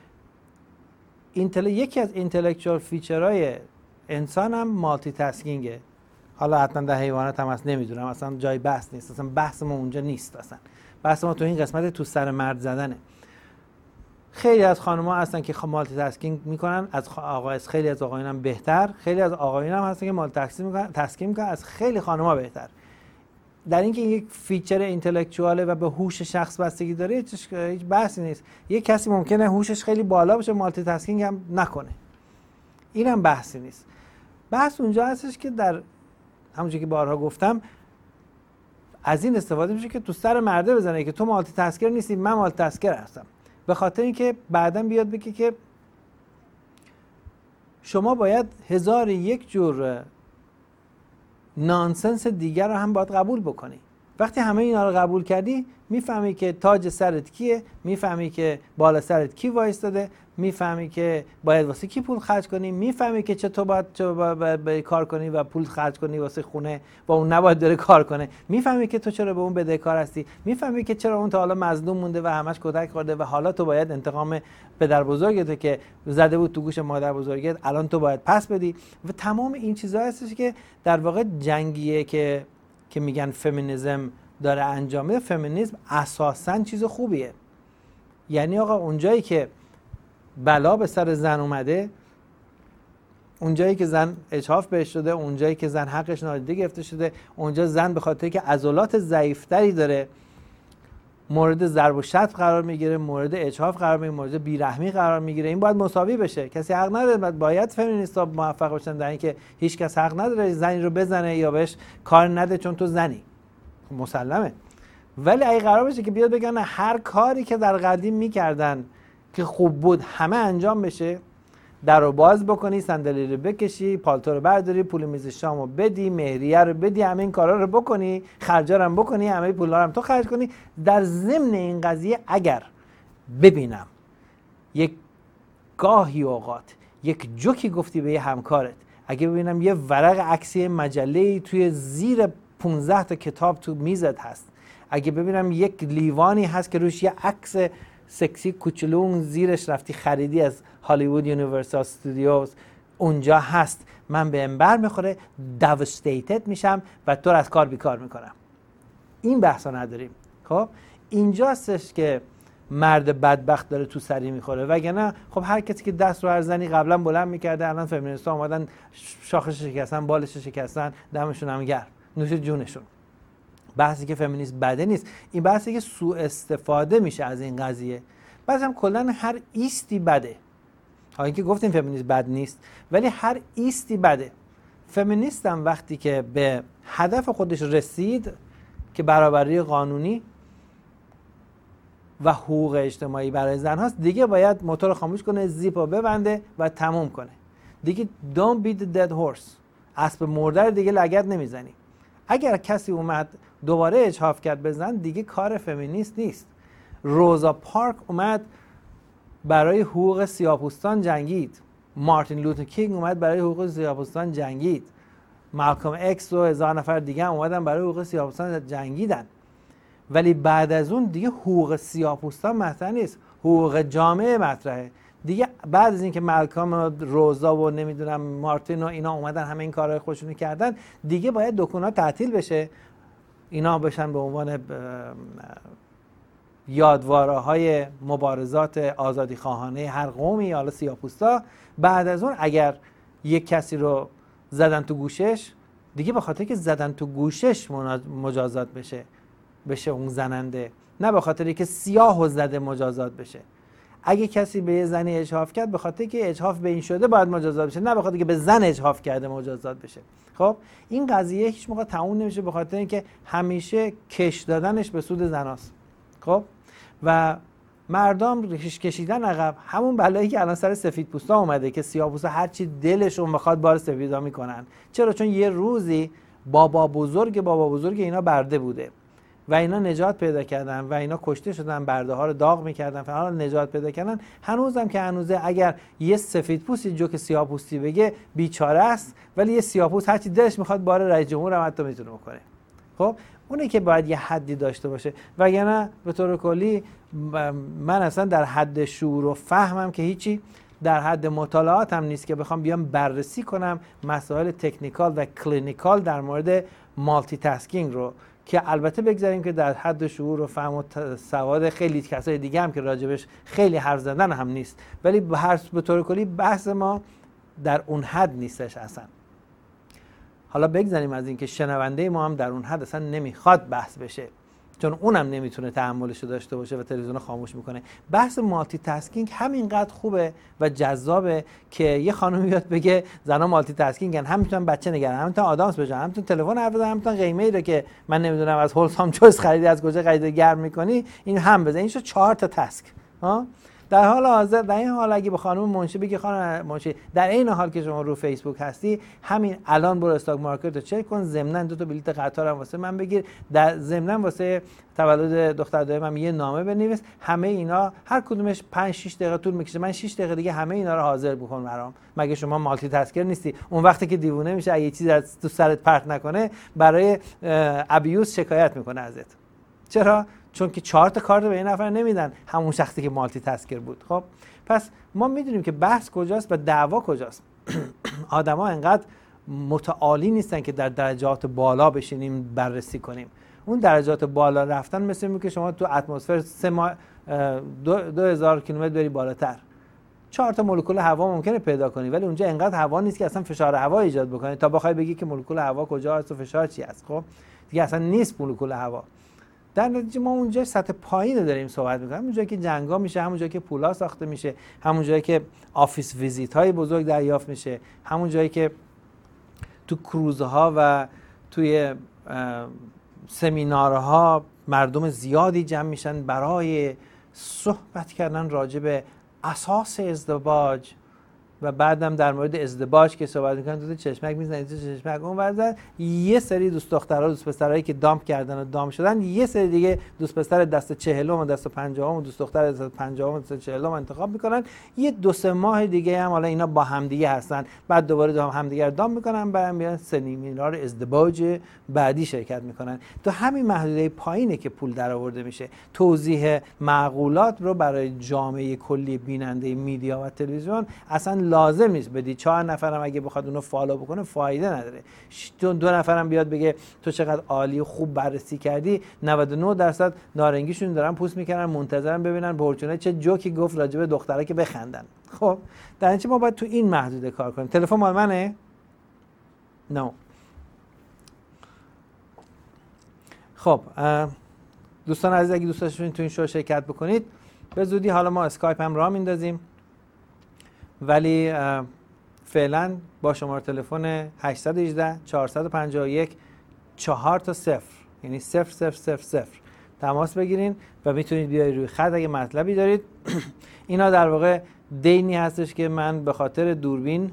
C: یکی از اینتלקچوال فیچرهای انسان هم مالتی تاسکینگه. حالا حتما در حیوانات هم هست، نمیدونم، اصلا جای بحث نیست، اصلا بحث ما اونجا نیست، اصلا بحث ما تو این قسمت تو سر مرد زدنه. خیلی از خانم‌ها هستن که مالتی تاسکینگ میکنن، از خیلی از آقایون هم بهتر، خیلی از آقایون هم هستن که مالتی تاسکینگ میکنن از خیلی خانم‌ها بهتر. در اینکه این یک فیچر اینتלקچواله و به هوش شخص بستگی داره، هیچ بحثی نیست. یک کسی ممکنه هوشش خیلی بالا باشه مالتی تاسکینگ هم نکنه، اینم بحثی نیست. بحث اونجا هستش که در همونجوری که بارها گفتم از این استفاده میشه که تو سر مرده بزنه که تو مالتی تاسکر نیستی، من مالتی تاسکر هستم، به خاطر اینکه بعداً بیاد بگه که شما باید 1001 جور نانسنس دیگر رو هم باید قبول بکنی. وقتی همه اینا رو قبول کردی، میفهمی که تاج سرت کیه، میفهمی که بالا سرت کی وایستاده، میفهمی که باید واسه کی پول خرج کنی، میفهمی که چطور باید کار کنی و پول خرج کنی واسه خونه و اون نباید داره کار کنه، میفهمی که تو چرا به اون بدهکار هستی، میفهمی که چرا اون تا حالا مظلوم مونده و همش کتک خورده و حالا تو باید انتقام پدر بزرگت که زده بود تو گوش مادر بزرگت الان تو باید پس بدی. و تمام این چیزا هستش که در واقع جنگیه که میگن فمینیسم داره انجام میده. فمینیسم اساساً چیز خوبیه، یعنی آقا اونجایی که بلا به سر زن اومده، اونجایی که زن اجحاف بهش شده، اونجایی که زن حقش نادیده گرفته شده، اونجا زن به خاطر که عضلات ضعیف‌تری داره مورد ضرب و شتم قرار میگیره، مورد اجحاف قرار میگیره، مورد بیرحمی قرار میگیره. این باید مساوی بشه. کسی حق نداره، باید فمینیست‌ها موفق باشن در اینکه هیچ کس حق نداره زنی رو بزنه یا بهش کار نده چون تو زنی، مسلمه. ولی اگه قرار بشه که بیاد بگن هر کاری که در قدیم میکردن که خوب بود همه انجام بشه، در رو باز بکنی، صندلی رو بکشی، پالتو رو برداری، پول میز شامو بدی، مهریه رو بدی، همه این کارا رو بکنی، خرجا رو هم بکنی، همه پولا رو هم تو خرج کنی، در ضمن این قضیه اگر ببینم یک گاهی اوقات یک جوکی گفتی به یه همکارت، اگه ببینم یه ورق عکسی مجله‌ای توی زیر 15 تا کتاب تو میزت هست، اگه ببینم یک لیوانی هست که روش یه عکس سکسی کوچولو زیرش رفتی خریدی از هالیوود یونیورسال استودیوز اونجا هست، من به انبر میخوره، devastated میشم و تو رو از کار بیکار میکنم. این بحثا نداریم. خب اینجاستش که مرد بدبخت داره تو سری میخوره، وگرنه خب هر کسی که دست رو هر زنی قبلا بلند میکرده، الان فمینیست‌ها اومدن شاخش شکستن، بالش شکستن، دمشون هم گرم، نوش جونشون. بحثی که فمینیسم بده نیست، این بحثی که سوء استفاده میشه از این قضیه. بعضی هم کلا هر ایستی بده. ها اینکه گفتیم فمینیسم بد نیست، ولی هر ایستی بده. فمینیست هم وقتی که به هدف خودش رسید که برابری قانونی و حقوق اجتماعی برای زن هاست، دیگه باید موتور خاموش کنه، زیپو ببنده و تموم کنه. دیگه don't beat the dead horse. اسب مرده دیگه لگد نمیزنی. اگر کسی اومد دوباره اجحاف کرد به زن، دیگه کار فمینیست نیست. روزا پارک اومد برای حقوق سیاه‌پوستان جنگید. مارتین لوتر کینگ اومد برای حقوق سیاه‌پوستان جنگید. مالکوم اکس و 1000 نفر دیگه هم اومدن برای حقوق سیاه‌پوستان جنگیدن. ولی بعد از اون دیگه حقوق سیاه‌پوستان مطرح نیست، حقوق جامعه مطرحه. دیگه بعد از اینکه مالکوم و روزا و نمیدونم مارتین و اینا اومدن همه این کارهای خودشونو کردن، دیگه باید دکونا تعطیل بشه، اینا بشن به عنوان یادواره‌های مبارزات آزادی خواهانه هر قومی، حالا سیاه‌پوستا. بعد از اون اگر یک کسی رو زدن تو گوشش، دیگه به خاطر که زدن تو گوشش مجازات بشه اون زننده، نه به خاطری که سیاه و زده مجازات بشه. اگه کسی به یه زنی اجحاف کرد، به خاطر که اجحاف به این شده باید مجازات بشه، نه به خاطر که به زن اجحاف کرده مجازات بشه. خب این قضیه هیچ موقع تموم نمیشه، به خاطر اینکه همیشه کش دادنش به سود زناست. خب و مردم کشیدن عقب، همون بلایی که الان سر سفیدپوستا اومده که سیاه‌پوستا هر چی دلشون بخواد بار سفیدا میکنن. چرا؟ چون یه روزی بابا بزرگ اینا برده بوده و اینا نجات پیدا کردن و اینا کشته شدن، برده ها رو داغ میکردن، فعلا نجات پیدا کردن. هنوزم که هنوزه اگر یه سفیدپوستی جوک سیاه‌پوستی بگه بیچاره است، ولی یه سیاه‌پوست هر چی دلش میخواد بار رئیس جمهور هم حتی میتونه بکنه. خب اونه که باید یه حدی داشته باشه، وگرنه به طور کلی من اصلا در حد شعور و فهمم که هیچی، در حد مطالعات هم نیست که بخوام بیام بررسی کنم مسائل تکنیکال و کلینیکال در مورد مالتی تاسکینگ رو، که البته بگذاریم که در حد شعور و فهم و سواد خیلی کسای دیگه هم که راجبش خیلی حرف زدن هم نیست، ولی به طور کلی بحث ما در اون حد نیستش اصلا. حالا بگذاریم از این که شنونده ما هم در اون حد اصلا نمیخواد بحث بشه، چون اونم نمیتونه تحملش رو داشته باشه و تلویزیون خاموش میکنه. بحث مالتی تاسکینگ همینقدر خوبه و جذابه که یه خانم بیاد بگه زنا مالتی تاسکینگن، هم میتونن بچه نگرن، هم میتونن آدامس بزنن، هم میتونن تلفن حرف بزنن، هم میتونن قیمه‌ای رو که من نمیدونم از هولسام چویس خریدی از کجا خریدی گرم میکنی این هم بزن. این شو 4 تا تاسک. ها در حال حاضر در این حال اگه به خانم منشی بگی خانم منشی در این حال که شما رو فیسبوک هستی، همین الان برو استاک مارکت رو چک کن، ضمناً 2 تا بلیت قطار هم واسه من بگیر، در ضمناً واسه تولد دختر دایمم یه نامه بنویس. همه اینا هر کدومش 5 6 دقیقه طول میکشه، من 6 دقیقه دیگه همه اینا رو حاضر بکن برام. مگه شما مالتی تاسکر نیستی؟ اون وقتی که دیوونه میشه اگه چیزی از تو سرت پرت نکنه برای ابیوز شکایت میکنه ازت. چرا؟ چون که 4 تا کارت به این نفر نمیدن، همون شخصی که مالتی تاسکر بود. خب پس ما میدونیم که بحث کجاست و دعوا کجاست. آدما انقدر متعالی نیستن که در درجات بالا بشینیم بررسی کنیم. اون درجات بالا رفتن مثل اینه که شما تو اتمسفر 2000 کیلومتر بری بالاتر، 4 تا مولکول هوا ممکنه پیدا کنی، ولی اونجا انقدر هوا نیست که اصلا فشار هوا ایجاد بکنه تا بخوای بگی که مولکول هوا کجا هست و فشار چی است. خب دیگه اصلا نیست مولکول هوا. در نتیجه ما اونجا سطح پایین رو داریم صحبت می‌کنیم، همون جایی که جنگا میشه، همون جایی که پولا ساخته میشه، همون جایی که آفیس ویزیت های بزرگ دریافت میشه، همون جایی که تو کروزها و توی سمینارها مردم زیادی جمع میشن برای صحبت کردن راجع به اساس ازدواج و بعدم در مورد ازدواج که صحبت میکنن تو چشمک میزنید تو چشمک اون واسه یه سری دوست دخترها دوست پسرایی که دامپ کردن و دام شدن، یه سری دیگه دوست پسر دست 40 و دست 50 و دوست دختر دست 50 و دست 40 انتخاب میکنن. یه 2-3 ماه دیگه هم حالا اینا با همدیگه هستن، بعد دوباره همدیگه رو دام میکنن، بعد میان سمینار ازدواج بعدی شرکت میکنن. تو همین محدوده پایینه که پول در آورده میشه. توضیح معقولات رو برای جامعه کلی بیننده میدیا و تلویزیون اصلا لازم نیست بدی. 4 نفرم اگه بخواد اونو فالو بکنه فایده نداره. 2 نفرم بیاد بگه تو چقدر عالی و خوب بررسی کردی، 99% نارنگیشون دارن پوست میکنن منتظرن ببینن بورچونه چه جوکی گفت راجع به دختره که بخندن. خب در نتیجه ما باید تو این محدوده کار کنیم. تلفن مال منه؟ نه. خب دوستان عزیز، اگه دوست داشتین تو این شو شرکت بکنید به زودی حالا ما اسکایپ هم راه میندازیم، ولی فعلا با شماره تلفن 818 451 4 تا 0 یعنی 0000 تماس بگیرین و میتونید بیاید روی خط اگه مطلبی دارید. اینا در واقع دینی هستش که من به خاطر دوربین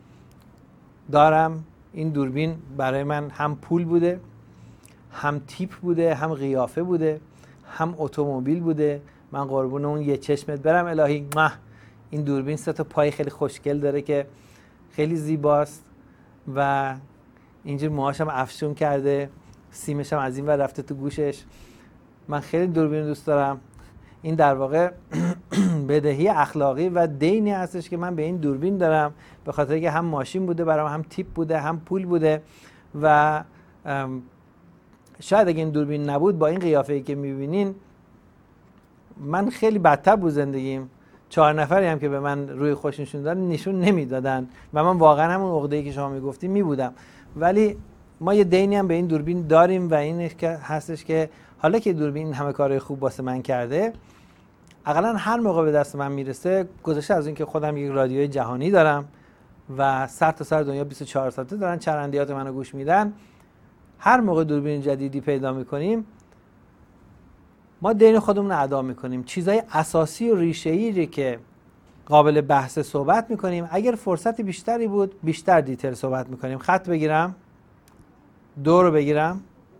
C: دارم. این دوربین برای من هم پول بوده، هم تیپ بوده، هم قیافه بوده، هم اتومبیل بوده. من قربون اون یه چشمت برم الهی. این دوربین 3 تا پای خیلی خوشگل داره که خیلی زیباست و اینجور موهاشم افشون کرده، سیمش هم از این ور رفته تو گوشش. من خیلی دوربین دوست دارم. این در واقع بدهی اخلاقی و دینی هستش که من به این دوربین دارم، به خاطر که هم ماشین بوده برام، هم تیپ بوده، هم پول بوده. و شاید اگه این دوربین نبود با این قیافه‌ای که می‌بینین من خیلی بدتر بود زندگیم. 4 نفری هم که به من روی خوش نشون نمیدادن و من واقعا همون عقده‌ای که شما میگفتیم میبودم. ولی ما یه دینی هم به این دوربین داریم و این هستش که حالا که دوربین همه کارهای خوب واسه من کرده، اقلا هر موقع به دست من میرسه، گذشته از این که خودم یک رادیوی جهانی دارم و سر تا سر دنیا 24 ساعته دارن چرندیات منو گوش میدن، هر موقع دوربین جدیدی پیدا میکنیم ما دین خودمون رو ادا میکنیم. چیزای اساسی و ریشه‌ای که قابل بحث صحبت میکنیم. اگر فرصت بیشتری بود بیشتر دیتیل صحبت میکنیم. خط بگیرم، 2 رو بگیرم،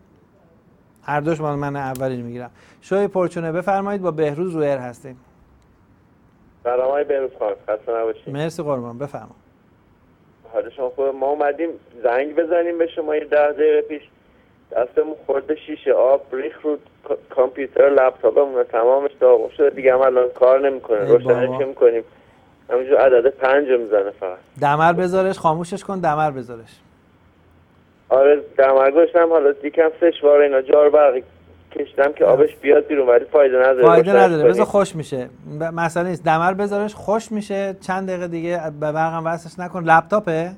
C: هر دوش من اولی میگیرم. شوی پرچونه بفرمایید، با بهروز رو ایر هستیم.
N: سلام آقای بهروز خان، خسته نباشید.
C: مرسی قربان، بفرمایید.
N: حالا شما خود ما اومدیم زنگ بزنیم به شما 10 دقیقه پیش، دستمون خورده شیشه آب ریخ رو کامپیوتر لپتاپمون، تمامش داغون شده دیگه، هم الان کار نمیکنه. روشنش میکنیم همینجور عدد 5 میزنه فقط.
C: دمر بذارش، خاموشش کن، دمر بذارش.
N: آره دمر گذاشتم، حالا یکم سشوار اینا جار برقی کشیدم که آبش بیاد بیرون، ولی فایده نداره.
C: بذار خوش میشه، مسئله نیست. دمر بذارش خوش میشه، چند دقیقه دیگه به برقم وصلش نکن. لپتاپه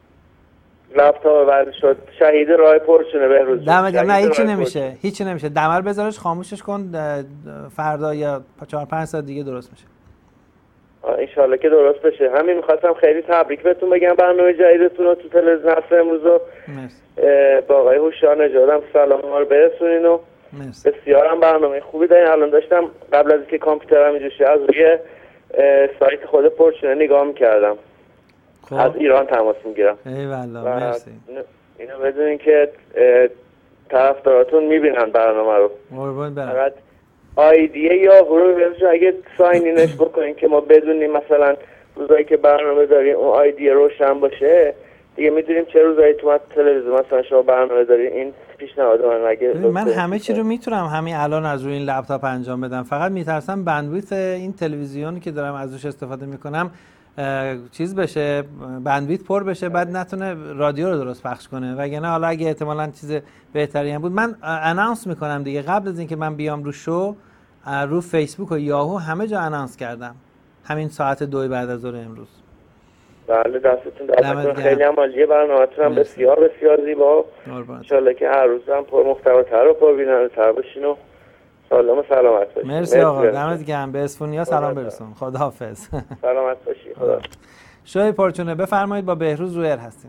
N: ولی شد شهید راه پرچونه بهروز.
C: نه هیچی نمیشه. دمر بذارش، خاموشش کن، فردا یا 4-5 ساعت دیگه درست میشه.
N: انشالله که درست بشه. همین میخواستم خیلی تبریک بهتون بگم برنامه جدیدتون رو تو تلویزیون هست امروز رو با آقای هوشیار نژادم سلام رو برسونین و بسیارم برنامه خوبی دارین. الان داشتم قبل از اینکه کامپیوترم اینجوری از روی سایت خود پرچونه نگاه میکردم. از ایران تماس میگیرم.
C: ایوالله مرسی.
N: اینو بدونین که طرفداراتون میبینن برنامه رو.
C: قربان برم.
N: فقط آیدیه یا حروف اگه ساینینش بکنین که ما بدونیم مثلا روزایی که برنامه داریم اون آیدیه روشن باشه دیگه میدونیم چه روزایی تو تلویزیون مثلا شما برنامه دارین. این پیشنهاد
C: من همه چی رو میتونم همین الان از روی این لپتاپ انجام بدم، فقط میترسم بندویت این تلویزیونی که دارم ازش استفاده میکنم چیز بشه، بندویت پر بشه، بعد نتونه رادیو رو درست پخش کنه. وگرنه حالا اگه احتمالاً چیز بهتری هم بود من اناونس میکنم دیگه. قبل از اینکه من بیام رو شو، رو فیسبوک و یاهو همه جا اناونس کردم همین ساعت 2 بعد از ظهر امروز.
N: بله دستتون درد. خیلی هم عالیه، برنامه‌تون هم بسیار بسیار زیبا. ان شاءالله که هر روز هم پر محتواتر و پر بیننده‌تر باشین و سلام و سلامت باشید.
C: مرسی آقا، دمت گرم. به اسفونیا سلام برسون. خداحافظ.
N: سلامت باشی. خدا.
C: شوی پرچونه بفرمایید، با بهروز رو ایر هستیم.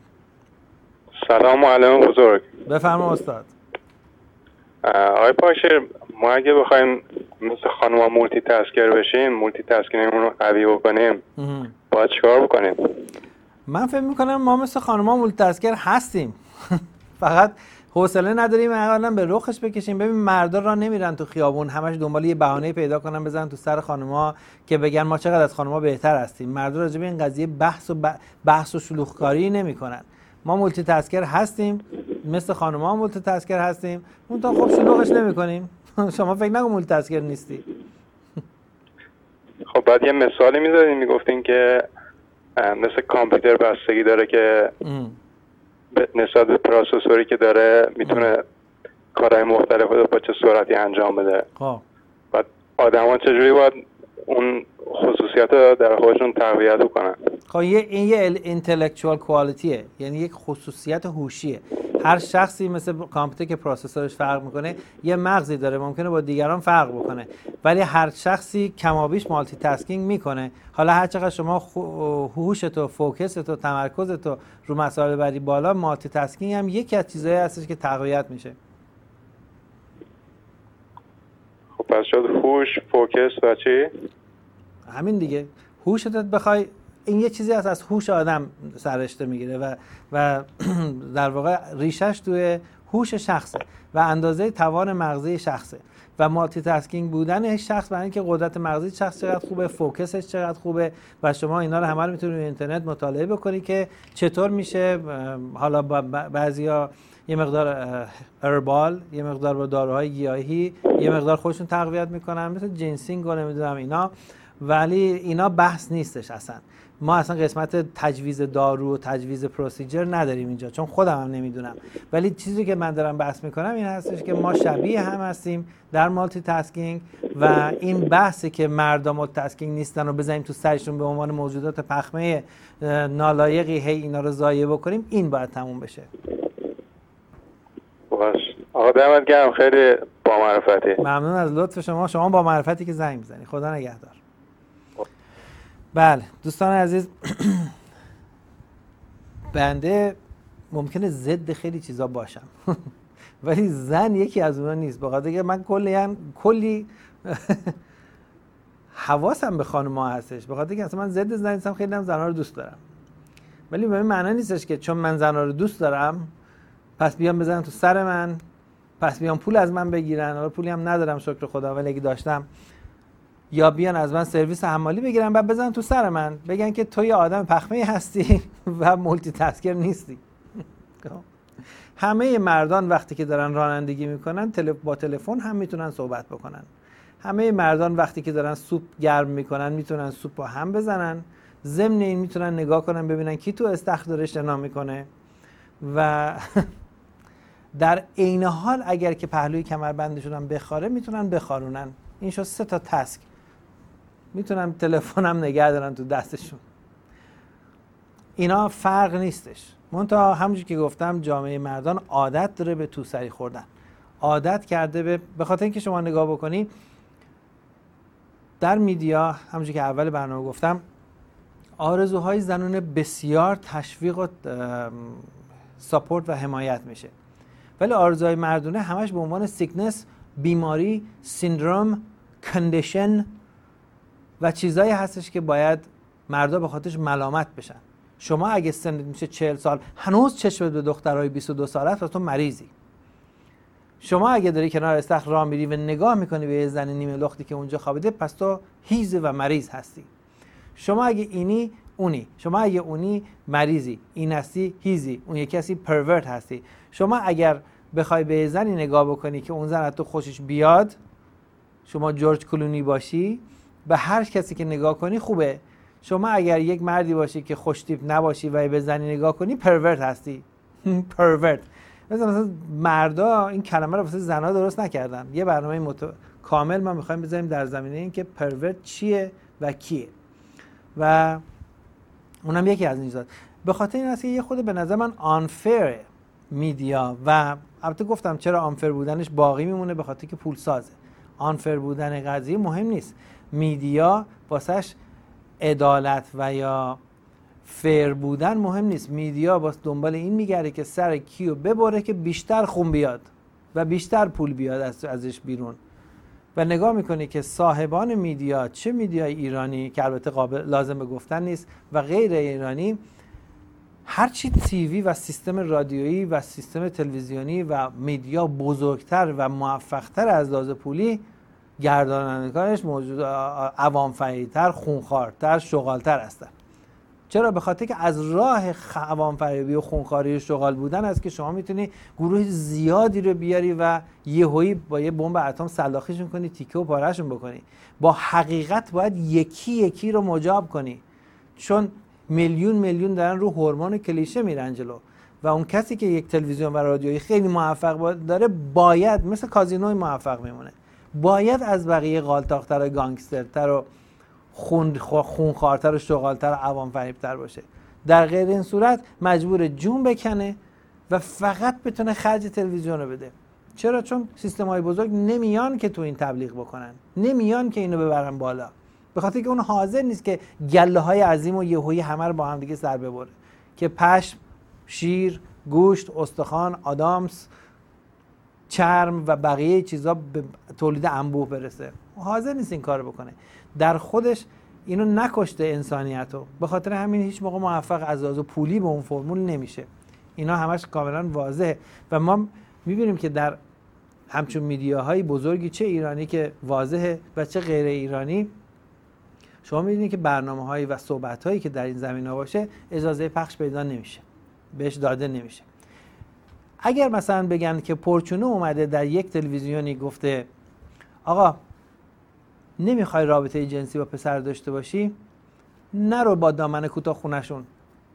O: سلام علیکم بزرگ.
C: بفرمایید استاد.
O: آقای پاشر، ما اگه بخوایم مثل خانوما مولتی تاسکر بشیم، مولتی تاسکینگمون رو قوی بکنیم، باید چیکار بکنیم؟
C: من فکر میکنم ما مثل خانوما مولتی تاسکر هستیم. فقط حوصله نداریم اولا به رخش بکشیم. ببین مردا را نمیرن تو خیابون همش دنبال یه بهانه پیدا کنن بزنن تو سر خانوما که بگن ما چقدر از خانوما بهتر هستیم. مردا راجع به این قضیه بحث و شلوغکاری نمیکنن. ما مولتی تاسکر هستیم، مثل خانوما مولتی تاسکر هستیم، اون تا خب شلوغش نمیکنیم. شما فکر نکن مولتی تاسکر نیستی.
O: خب بعد یه مثالی میزدین، میگفتین که مثل کامپیوتر بستگی داره که نسبت به پروسسوری که داره میتونه کارهای مختلف رو با چه سرعتی انجام بده.
C: خب
O: بعد آدما چجوری باید اون خصوصیات رو در خودشون تقویت کنن؟
C: خب این یه اینتלקچوال کوالیتیه، یعنی یک خصوصیت هوشیه. هر شخصی مثل کامپیوتر که پروسسورش فرق میکنه یه مغزی داره، ممکنه با دیگران فرق بکنه، ولی هر شخصی کمابیش مالتی تاسکینگ میکنه. حالا هر چقدر شما هوشت و فوکست و تمرکزت رو مسائل بعدی بالا، مالتی تاسکینگ هم یکی از چیزایی هستش که تقویت میشه.
O: خب پس شد هوش، فوکس و چی؟
C: همین دیگه. هوشت بخوای، این یه چیزی هست از هوش آدم سررشته میگیره و در واقع ریشش توی هوش شخصه و اندازه توان مغزی شخصه و مالتی تاسکینگ بودن شخص، برای اینکه قدرت مغزی شخص چقدر خوبه، فوکسش چقدر خوبه و شما اینا رو همه رو میتونید روی اینترنت مطالعه بکنید که چطور میشه. حالا بعضیا یه مقدار هربال، یه مقدار با داروهای گیاهی، یه مقدار خودشون تقویت میکنن مثل جنسینگ و نمیدونم اینا، ولی اینا بحث نیستش اصلا. ما اصلا قسمت تجویز دارو و تجویز پروسیجر نداریم اینجا، چون خودم هم نمیدونم. ولی چیزی که من دارم بحث میکنم این هستش که ما شبیه هم هستیم در مالتی تاسکینگ و این بحثی که مردم مالتی تاسکینگ نیستن و بزنیم تو سرشون به عنوان موجودات پخمه نالایقی هی اینا رو ضایع بکنیم، این باید تموم بشه.
O: باش آقا دمت گرم، خیلی با معرفتی.
C: ممنون از لطف شما با معرفتی که زنگ میزنی. خدا نگهدار. بله دوستان عزیز، بنده ممکنه ضد خیلی چیزا باشم ولی زن یکی از اونا نیست، بخاطر اینکه من کلی حواسم به خانم‌ها هستش، بخاطر اینکه اصلا من ضد زن نیستم، خیلی هم زن‌ها رو دوست دارم، ولی به این معنی نیستش که چون من زن‌ها رو دوست دارم پس بیام بزنن تو سر من، پس بیام پول از من بگیرن. حالا پولی هم ندارم شکر خدا، ولی اگه داشتم، یا بیان از من سرویس حمالی بگیرن بعد بزنن تو سر من بگن که تو یه آدم پخمه هستی و مولتی تاسکر نیستی. همه مردان وقتی که دارن رانندگی میکنن با تلفن هم میتونن صحبت بکنن. همه مردان وقتی که دارن سوپ گرم میکنن میتونن سوپ رو هم بزنن، ضمن این میتونن نگاه کنن ببینن کی تو استخر داره شنا میکنه و در عین حال اگر که پهلوی کمربندشون هم بخاره میتونن بخارونن. این شد 3 تا تاسک. میتونن تلفن هم نگه دارن تو دستشون. اینا فرق نیستش. منتها همونجوری که گفتم جامعه مردان عادت داره به توسری خوردن، عادت کرده به خاطر اینکه شما نگاه بکنی در میدیا، همونجوری که اول برنامه گفتم، آرزوهای زنونه بسیار تشویق و ساپورت و حمایت میشه، ولی آرزوهای مردونه همش به عنوان سیکنس، بیماری، سیندروم، کندیشن و چیزایی هستش که باید مردا به خاطرش ملامت بشن. شما اگه سنت میشه 40 سال هنوز چشمت به دخترای 22 ساله است، تو مریضی. شما اگه داری کنار استخر راه میری و نگاه میکنی به یه زن نیمه لختی که اونجا خوابیده، پس تو هیزه و مریض هستی. شما اگه اینی اونی، شما اگه اونی مریضی، این هستی هیزی، اون یکی هستی پرورت هستی. شما اگر بخوای به زنی نگاه بکنی که اون زن از تو خوشش بیاد، شما جورج کلونی باشی، به هر کسی که نگاه کنی خوبه. شما اگر یک مردی باشی که خوشتیپ نباشی و به زنی نگاه کنی، پرورت هستی. پرورت. مثلا مردا این کلمه رو واسه زنا درست نکردن. یه برنامه کامل ما می‌خوایم بذاریم در زمینه این که پرورت چیه و کیه. و اونم یکی از این چیزاست. به خاطر این است که یه خود به نظر من آنفر میدیا، و البته گفتم چرا آنفر بودنش باقی میمونه، به خاطر که پول سازه. آنفر بودن قضیه مهم نیست. میدیا واسش عدالت و یا فیر بودن مهم نیست. میدیا واسه دنبال این میگره که سر کیو ببره که بیشتر خون بیاد و بیشتر پول بیاد ازش بیرون. و نگاه میکنی که صاحبان میدیا، چه میدیای ایرانی که البته لازم به گفتن نیست و غیر ایرانی، هرچی تیوی و سیستم رادیویی و سیستم تلویزیونی و میدیا بزرگتر و موفقتر از لحاظ پولی، گردانندگانش موجود عوام‌فریب‌تر، خونخوارتر، شغالتر هستن. چرا؟ به خاطر که از راه عوام‌فریبی و خونخواری و شغال بودن است که شما میتونی گروه زیادی رو بیاری و یهویی با یه بمب اتم سلاخیشون کنی، تیکه و پارهشون بکنی. با حقیقت باید یکی یکی رو مجاب کنی، چون میلیون دارن رو هورمون کلیشه میرن جلو و اون کسی که یک تلویزیون و رادیویی خیلی موفق داره باید مثل کازینوی موفق میمونه، باید از بقیه غالطاق‌تر و گانگسترتر و خونخوارتر و شغالتر و عوام فریبتر باشه. در غیر این صورت مجبور جون بکنه و فقط بتونه خرج تلویزیون رو بده. چرا؟ چون سیستم‌های بزرگ نمیان که تو این تبلیغ بکنن، نمیان که اینو ببرن بالا، به خاطر که اون حاضر نیست که گله‌های عظیم و یهویی همه رو با هم دیگه سر ببره که پشم، شیر، گوشت، استخوان، آدامس، چرم و بقیه چیزا به تولید انبوه برسه. حاضر نیست این کارو بکنه. در خودش اینو نکشته انسانیتو، به خاطر همین هیچ موقع موفق از لحاظ پولی به اون فرمول نمیشه. اینا همش کاملا واضحه و ما میبینیم که در همچون میدیاهای بزرگی، چه ایرانی که واضحه و چه غیر ایرانی، شما میبینید که برنامه‌هایی و صحبت‌هایی که در این زمینه باشه اجازه پخش پیدا نمیشه، بهش داده نمیشه. اگر مثلا بگن که پرچونه اومده در یک تلویزیونی گفته آقا نمیخوای رابطه جنسی با پسر داشته باشی، نرو با دامن کوتاه خونشون.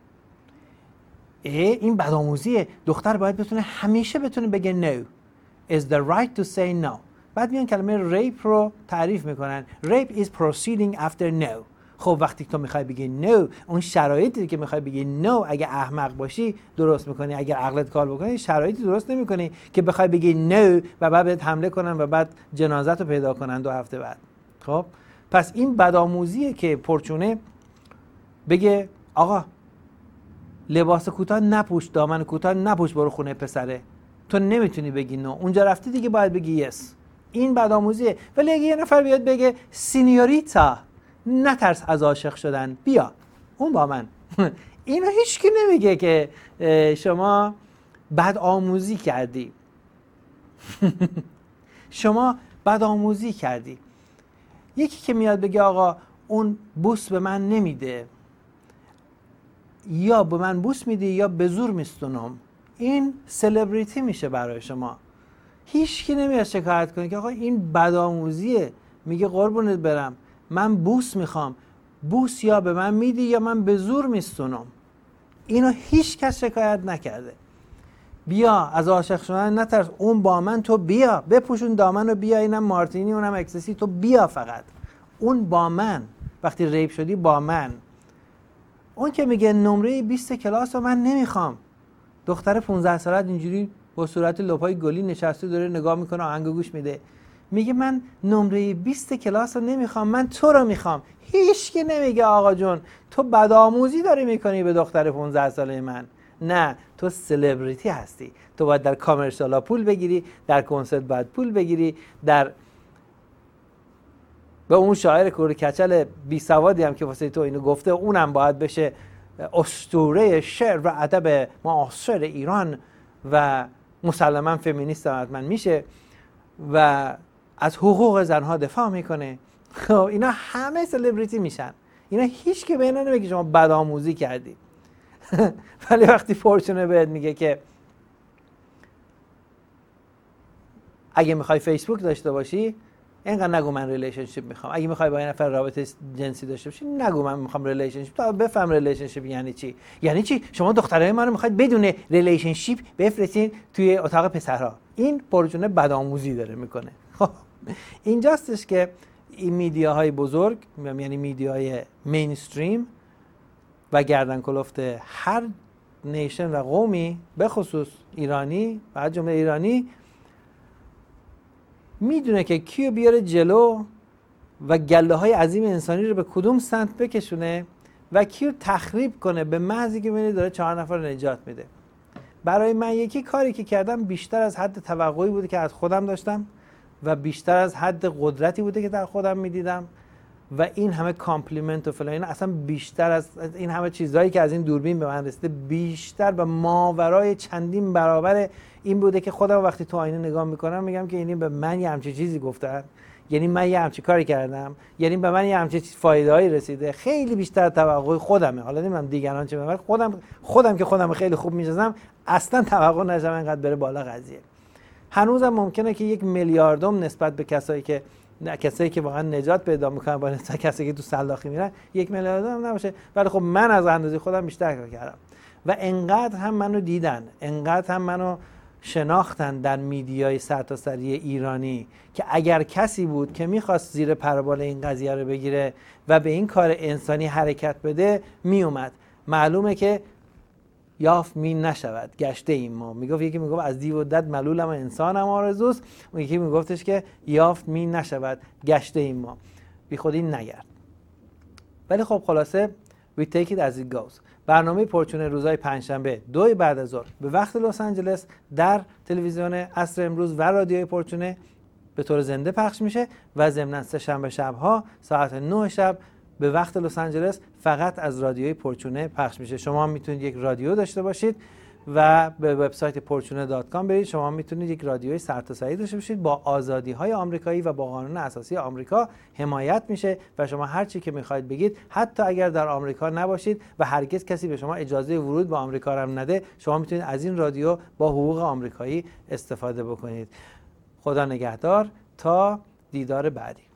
C: این بدآموزیه. دختر باید بتونه همیشه بگه no is the right to say no. بعد میان کلمه ریپ رو تعریف میکنن. rape is proceeding after no. خب وقتی تو میخوای بگی no، اون شرایطی که میخوای بگی no اگه احمق باشی درست میکنی، اگر عقلت کار بکنی شرایطی درست نمیکنی که بخوای بگی no و بعد بهت حمله کنن و بعد جنازت رو پیدا کنن 2 هفته بعد. خب پس این بدآموزیه که پرچونه بگه آقا لباس کوتاه نپوش، دامن کوتاه نپوش، برو خونه پسره. تو نمیتونی بگی نو، اونجا رفتی دیگه باید بگی یس. این بدآموزیه. ولی اگه یه نفر بیاد بگه سینیوریتا نترس از عاشق شدن، بیا اون با من اینو هیچکی نمیگه که شما بدآموزی کردی. شما بدآموزی کردی. یکی که میاد بگه آقا اون بوس به من نمیده، یا به من بوس میدی یا به زور میستونم، این سلبریتی میشه برای شما. هیچ کی نمیاد شکایت کنه که آقا این بدآموزیه. میگه قربونت برم من بوس میخوام، بوس یا به من میدی یا من به زور میستونم. اینو هیچ کس شکایت نکرده. بیا از عاشق شدن نترس، اون با من، تو بیا بپوشون دامن رو، بیا اینم مارتینی اونم اکسسی، تو بیا فقط اون با من. وقتی ریپ شدی با من. اون که میگه نمره 20 کلاس رو من نمیخوام، دختر 15 ساله اینجوری با صورت لپای گلی نشسته داره نگاه میکنه، آهنگ گوش میده، میگه من نمره 20 کلاس رو نمیخوام، من تو رو میخوام. هیچ کی نمیگه آقا جون تو بدآموزی داری میکنی به دختر 15 ساله من. نه، تو سلبریتی هستی، تو باید در کامرشالا پول بگیری، در کنسرت باید پول بگیری، در به اون شاعر کور کچل بی سوادی هم که واسه تو اینو گفته اونم باید بشه اسطوره شعر و ادب معاصر ایران و مسلما فمینیست هم حتما میشه و از حقوق زنها دفاع میکنه. خب اینا همه سلبریتی میشن. اینا هیچ که به اینا نمیگه شما بدآموزی کردی. ولی وقتی فورچونه بهت میگه که اگه میخوای فیسبوک داشته باشی اینقدر نگو من ریلیشنشیپ میخوام، اگه میخوای با این نفر رابطه جنسی داشته باشی نگو من میخوام ریلیشنشیپ. تا بفهم ریلیشنشیپ یعنی چی. یعنی چی شما دخترای ما رو میخواید بدون ریلیشنشیپ بفرستین توی اتاق پسرها. این پروژه بدآموزی داره میکنه. خب اینجاستش که این میدیاهای بزرگ، یعنی میدیاهای مینستریم و گردن کلفت هر نیشن و قومی، به خصوص ایرانی و از جمله ایرانی، میدونه که کیو بیاره جلو و گله های عظیم انسانی رو به کدوم سمت بکشونه و کیو تخریب کنه، به محضی که ببینید داره 4 نفر رو نجات میده. برای من یکی کاری که کردم بیشتر از حد توقعی بوده که از خودم داشتم و بیشتر از حد قدرتی بوده که در خودم میدیدم و این همه کامپلیمنت و فلان، این اصلا بیشتر از این همه چیزهایی که از این دوربین به من رسیده بیشتر و ماورای چندین برابر این بوده که خودم وقتی تو آینه نگاه میکنم میگم که اینی به من یه همچین چیزی گفتن، یعنی من یه همچین کاری کردم، یعنی به من یه همچین فایده‌ای رسیده. خیلی بیشتر توقع خودمه. حالا نمیدونم دیگران چه میگن، خودم که خودم خیلی خوب میشناسم اصلا توقع نشم اینقدر بره بالا قضیه. هنوزم ممکنه که 1 میلیاردم نسبت به کسایی که واقعا نجات پیدا میکنن با نسبت کسایی که تو سلاخی میرن 1 میلیاردم نباشه، ولی خب من از اندازه خودم بیشتر کار کردم و انقدر هم منو دیدن، انقدر هم منو شناختن در میدیای سرتاسری ایرانی که اگر کسی بود که میخواست زیر پربال این قضیه رو بگیره و به این کار انسانی حرکت بده میومد. معلومه که یافت می نشود گشته ایم ما. یکی میگفت از دیو و دد ملولم انسانم آرزوست، اون یکی میگفتش که یافت می نشود گشته ایم ما. بی خودی نگرد. ولی خب خلاصه we take it as it goes. برنامه پرچونه روزهای پنجشنبه 2 بعد از ظهر به وقت لس آنجلس در تلویزیون عصر امروز و رادیوی پرچونه به طور زنده پخش میشه و ضمن سه شنبه شب‌ها ساعت 9 شب به وقت لس آنجلس فقط از رادیوی پرچونه پخش میشه. شما میتونید یک رادیو داشته باشید و به وبسایت porchune.com برید. شما میتونید یک رادیوی سرتاسری داشته باشید با آزادی‌های آمریکایی و با قانون اساسی آمریکا حمایت میشه و شما هر چی که میخواید بگید، حتی اگر در آمریکا نباشید و هرگز کسی به شما اجازه ورود به آمریکا هم نده، شما میتونید از این رادیو با حقوق آمریکایی استفاده بکنید. خدا نگهدار تا دیدار بعدی.